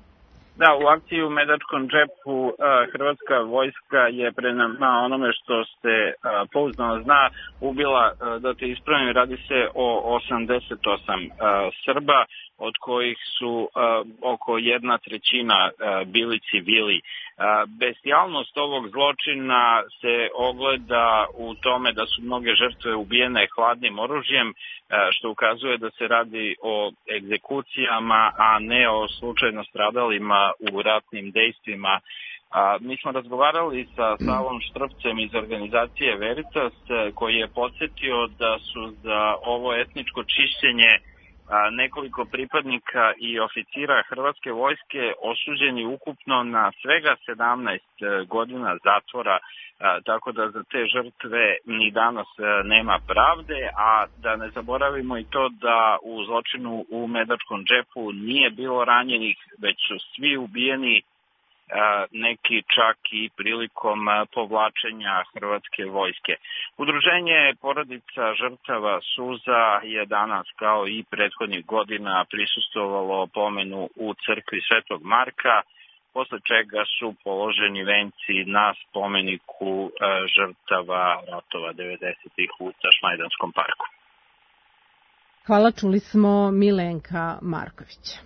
Da, u akciji u Medačkom džepu uh, hrvatska vojska je prema onome što se uh, pouzdano zna ubila, uh, da te ispravim, radi se o osamdeset osam uh, Srba, od kojih su uh, oko jedna trećina uh, bili civili. Uh, bestijalnost ovog zločina se ogleda u tome da su mnoge žrtve ubijene hladnim oružjem, što ukazuje da se radi o egzekucijama, a ne o slučajno stradalima u ratnim dejstvima. Mi smo razgovarali sa Savom Štrpcem iz organizacije Veritas, koji je podsjetio da su za ovo etničko čišćenje nekoliko pripadnika i oficira Hrvatske vojske osuđeni ukupno na svega sedamnaest godina zatvora, tako da za te žrtve ni danas nema pravde, a da ne zaboravimo i to da u zločinu u Medačkom džepu nije bilo ranjenih, već su svi ubijeni, neki čak i prilikom povlačenja Hrvatske vojske. Udruženje porodica žrtava Suza je danas, kao i prethodnih godina, prisustvovalo pomenu u crkvi Svetog Marka, posle čega su položeni venci na spomeniku žrtava ratova devedesetih u Tašmajdanskom parku. Hvala, čuli smo Milenka Markovića.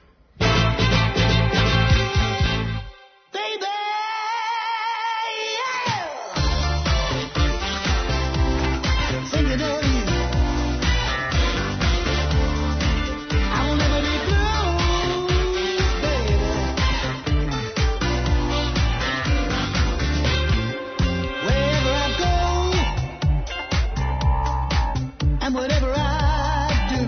Whatever I do,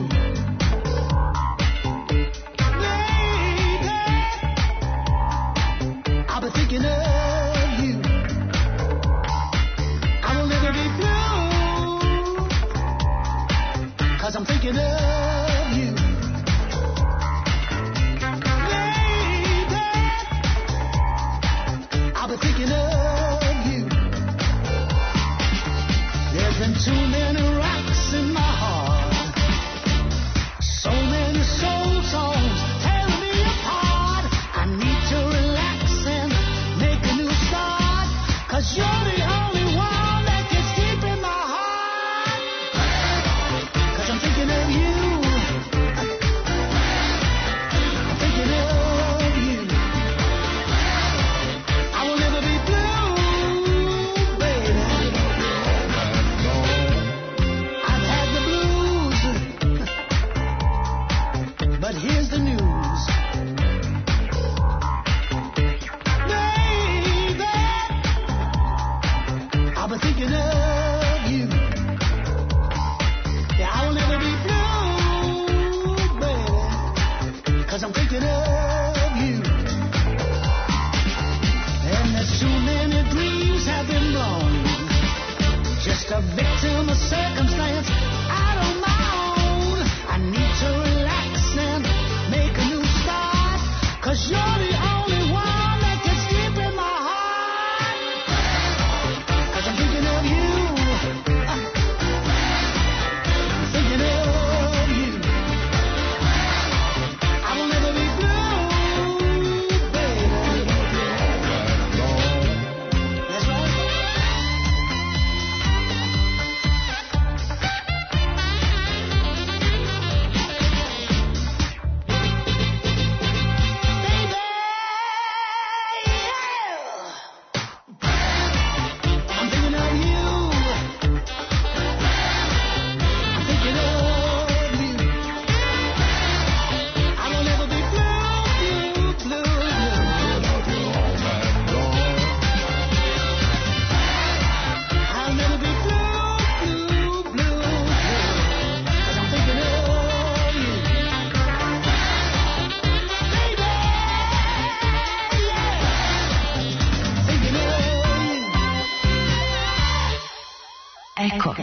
Eko.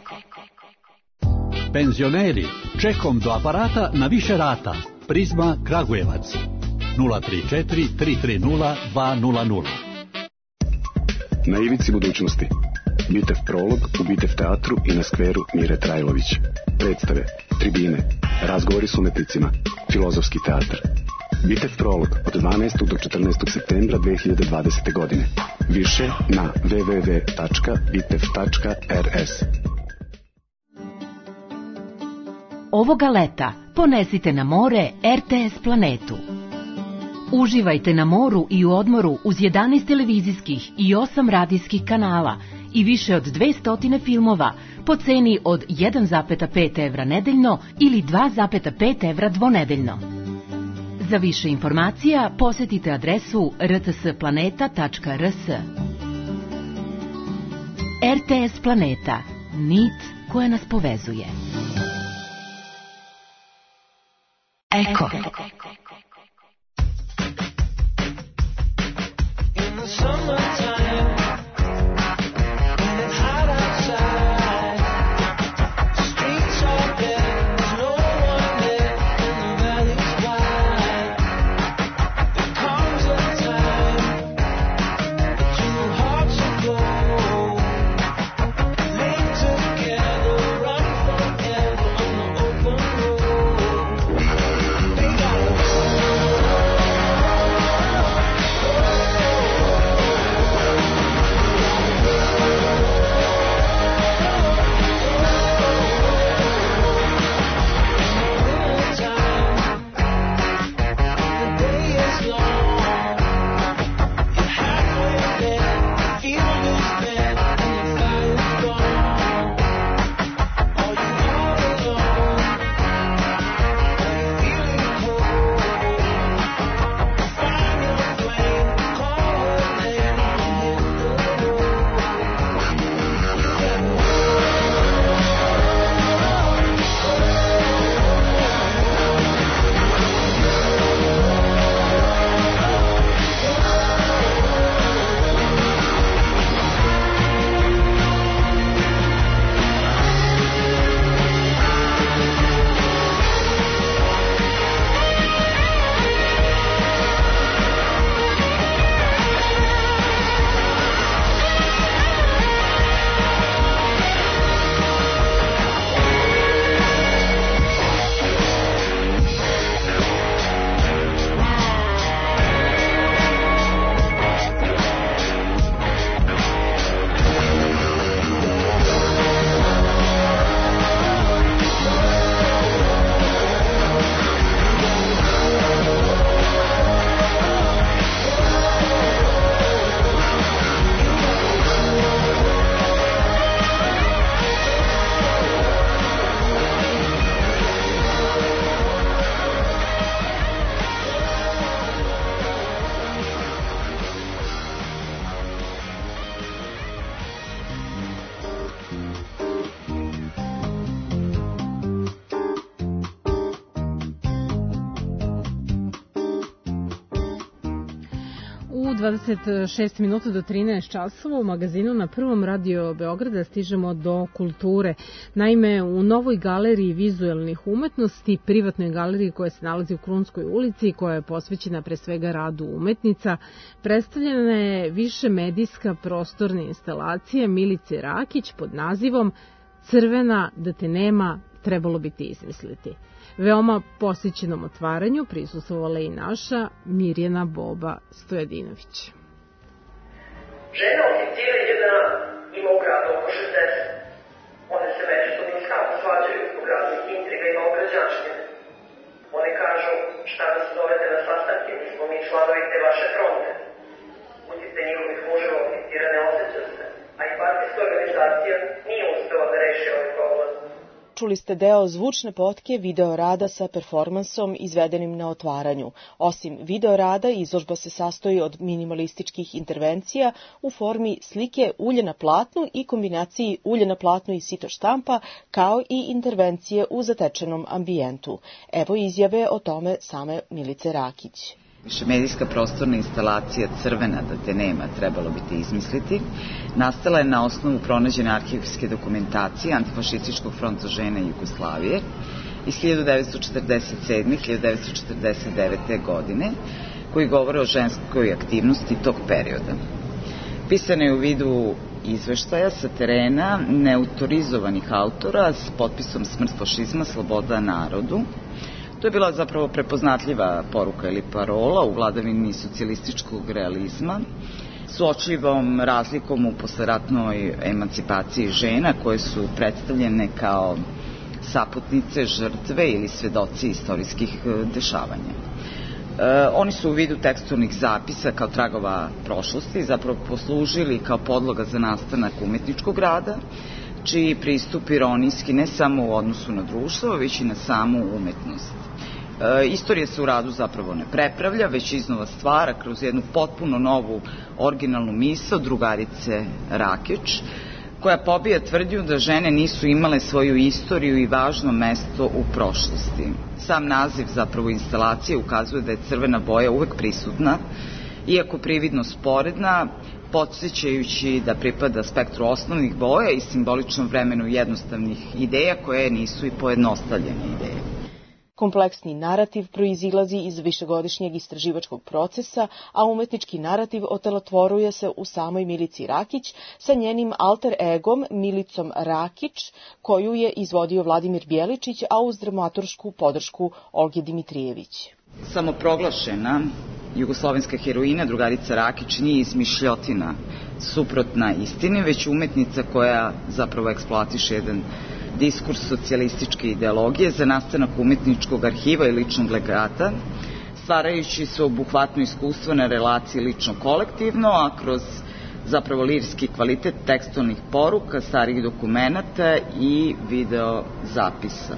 Penzioneri, čekom do aparata na više rata. Prizma Kragujevac. nula tri četiri tri tri nula dva nula nula. Na ivici budućnosti. Bitev prolog u Bitev teatru i na skveru Mire Trajlović. Predstave, tribine, razgovori s umetnicima, filozofski teatr. Bitev prolog od dvanaestog do četrnaestog septembra dve hiljade dvadesete. godine. Više na w w w tačka bitev tačka r s. Ovoga leta ponesite na more R T S planetu. Uživajte na moru i u odmoru uz jedanaest televizijskih i osam radijskih kanala i više od dvesta filmova po ceni od jedan zarez pet evra nedeljno ili dva zarez pet evra dvonedeljno. Za više informacija posetite adresu r t s planeta tačka r s. R T S Planeta, nit koja nas povezuje. Eko. In the summertime, when it's hot outside, the streets are bare, there's no one there, and the valley's wide. There comes a time that two hearts will go, linked together, run forever on the open road. They got the dvadeset šest minuta do trinaest časova u magazinu na Prvom radio Beograda stižemo do kulture. Naime, u novoj galeriji vizuelnih umetnosti, privatnoj galeriji koja se nalazi u Krunskoj ulici, koja je posvećena pre svega radu umetnica, predstavljena je više medijska prostorna instalacija Milice Rakić pod nazivom Crvena da te nema, trebalo bi ti izmisliti. Veoma posjećenom otvaranju prisustvovala i naša Mirjana Boba Stojadinović. Žena oficira jedna ima u gradu oko šezdeset. One se međusobno skako svađaju zbog raznih intriga i malgrađanštine. One kažu, šta nas zovete na sastanke, mi smo mi članovi te vaše fronte. Utjecaj njihovih muževa oficira ne osjeća se, a i partijska organizacija nije uspela da reši ovaj problem. Čuli ste deo zvučne potke video rada sa performansom izvedenim na otvaranju. Osim video rada, izložba se sastoji od minimalističkih intervencija u formi slike ulje na platnu i kombinaciji ulje na platnu i sito štampa, kao i intervencije u zatečenom ambijentu. Evo izjave o tome same Milice Rakić. Višemedijska prostorna instalacija Crvena da te nema, trebalo bi te izmisliti, nastala je na osnovu pronađene arhivske dokumentacije Antifašističkog fronta žena Jugoslavije iz hiljadu devetsto četrdeset sedme. do hiljadu devetsto četrdeset devete. godine, koji govore o ženskoj aktivnosti tog perioda. Pisana je u vidu izveštaja sa terena neautorizovanih autora s potpisom Smrt fašizma, sloboda narodu. To je bila zapravo prepoznatljiva poruka ili parola u vladavini socijalističkog realizma s uočljivom razlikom u posleratnoj emancipaciji žena koje su predstavljene kao saputnice, žrtve ili svedoci istorijskih dešavanja. E, oni su u vidu teksturnih zapisa kao tragova prošlosti zapravo poslužili kao podloga za nastanak umetničkog rada, čiji pristup ironijski ne samo u odnosu na društvo, već i na samu umetnost. E, istorija se u radu zapravo ne prepravlja, već iznova stvara kroz jednu potpuno novu originalnu misao drugarice Rakić, koja pobija tvrdnju da žene nisu imale svoju istoriju i važno mesto u prošlosti. Sam naziv zapravo instalacije ukazuje da je crvena boja uvek prisutna, iako prividno sporedna, podsjećajući da pripada spektru osnovnih boja i simboličnom vremenu jednostavnih ideja koje nisu i pojednostavljene ideje. Kompleksni narativ proizilazi iz višegodišnjeg istraživačkog procesa, a umetnički narativ otelotvoruje se u samoj Milici Rakić sa njenim alter egom Milicom Rakić, koju je izvodio Vladimir Bjeličić, a uz dramatorsku podršku Olge Dimitrijević. Samoproglašena jugoslovenska heroina drugarica Rakić nije izmišljotina suprotna istini, već umetnica koja zapravo eksploatiše jedan diskurs socijalističke ideologije za nastanak umetničkog arhiva i ličnog legata, stvarajući sveobuhvatno iskustvo na relaciji lično-kolektivno, a kroz zapravo lirski kvalitet tekstualnih poruka, starih dokumenata i video zapisa.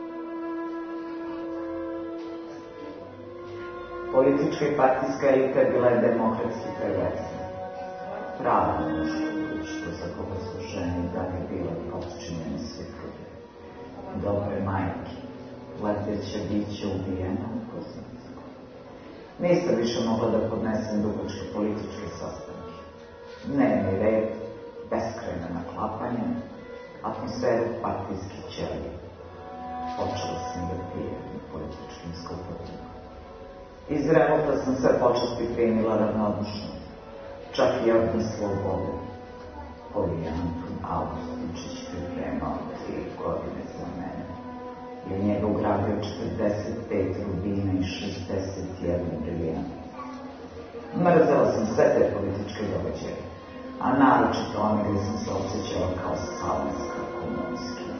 Politička i partijska elita je bila demokratski perverzna. Prava muško društvo za koga su žene da bi bila podčinjene svitrude. Dobre majke, leteća bića ubijena u Koznicku. Nisam više mogla da podnesem dugačke političke sastanke. Dnevni red, beskrajna naklapanja, atmosferu partijskih ćelija. Počela sam da pijem u političkim skupovima. Iz revolta sam sve počasti primila ravnodušno, čak i ovdje slobode. Polijantun Augustičić pripremao tri godine za mene i u njega ugradio četrdeset pet rubina i šezdeset jedan brilijanta. Mrzela sam sve te političke događaje, a naročito one gde sam se osjećala kao salenska komunskija.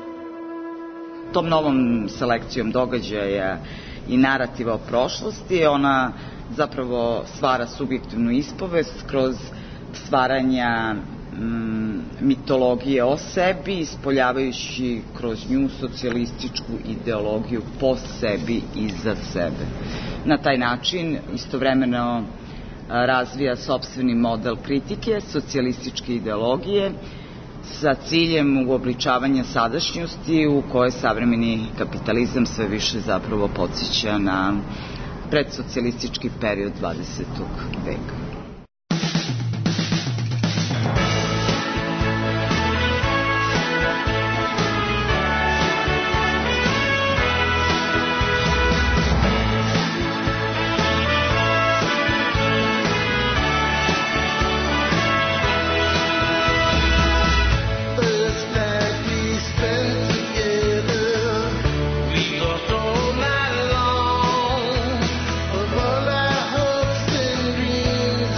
Tom novom selekcijom događaja i narativa o prošlosti, ona zapravo stvara subjektivnu ispovest kroz stvaranja mm, mitologije o sebi, ispoljavajući kroz nju socijalističku ideologiju po sebi i za sebe. Na taj način istovremeno razvija sopstveni model kritike socijalističke ideologije sa ciljem uobličavanja sadašnjosti u kojoj savremeni kapitalizam sve više zapravo podsjeća na predsocijalistički period dvadesetog veka. All our hopes and dreams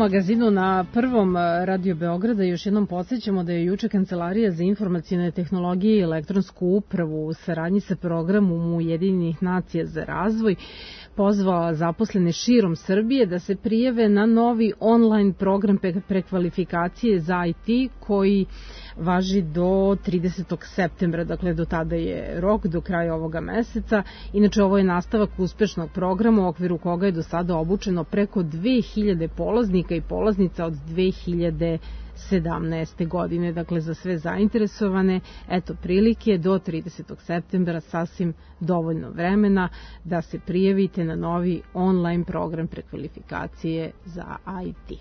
magazinu na Prvom Radio Beograda još jednom podsjećamo da je juče Kancelarija za informacione tehnologije i elektronsku upravu u saradnji sa programom Ujedinjenih nacija za razvoj pozvala zaposlene širom Srbije da se prijave na novi online program prekvalifikacije za I T koji važi do tridesetog septembra, dakle do tada je rok, do kraja ovoga meseca. Inače, ovo je nastavak uspešnog programa u okviru koga je do sada obučeno preko dve hiljade polaznika i polaznica od dve hiljade sedamnaeste. godine. Dakle, za sve zainteresovane, eto prilike do tridesetog septembra, sasvim dovoljno vremena da se prijavite na novi online program prekvalifikacije za I T.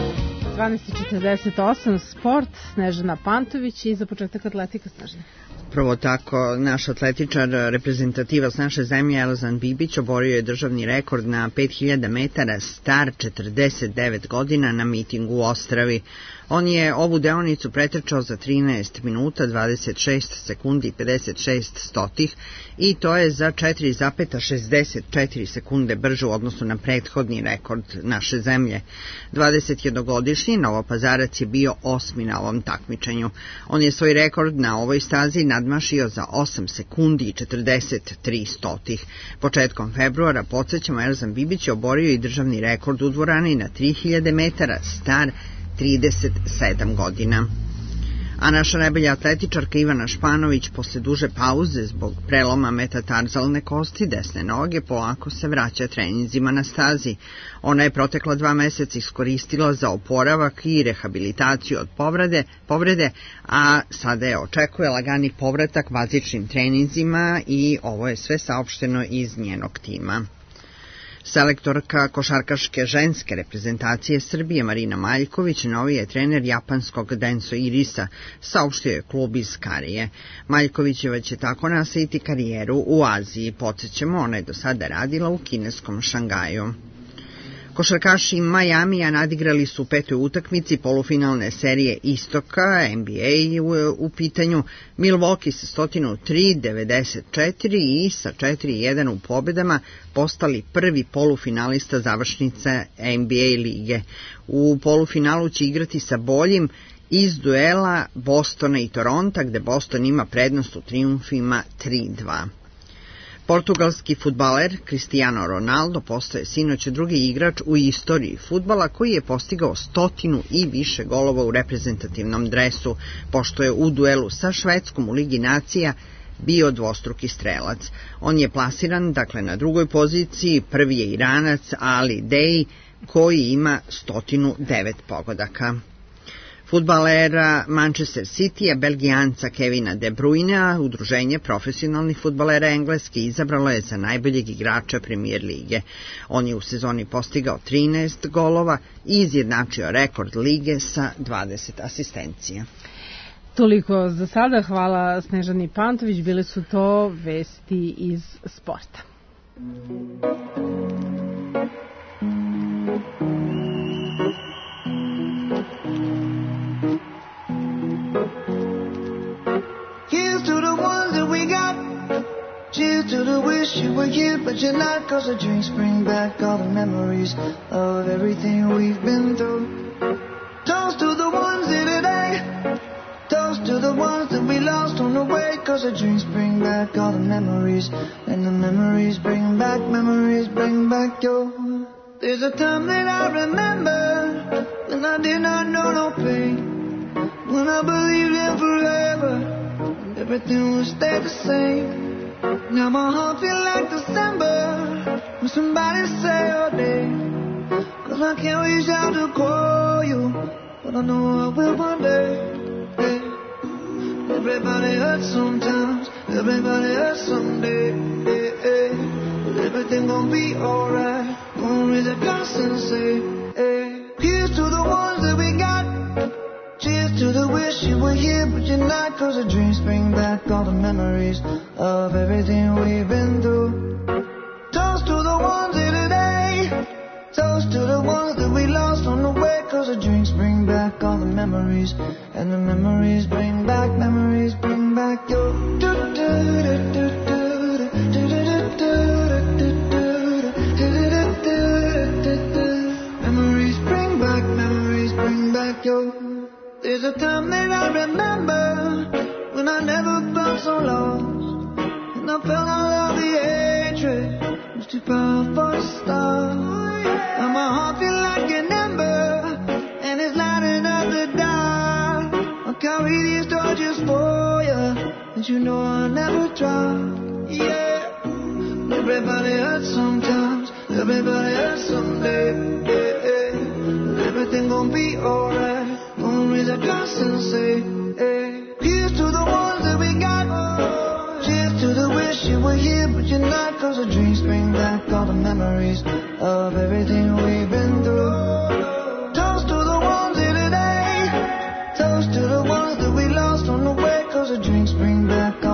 dvanaest četrdeset osam, sport, Snežana Pantović i za početak atletika, Snežana. Upravo tako, naš atletičar, reprezentativac naše zemlje Elzan Bibić oborio je državni rekord na pet hiljada metara star četrdeset devet godina na mitingu u Ostravi. On je ovu deonicu pretrčao za trinaest minuta, dvadeset šest sekundi i pedeset šest stotih i to je za četiri zarez šezdeset četiri sekunde brže u odnosu na prethodni rekord naše zemlje. dvadesetjednogodišnji Novopazarac je bio osmi na ovom takmičenju. On je svoj rekord na ovoj stazi nadmašio za osam sekundi i četrdeset tri stotih. Početkom februara, podsjećamo, Elzan Bibić je oborio i državni rekord u dvorani na tri hiljade metara star trideset sedam godina. A naša najbolja atletičarka Ivana Španović posle duže pauze zbog preloma metatarzalne kosti desne noge polako se vraća treninzima na stazi. Ona je protekla dva meseca iskoristila za oporavak i rehabilitaciju od povrede, povrede, a sada je očekuje lagani povratak bazičnim treninzima i ovo je sve saopšteno iz njenog tima. Selektorka košarkaške ženske reprezentacije Srbije Marina Maljković novi je trener japanskog Denso Irisa, saopštio je klub iz Karije. Maljkovićeva će tako nastaviti karijeru u Aziji. Podsjećamo, ona je do sada radila u kineskom Šangaju. Košarkaši Majamija nadigrali su u petoj utakmici polufinalne serije Istoka, N B A u, u pitanju, Milwaukee sa sto tri devedeset četiri i sa četiri jedan u pobedama postali prvi polufinalista završnice N B A lige. U polufinalu će igrati sa boljim iz duela Bostona i Toronta, gde Boston ima prednost u trijumfima tri dva. Portugalski fudbaler Cristiano Ronaldo postaje sinoć drugi igrač u istoriji fudbala koji je postigao stotinu i više golova u reprezentativnom dresu, pošto je u duelu sa Švedskom u Ligi nacija bio dvostruki strelac. On je plasiran, dakle, na drugoj poziciji, prvi je Iranac Ali Dej koji ima stotinu devet pogodaka. Fudbalera Manchester City-a, Belgijanca Kevina De Bruyne, udruženje profesionalnih fudbalera Engleske izabralo je za najboljeg igrača Premier lige. On je u sezoni postigao trinaest golova i izjednačio rekord lige sa dvadeset asistencija. Toliko za sada, hvala Snežani Pantović, bile su to vesti iz sporta. Cheers to the wish you were here, but you're not, 'cause the drinks bring back all the memories of everything we've been through. Toast to the ones here today, toast to the ones that we lost on the way, 'cause the drinks bring back all the memories, and the memories bring back, memories bring back your... There's a time that I remember, when I did not know no pain, when I believed in forever, and everything would stay the same. Now my heart feel like December when somebody say your name, 'cause I can't reach out to call you, but I know I will one day. Hey. Everybody hurts sometimes, everybody hurts someday. Hey, hey. But everything gon' be alright. Gonna raise a glass and say, hey. Here's to the ones that we got. Cheers to the wish you were here, but you're not, 'cause the dreams bring back all the memories of everything we've been through. Toast to the ones here today, toast to the ones that we lost on the way, 'cause the drinks bring back all the memories, and the memories bring back, memories bring back your... Memories bring back, memories bring back your... There's a time that I remember when I never felt so lost, and I felt all of the hatred was too powerful to stop. And my heart feel like an ember, and it's lighting up the dark. I'll carry these torches for you, and you know I'll never drop. Yeah, everybody hurts sometimes, everybody hurts someday. Yeah, yeah. But everything gon' be alright. Gonna raise a glass and say, hey. Here's to the ones that we got. Cheers to the wish you were here, but you're not, 'cause the dreams bring back all the memories of everything we've been through. Toast to the ones here today, toast to the ones that we lost on the way, 'cause the drinks bring back all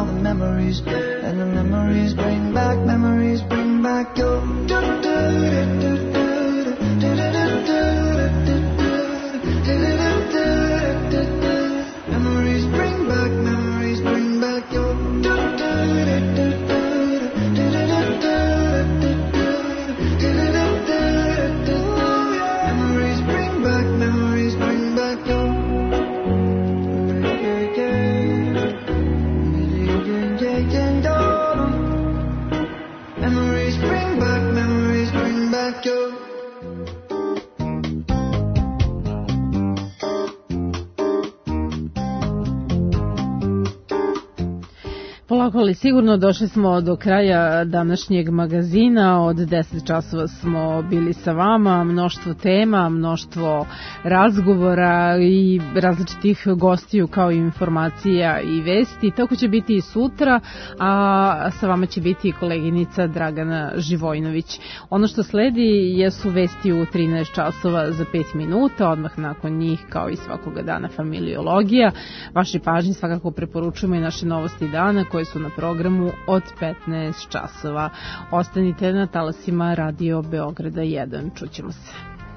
Polako, ali sigurno došli smo do kraja današnjeg magazina. Od deset časova smo bili sa vama, mnoštvo tema, mnoštvo razgovora i različitih gostiju kao i informacija i vesti. Tako će biti i sutra, a sa vama će biti i koleginica Dragana Živojnović. Ono što sledi jesu vesti u trinaest časova za pet minuta, odmah nakon njih kao i svakoga dana familiologija. Vaši pažnji svakako preporučujemo i naše novosti dana koje su na programu od petnaest časova. Ostanite na talasima Radio Beograda jedan. Čućemo se.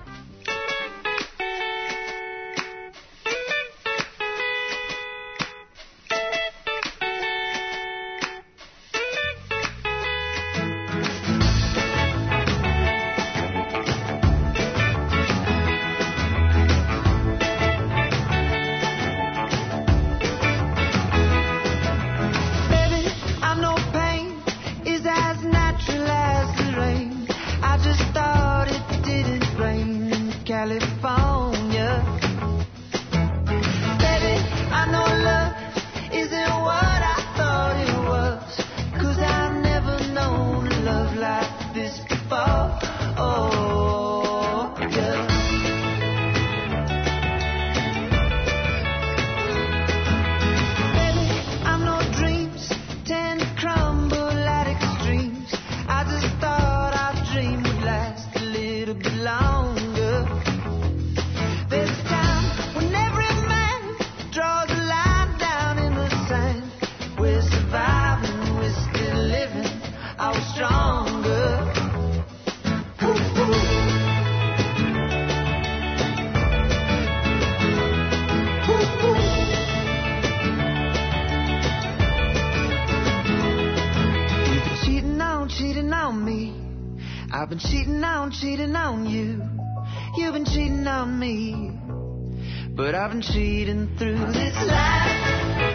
I've been cheating on, cheating on you. You've been cheating on me. But I've been cheating through this life.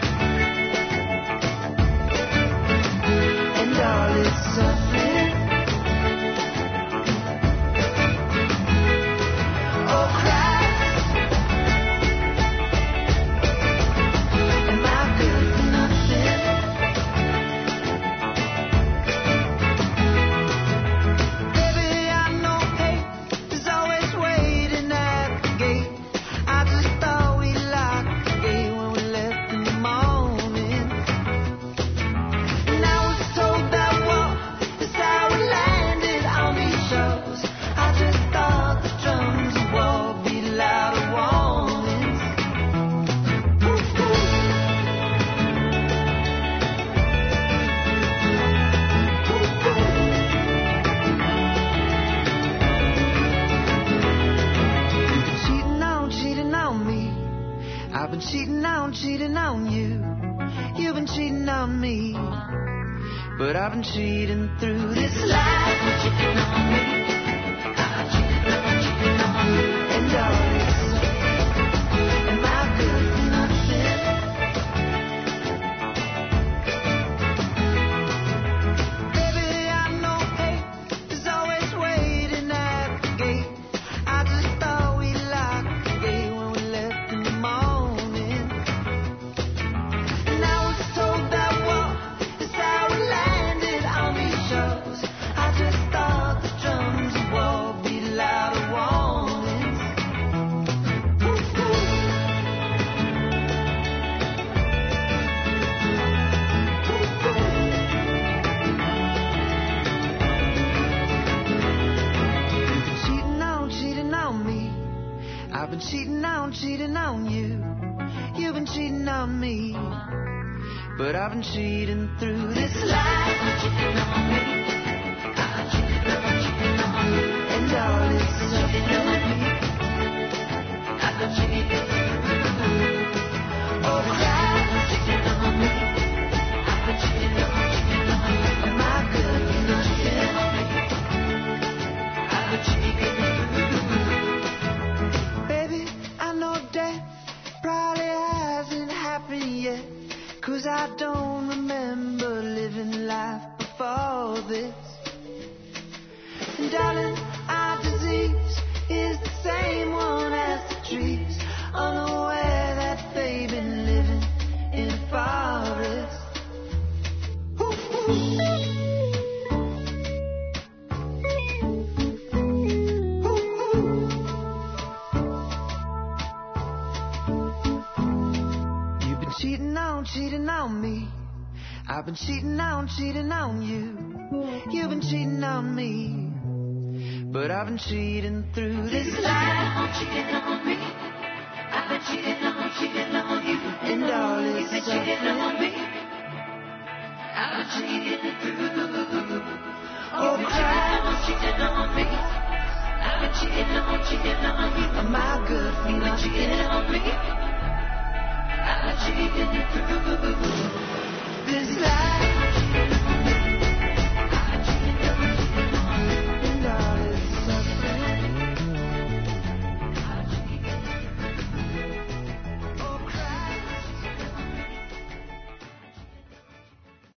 And all its suffering. Oh, Christ. Am I good for nothing? Baby, I know hate is always waiting at the gate. I just thought we locked the gate when we left in the morning. And I was told that war is how we landed on these shores. I just thought the drums of war be louder warnings. Ooh, ooh. Ooh, ooh. You've been cheating on, cheating on me. I've been cheating on, cheating on you. You've been cheating on me. But I've been cheating through this life. Cheating on me. I've cheated on, cheating on you. And all this. Am I good for nothing? Baby, I know hate is always waiting at the gate. I just thought we locked the gate when we left in the morning. And I was told that war is how we landed on these shores. I just thought the drums of war be louder warnings. Ooh, ooh. Ooh, ooh. You've been cheating on, cheating on me. I've been cheating on, cheating on you. You've been cheating on me. But I've been cheating through this life. Cheating on me. I've cheated on, cheating on you. And all its suffering. I've been cheating. Oh, Christ. Cheating on me. I've been cheating on, cheating on you. Am I good for nothing? I've been cheating. Baby, I know that probably hasn't happened yet. Cause I don't remember living life before I've been cheating on, cheating on you. You've been cheating on me. But I've been cheating through this life. Cheating on me. I've been cheating on, cheating on you. And all this You've been cheating on me. I've been cheating through. Oh, cry. Cheating on me. I've been cheating on, cheating on you. My good feet. You've been cheating on me. I've been cheating through this life.